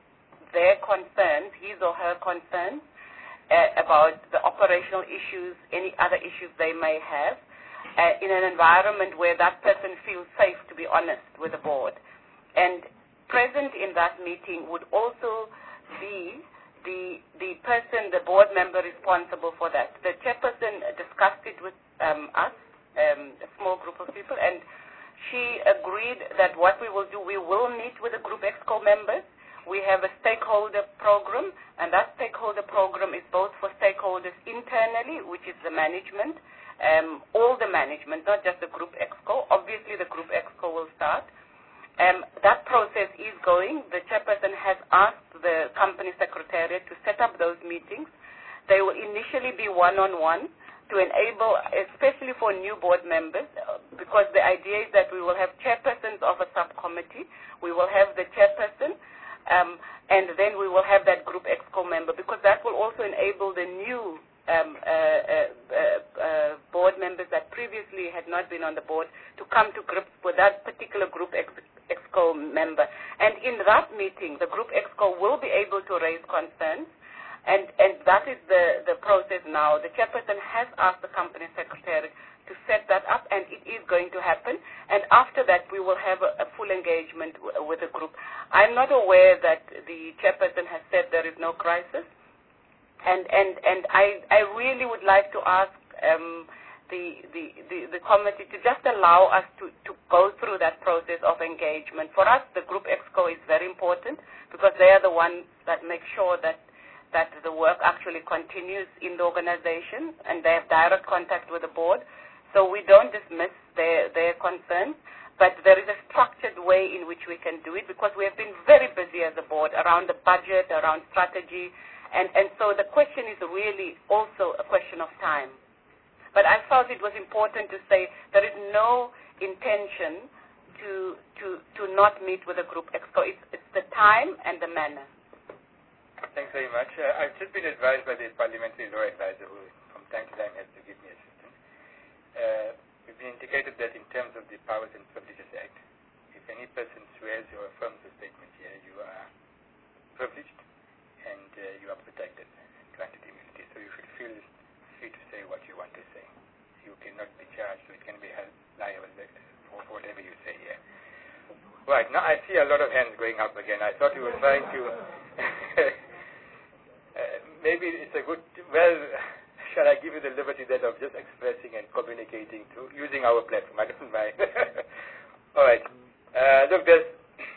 their concerns, his or her concerns, uh, about the operational issues, any other issues they may have, uh, in an environment where that person feels safe to be honest with the board. And present in that meeting would also be the the person, the board member responsible for that. The chairperson discussed it with um, us, um, a small group of people, and she agreed that what we will do, we will meet with the Group Exco members. We have a stakeholder program, and that stakeholder program is both for stakeholders internally, which is the management, um, all the management, not just the Group Exco. Obviously, the Group Exco will start. Um, that process is going. The chairperson has asked the company secretariat to set up those meetings. They will initially be one-on-one to enable, especially for new board members, because the idea is that we will have chairpersons of a subcommittee. We will have the chairperson, um, and then we will have that Group Exco member, because that will also enable the new um, uh, uh, uh, uh, board members that previously had not been on the board to come to grips with that particular Group Exco Exco member. And in that meeting, the Group Exco will be able to raise concerns, and, and that is the, the process now. The chairperson has asked the company secretary to set that up, and it is going to happen. And after that, we will have a, a full engagement w with the group. I'm not aware that the chairperson has said there is no crisis, and, and, and I, I really would like to ask um, The, the, the, the committee to just allow us to, to go through that process of engagement. For us, the Group Exco is very important because they are the ones that make sure that, that the work actually continues in the organization, and they have direct contact with the board. So we don't dismiss their, their concerns, but there is a structured way in which we can do it, because we have been very busy as a board around the budget, around strategy, and, and so the question is really also a question of time. But I felt it was important to say there is no intention to to to not meet with the Group Exco. It's, it's the time and the manner. Thanks very much. Uh, I've just been advised by the parliamentary law advisor, who from time to time has to give me assistance. Uh, we've been indicated that in terms of the Powers and Privileges Act, if any person swears or affirms a statement here, you are privileged and uh, you are protected and granted immunity. So you should feel free to say what you want to say. You cannot be charged, so it can be held liable for whatever you say here. Right, now I see a lot of hands going up again. I thought you were trying to... uh, maybe it's a good... Well, shall I give you the liberty that of just expressing and communicating through, using our platform? I don't mind. All right. Uh, look, there's...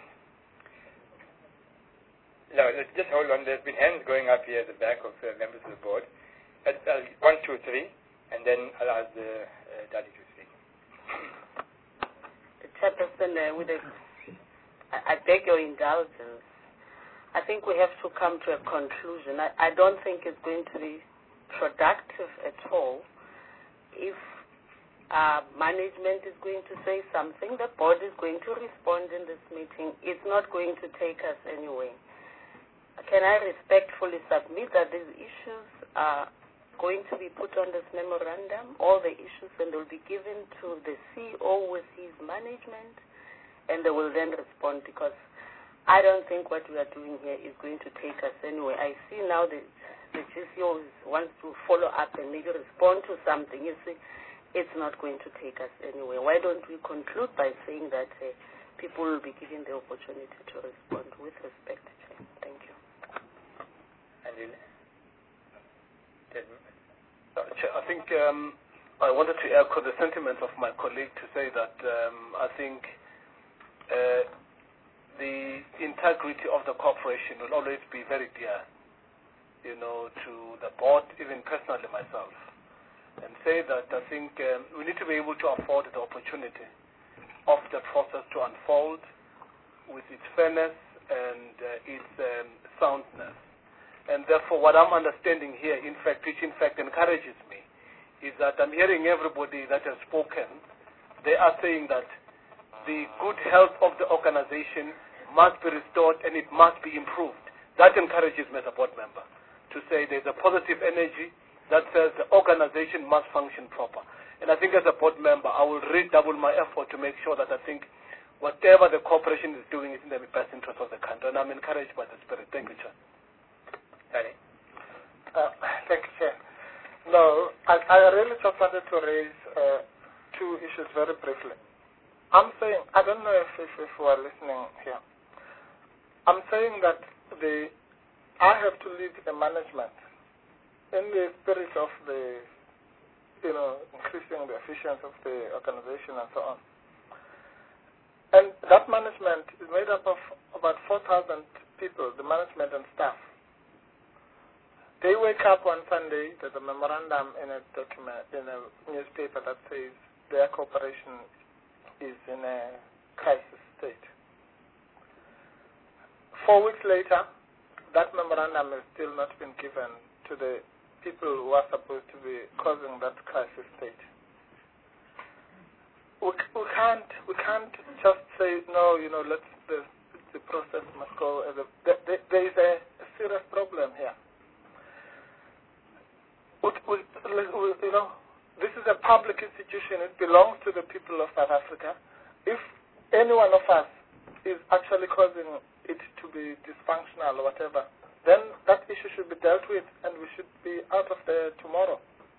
No, let's just hold on. There's been hands going up here at the back of uh, members of the board. Uh, one, two, three, and then I'll ask the uh, Daddy to speak. Chairperson, uh, with a, I, I beg your indulgence. I think we have to come to a conclusion. I, I don't think it's going to be productive at all if uh, management is going to say something, the board is going to respond in this meeting. It's not going to take us anywhere. Can I respectfully submit that these issues are going to be put on this memorandum, all the issues, and they'll be given to the C E O with his management, and they will then respond, because I don't think what we are doing here is going to take us anywhere. I see now that the G C O wants to follow up and maybe respond to something. You see, it's not going to take us anywhere. Why don't we conclude by saying that uh, people will be given the opportunity to respond with respect, Chair. Thank you. And you, Uh, Chair, I think um, I wanted to echo the sentiment of my colleague to say that um, I think uh, the integrity of the corporation will always be very dear, you know, to the board, even personally myself, and say that I think um, we need to be able to afford the opportunity of the process to unfold with its fairness and uh, its um, soundness. And therefore, what I'm understanding here, in fact, which in fact encourages me, is that I'm hearing everybody that has spoken. They are saying that the good health of the organization must be restored and it must be improved. That encourages me as a board member to say there's a positive energy that says the organization must function proper. And I think as a board member, I will redouble my effort to make sure that I think whatever the corporation is doing is in the best interest of the country. And I'm encouraged by the spirit. Thank you, Chair. Danny? Uh, thank you, Chair. No, I, I really just wanted to raise uh, two issues very briefly. I'm saying, I don't know if, if, if you are listening here. I'm saying that the I have to lead the management in the spirit of the, you know, increasing the efficiency of the organization and so on. And that management is made up of about four thousand people, the management and staff. They wake up on Sunday, there's a memorandum in a document, in a newspaper that says their corporation is in a crisis state. Four weeks later, that memorandum has still not been given to the people who are supposed to be causing that crisis state. We, we can't we can't just say no. You know, let's the, the process must go. As a, there, there is a, a serious problem here. We, we, we, you know, this is a public institution. It belongs to the people of South Africa. If any one of us is actually causing it to be dysfunctional or whatever, then that issue should be dealt with, and we should be out of there tomorrow.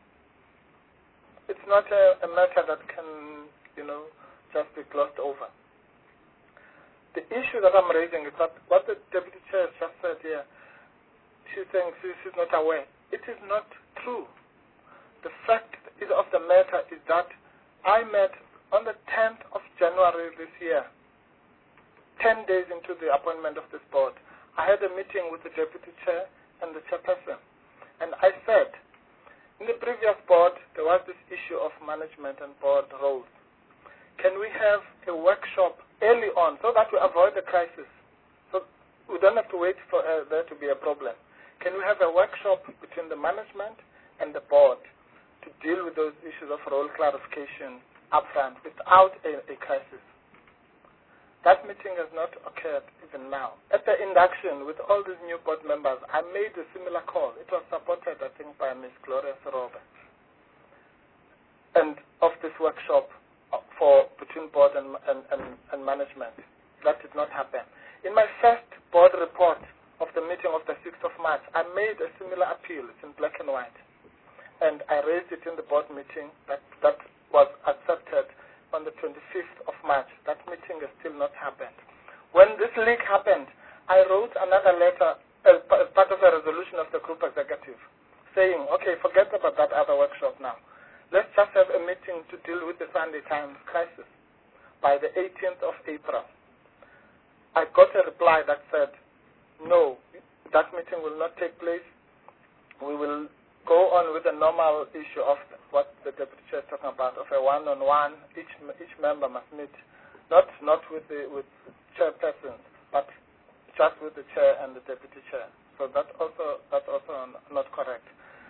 It's not a, a matter that can, you know, just be glossed over. The issue that I'm raising is that what the Deputy Chair just said here, she's saying she, she's not aware. It is not true. The fact of the matter is that I met on the tenth of January this year, ten days into the appointment of this board. I had a meeting with the Deputy Chair and the Chairperson, and I said, in the previous board, there was this issue of management and board roles. Can we have a workshop early on so that we avoid the crisis? So we don't have to wait for uh, there to be a problem. Can we have a workshop between the management and the board to deal with those issues of role clarification upfront without a, a crisis? That meeting has not occurred even now. At the induction with all these new board members, I made a similar call. It was supported, I think, by Miz Gloria Roberts. And of this workshop for between board and, and, and, and management, that did not happen. In my first board report of the meeting of the sixth of March, I made a similar appeal. It's in black and white. And I raised it in the board meeting that, that was accepted on the twenty-fifth of March. That meeting has still not happened. When this leak happened, I wrote another letter as part of a resolution of the group executive saying, okay, forget about that other workshop now. Let's just have a meeting to deal with the Sunday Times crisis by the eighteenth of April. I got a reply that said, no, that meeting will not take place. We will go on with the normal issue of what the Deputy Chair is talking about, of a one-on-one. Each each member must meet, not not with the with chairpersons, but just with the chair and the Deputy Chair. So that's also that's also not correct.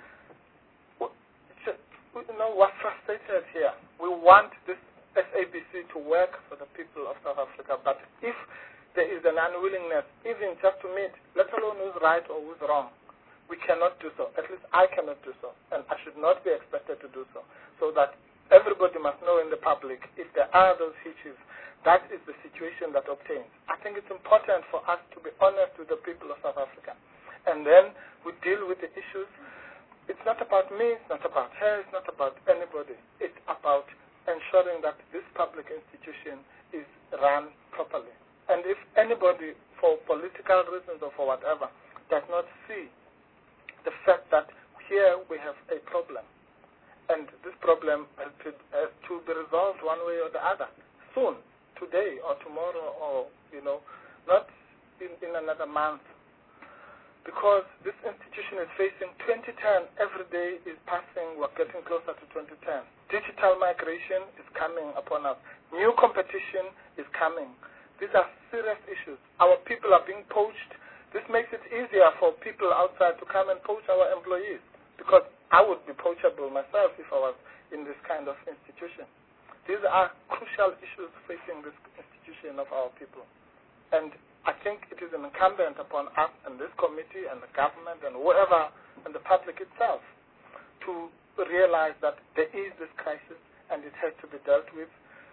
You know, we're frustrated here. We want this S A B C to work for the people of South Africa, but if there is an unwillingness, even just to meet, let alone who's right or who's wrong, we cannot do so. At least I cannot do so, and I should not be expected to do so. So that everybody must know in the public, if there are those hitches, that is the situation that obtains. I think it's important for us to be honest with the people of South Africa. And then we deal with the issues. It's not about me, it's not about her, it's not about anybody. It's about ensuring that this public institution is run properly. And if anybody, for political reasons or for whatever, does not see the fact that here we have a problem, and this problem has to, has to be resolved one way or the other, soon, today or tomorrow, or, you know, not in, in another month, because this institution is facing twenty ten, every day is passing, we're getting closer to twenty ten. Digital migration is coming upon us. New competition is coming. These are serious issues. Our people are being poached. This makes it easier for people outside to come and poach our employees, because I would be poachable myself if I was in this kind of institution. These are crucial issues facing this institution of our people. And I think it is incumbent upon us and this committee and the government and whoever and the public itself to realize that there is this crisis and it has to be dealt with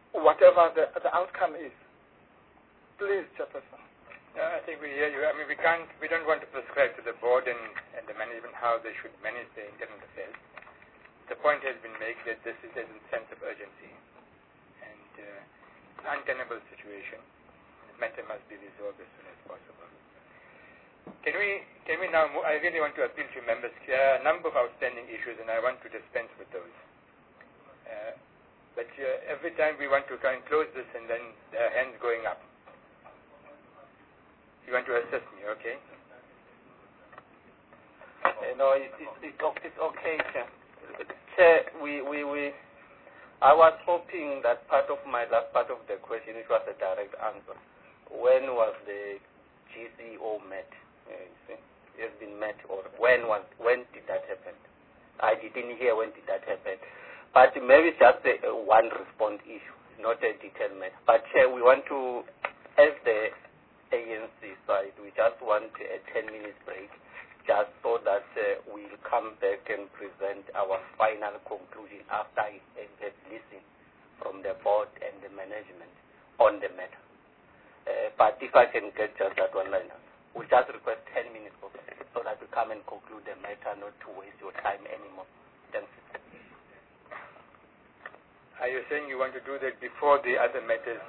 whatever the, the outcome is. Please, Chairperson. Uh, I think we hear you. I mean, we can't, we don't want to prescribe to the board and, and the management how they should manage their internal affairs. The point has been made that this is a sense of urgency and uh, an untenable situation. The matter must be resolved as soon as possible. Can we, can we now move? I really want to appeal to members. There are a number of outstanding issues, and I want to dispense with those. Uh, but uh, every time we want to try and close this, and then there are hands going up. You want to assist me, okay? Uh, no, it, it, it, it's okay, Chair. Chair, we, we, we, I was hoping that part of my last part of the question, which was a direct answer, when was the G C O met? Uh, you see, it has been met, or when was, when did that happen? I didn't hear when did that happen. But maybe just a, a one response issue, not a detailed matter. But Chair, we want to, as the A N C side, we just want a ten minute break, just so that uh, we'll come back and present our final conclusion after I have listened from the board and the management on the matter. Uh, but if I can get just that one liner, we'll just request ten minutes for that, so that we come and conclude the matter, not to waste your time anymore. Thank you. Are you saying you want to do that before the other matters?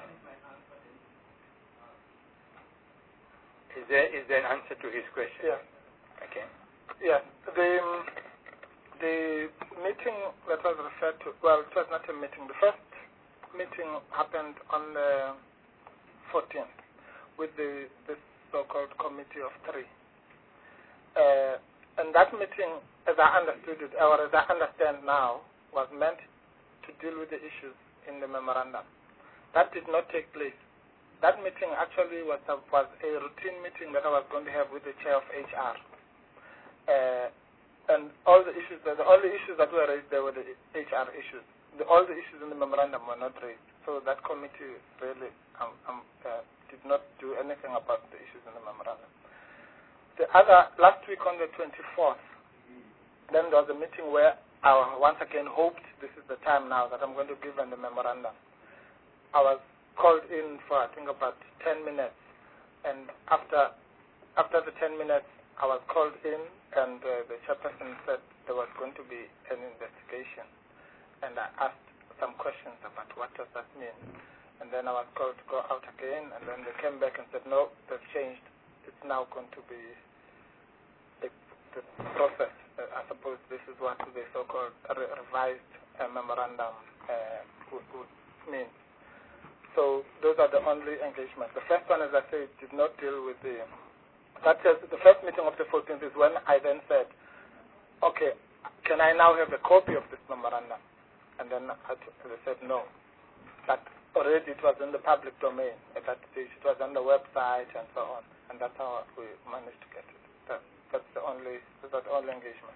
Is there, is there an answer to his question? Yeah. Okay. Yeah. The, um, the meeting that was referred to, well, it was not a meeting. The first meeting happened on the fourteenth with the, the so-called committee of three. Uh, and that meeting, as I understood it, or as I understand now, was meant to deal with the issues in the memorandum. That did not take place. That meeting actually was a, was a routine meeting that I was going to have with the chair of H R. Uh, and all the issues, that, the only issues that were raised there were the H R issues. The, all the issues in the memorandum were not raised. So that committee really um, um, uh, did not do anything about the issues in the memorandum. The other, last week on the twenty-fourth, then there was a meeting where I once again hoped this is the time now that I'm going to give them the memorandum. I was called in for I think about ten minutes, and after after the ten minutes I was called in, and uh, the chairperson said there was going to be an investigation, and I asked some questions about what does that mean, and then I was called to go out again, and then they came back and said no, they've changed, it's now going to be a, the process. uh, I suppose this is what the so-called re revised uh, memorandum uh, would, would mean. So those are the only engagements. The first one, as I said, did not deal with the, that is, the first meeting of the fourteenth is when I then said, okay, can I now have a copy of this memorandum? And then I they said no. That already it was in the public domain at that stage. It was on the website and so on. And that's how we managed to get it. That, that's the only, that's the only engagement.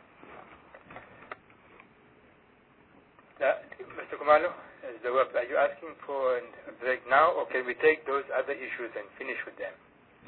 Uh, Mister Khumalo, as the web, are you asking for a break now, or can we take those other issues and finish with them?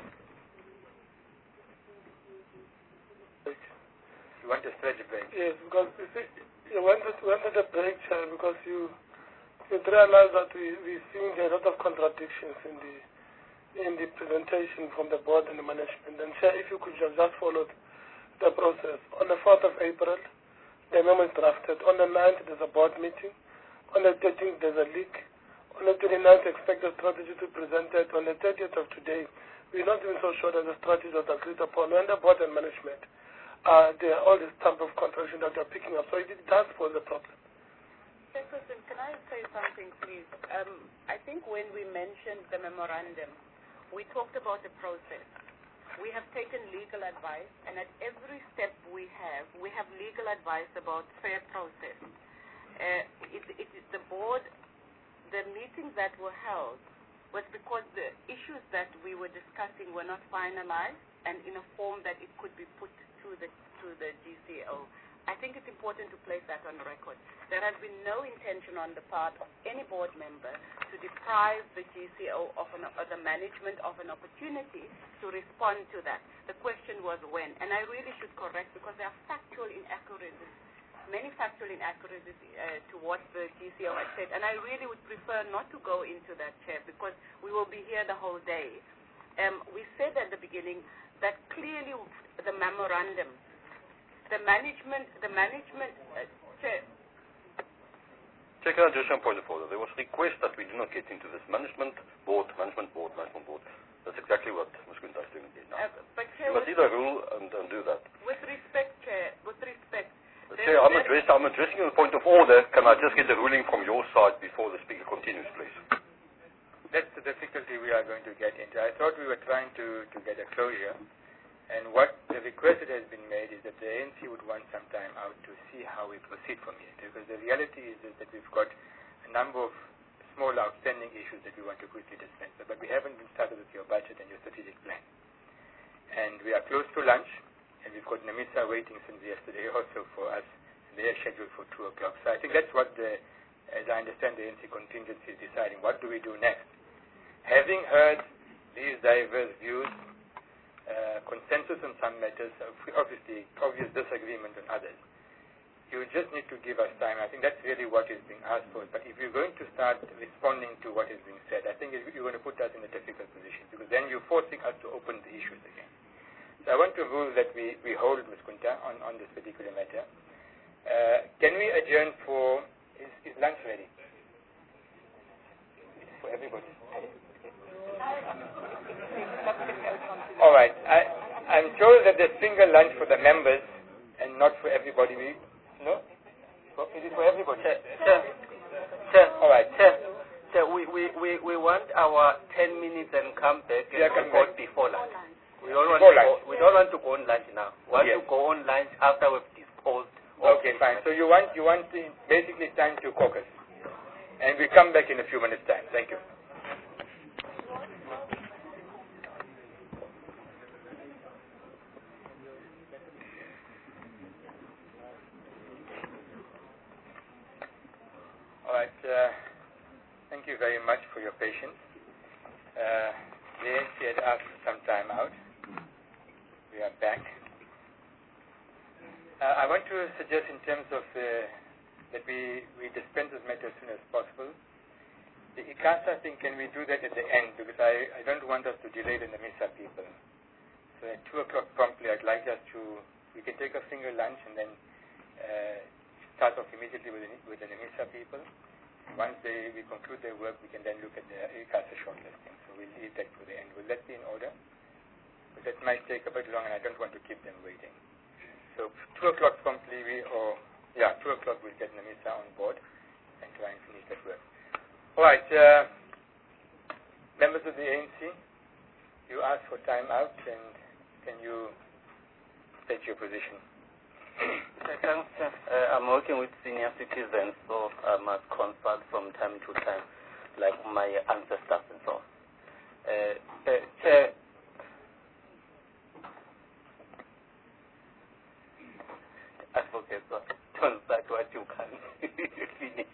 You want to stretch a break? Yes, because you, see, you wanted, wanted a break, Chair, because you you realize that we we seeing a lot of contradictions in the in the presentation from the board and the management. And Chair, if you could just, just follow the process. On the fourth of April, the memo is drafted. On the ninth, there's a board meeting. On the thirteenth, there's a leak. On the twenty-ninth, expect the strategy to be presented. On the thirtieth of today, we're not even so sure that the strategy was agreed upon. When the board and management, uh, there are all this type of contradiction that they're picking up. So it does pose a problem. Chairperson, can I say something, please? Um, I think when we mentioned the memorandum, we talked about the process. We have taken legal advice, and at every step we have, we have legal advice about fair process. Uh, it, it, it, the board, the meetings that were held was because the issues that we were discussing were not finalized and in a form that it could be put to the, to the G C O. I think it's important to place that on record. There has been no intention on the part of any board member to deprive the G C O of an, or the management of an opportunity to respond to that. The question was when, and I really should correct because there are factual inaccuracies many factual inaccuracies uh, to what the G C O had said, and I really would prefer not to go into that, Chair, because we will be here the whole day. Um, we said at the beginning that clearly the memorandum, the management, the management, uh, Chair. Chair, can I just jump point of order? There was a request that we do not get into this management board, management board, management board. That's exactly what Miz Quinta is doing here now. Uh, but Chair, you must either rule and, and do that. With respect, Chair, with respect. But Chair, I'm, address, I'm addressing the point of order. Can I just get a ruling from your side before the speaker continues, please? That's the difficulty we are going to get into. I thought we were trying to, to get a closure. And what the request that has been made is that the A N C would want some time out to see how we proceed from here. Because the reality is, is that we've got a number of small outstanding issues that we want to quickly dispense. But we haven't been started with your budget and your strategic plan. And we are close to lunch, and we've got NAMISA waiting since yesterday also for us. They are scheduled for two o'clock. So I think that's what the, as I understand, the A N C contingency is deciding. What do we do next? Having heard these diverse views, Uh, consensus on some matters, obviously obvious disagreement on others. You just need to give us time. I think that's really what is being asked for. But if you're going to start responding to what is being said, I think you're going to put us in a difficult position, because then you're forcing us to open the issues again. So I want to rule that we, we hold, Miz Quinta, on, on this particular matter. Uh, can we adjourn for, is, is lunch ready? For everybody. All right. I, I'm told that there's single lunch for the members and not for everybody. We, no? Is it for everybody? Chair, Chair, Chair, all right. Chair, Chair, we, we, we, we want our ten minutes and come back and yeah, vote before lunch. We don't, want before to lunch. Go, we don't want to go on lunch now. We want yes. to go on lunch after we've disposed. Okay, fine. So you want you want the, basically time to caucus. And we come back in a few minutes' time. Thank you. All right. Uh, thank you very much for your patience. Uh, the A N C had asked for some time out. We are back. Uh, I want to suggest in terms of uh, that we, we dispense this matter as soon as possible. The ICASA thing, can we do that at the end? Because I, I don't want us to delay the NAMISA people. So at two o'clock promptly, I'd like us to, we can take a single lunch and then uh, start off immediately with the, with the NAMISA people. Once they, we conclude their work, we can then look at the ICASA shortlisting. So we'll leave that to the end. Will that be in order? But that might take a bit long, and I don't want to keep them waiting. So two o'clock promptly, we, or yeah, two o'clock we'll get NAMISA on board and try and finish that work. All right, uh, members of the A N C, you asked for time out, and can you state your position? Thanks, Chair. Uh, I'm working with senior citizens, so I must consult from time to time, like my ancestors and so on. Uh, uh, Chair, I forget, so don't start what you can finish.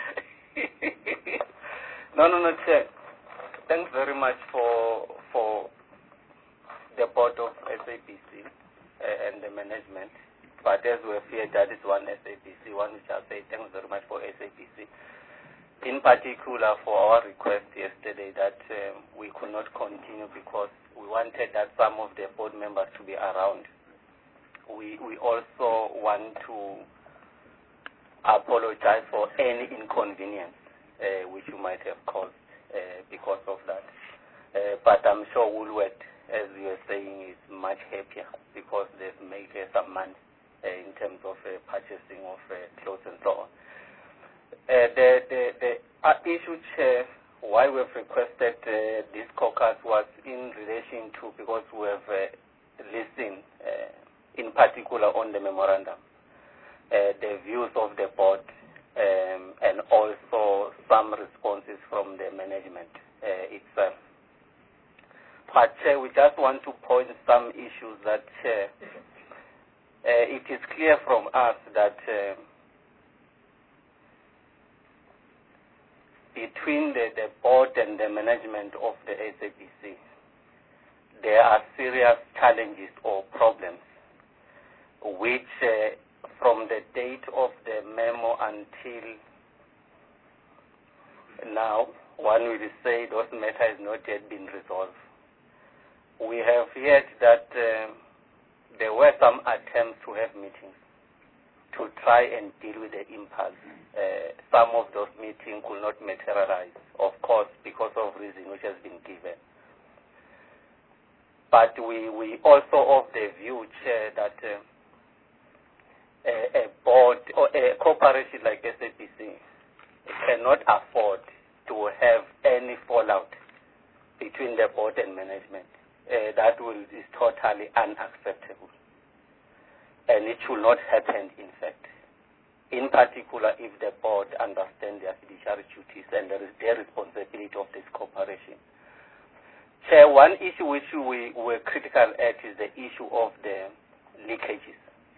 No, no, no, Chair. Thanks very much for for the board of S A B C uh, and the management. But as we have here, that is one S A B C, one which I'll say thanks very much for S A B C. In particular for our request yesterday that um, we could not continue because we wanted that some of the board members to be around. We, we also want to apologize for any inconvenience uh, which you might have caused uh, because of that. Uh, but I'm sure Woolworth, as you were saying, is much happier because they've made uh, some money uh, in terms of uh, purchasing of uh, clothes and so on. Uh, the the, the uh, issue, Chair, why we've requested uh, this caucus was in relation to, because we have uh, listened uh, in particular on the memorandum, uh, the views of the board, um, and also some responses from the management uh, itself. But Chair, we just want to point some issues that Chair, uh, it is clear from us that uh, between the, the board and the management of the S A B C, there are serious challenges or problems which uh, from the date of the memo until now, one will say those matters have not yet been resolved. We have heard that uh, there were some attempts to have meetings to try and deal with the impasse. Uh, some of those meetings could not materialize, of course, because of reason which has been given. But we, we also of the view, Chair, that uh, a, a board or a corporation like S A P C cannot afford to have any fallout between the board and management. Uh, that will, is totally unacceptable. And it should not happen, in fact. In particular, if the board understands their fiduciary duties and there is their responsibility of this corporation. Chair, one issue which we were critical at is the issue of the leakages.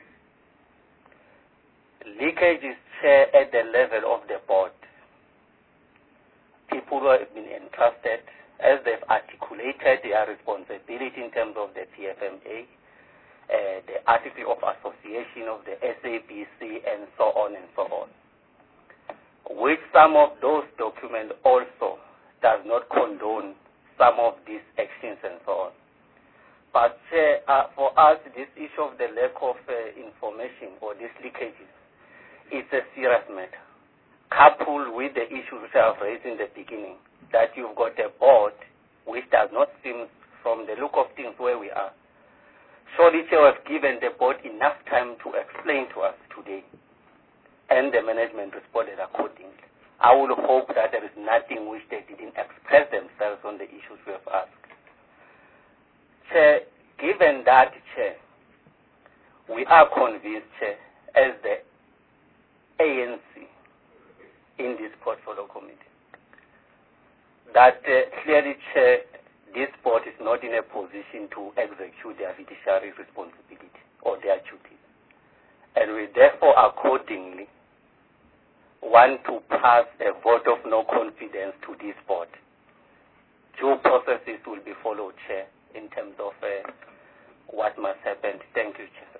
Leakages, Chair, at the level of the board. People who have been entrusted, as they've articulated their responsibility in terms of the P F M A, uh, the Article of Association of the S A P C, and so on and so on. Which some of those documents also does not condone some of these actions and so on. But uh, for us, this issue of the lack of uh, information or these leakages, it's a serious matter. Coupled with the issues which I have raised in the beginning, that you've got a board which does not seem, from the look of things where we are, surely Chair has given the board enough time to explain to us today, and the management responded accordingly. I would hope that there is nothing which they didn't express themselves on the issues we have asked. Chair, given that, Chair, we are convinced, Chair, as the A N C in this portfolio committee, that uh, clearly, Chair, this board is not in a position to execute their fiduciary responsibility or their duties. And we therefore accordingly want to pass a vote of no confidence to this board. Due processes will be followed, Chair, in terms of uh, what must happen. Thank you, Chair.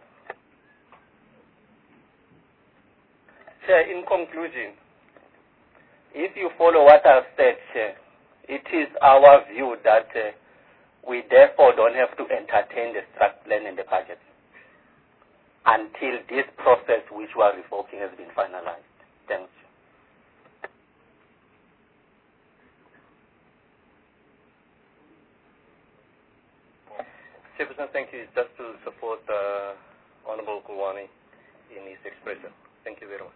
Chair, in conclusion, if you follow what I've said, Chair, it is our view that uh, we therefore don't have to entertain the strat plan and the budget until this process which we are revoking has been finalized. Thanks. Chairperson, thank you. Just to support uh, Honorable Kulwani in his expression. Thank you very much.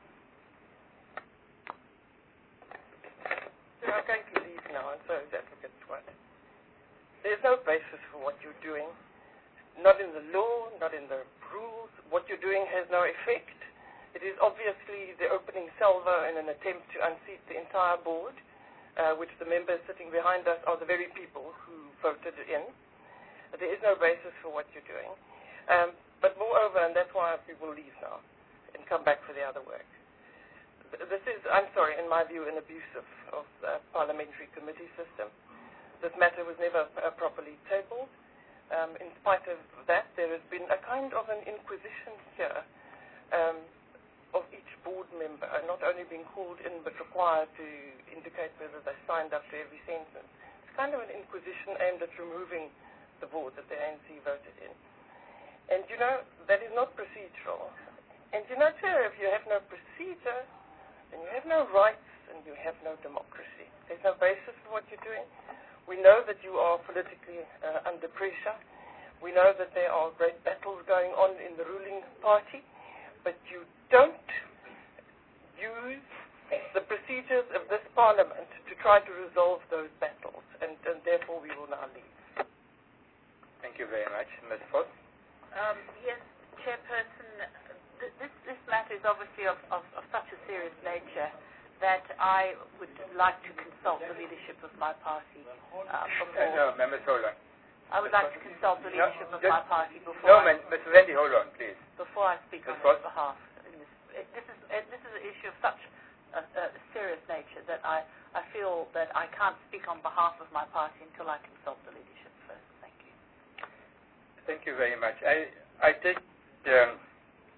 I'm going to leave now, and so is Advocate Swart. There's no basis for what you're doing, not in the law, not in the rules. What you're doing has no effect. It is obviously the opening salvo in an attempt to unseat the entire board, uh, which the members sitting behind us are the very people who voted in. There is no basis for what you're doing. Um, but moreover, and that's why we will leave now and come back for the other work. This is, I'm sorry, in my view, an abuse of, of the parliamentary committee system. This matter was never uh, properly tabled. Um, in spite of that, there has been a kind of an inquisition here um, of each board member, not only being called in but required to indicate whether they signed up to every sentence. It's kind of an inquisition aimed at removing the board that the A N C voted in. And, you know, that is not procedural. And, you know, Chair, if you have no procedure, and you have no rights, and you have no democracy. There's no basis for what you're doing. We know that you are politically uh, under pressure. We know that there are great battles going on in the ruling party, but you don't use the procedures of this parliament to try to resolve those battles, and, and therefore we will now leave. Thank you very much. Miz Foss? Um, yes, Chairperson, th this, this matter is obviously of, of, of such a serious nature that I would like to consult the leadership of my party uh, before... No, no, Miz Hold on. I would like to consult the leadership no, of my party before... No, I, Miz Randy, hold on, please. Before I speak Miz on Foss? his behalf. In this, it, this, is, it, this is an issue of such a, a serious nature that I, I feel that I can't speak on behalf of my party until I consult the leadership first. Thank you. Thank you very much. I, I take um,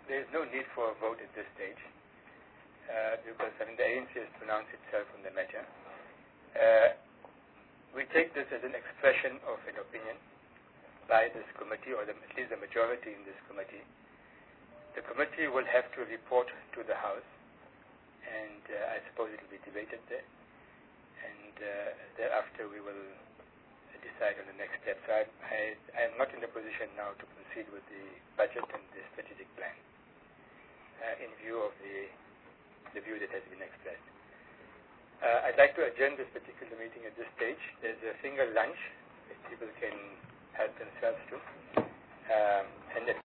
there is no need for a vote at this stage uh, because I mean, the A N C has pronounced itself on the matter. Uh, we take this as an expression of an opinion by this committee, or the, at least the majority in this committee. The committee will have to report to the House, and uh, I suppose it will be debated there, and uh, thereafter we will decide on the next steps. So I, I, I am not in the position now to proceed with the budget and the strategic plan uh, in view of the, the view that has been expressed. Uh, I'd like to adjourn this particular meeting at this stage. There's a single lunch that people can help themselves to, um, and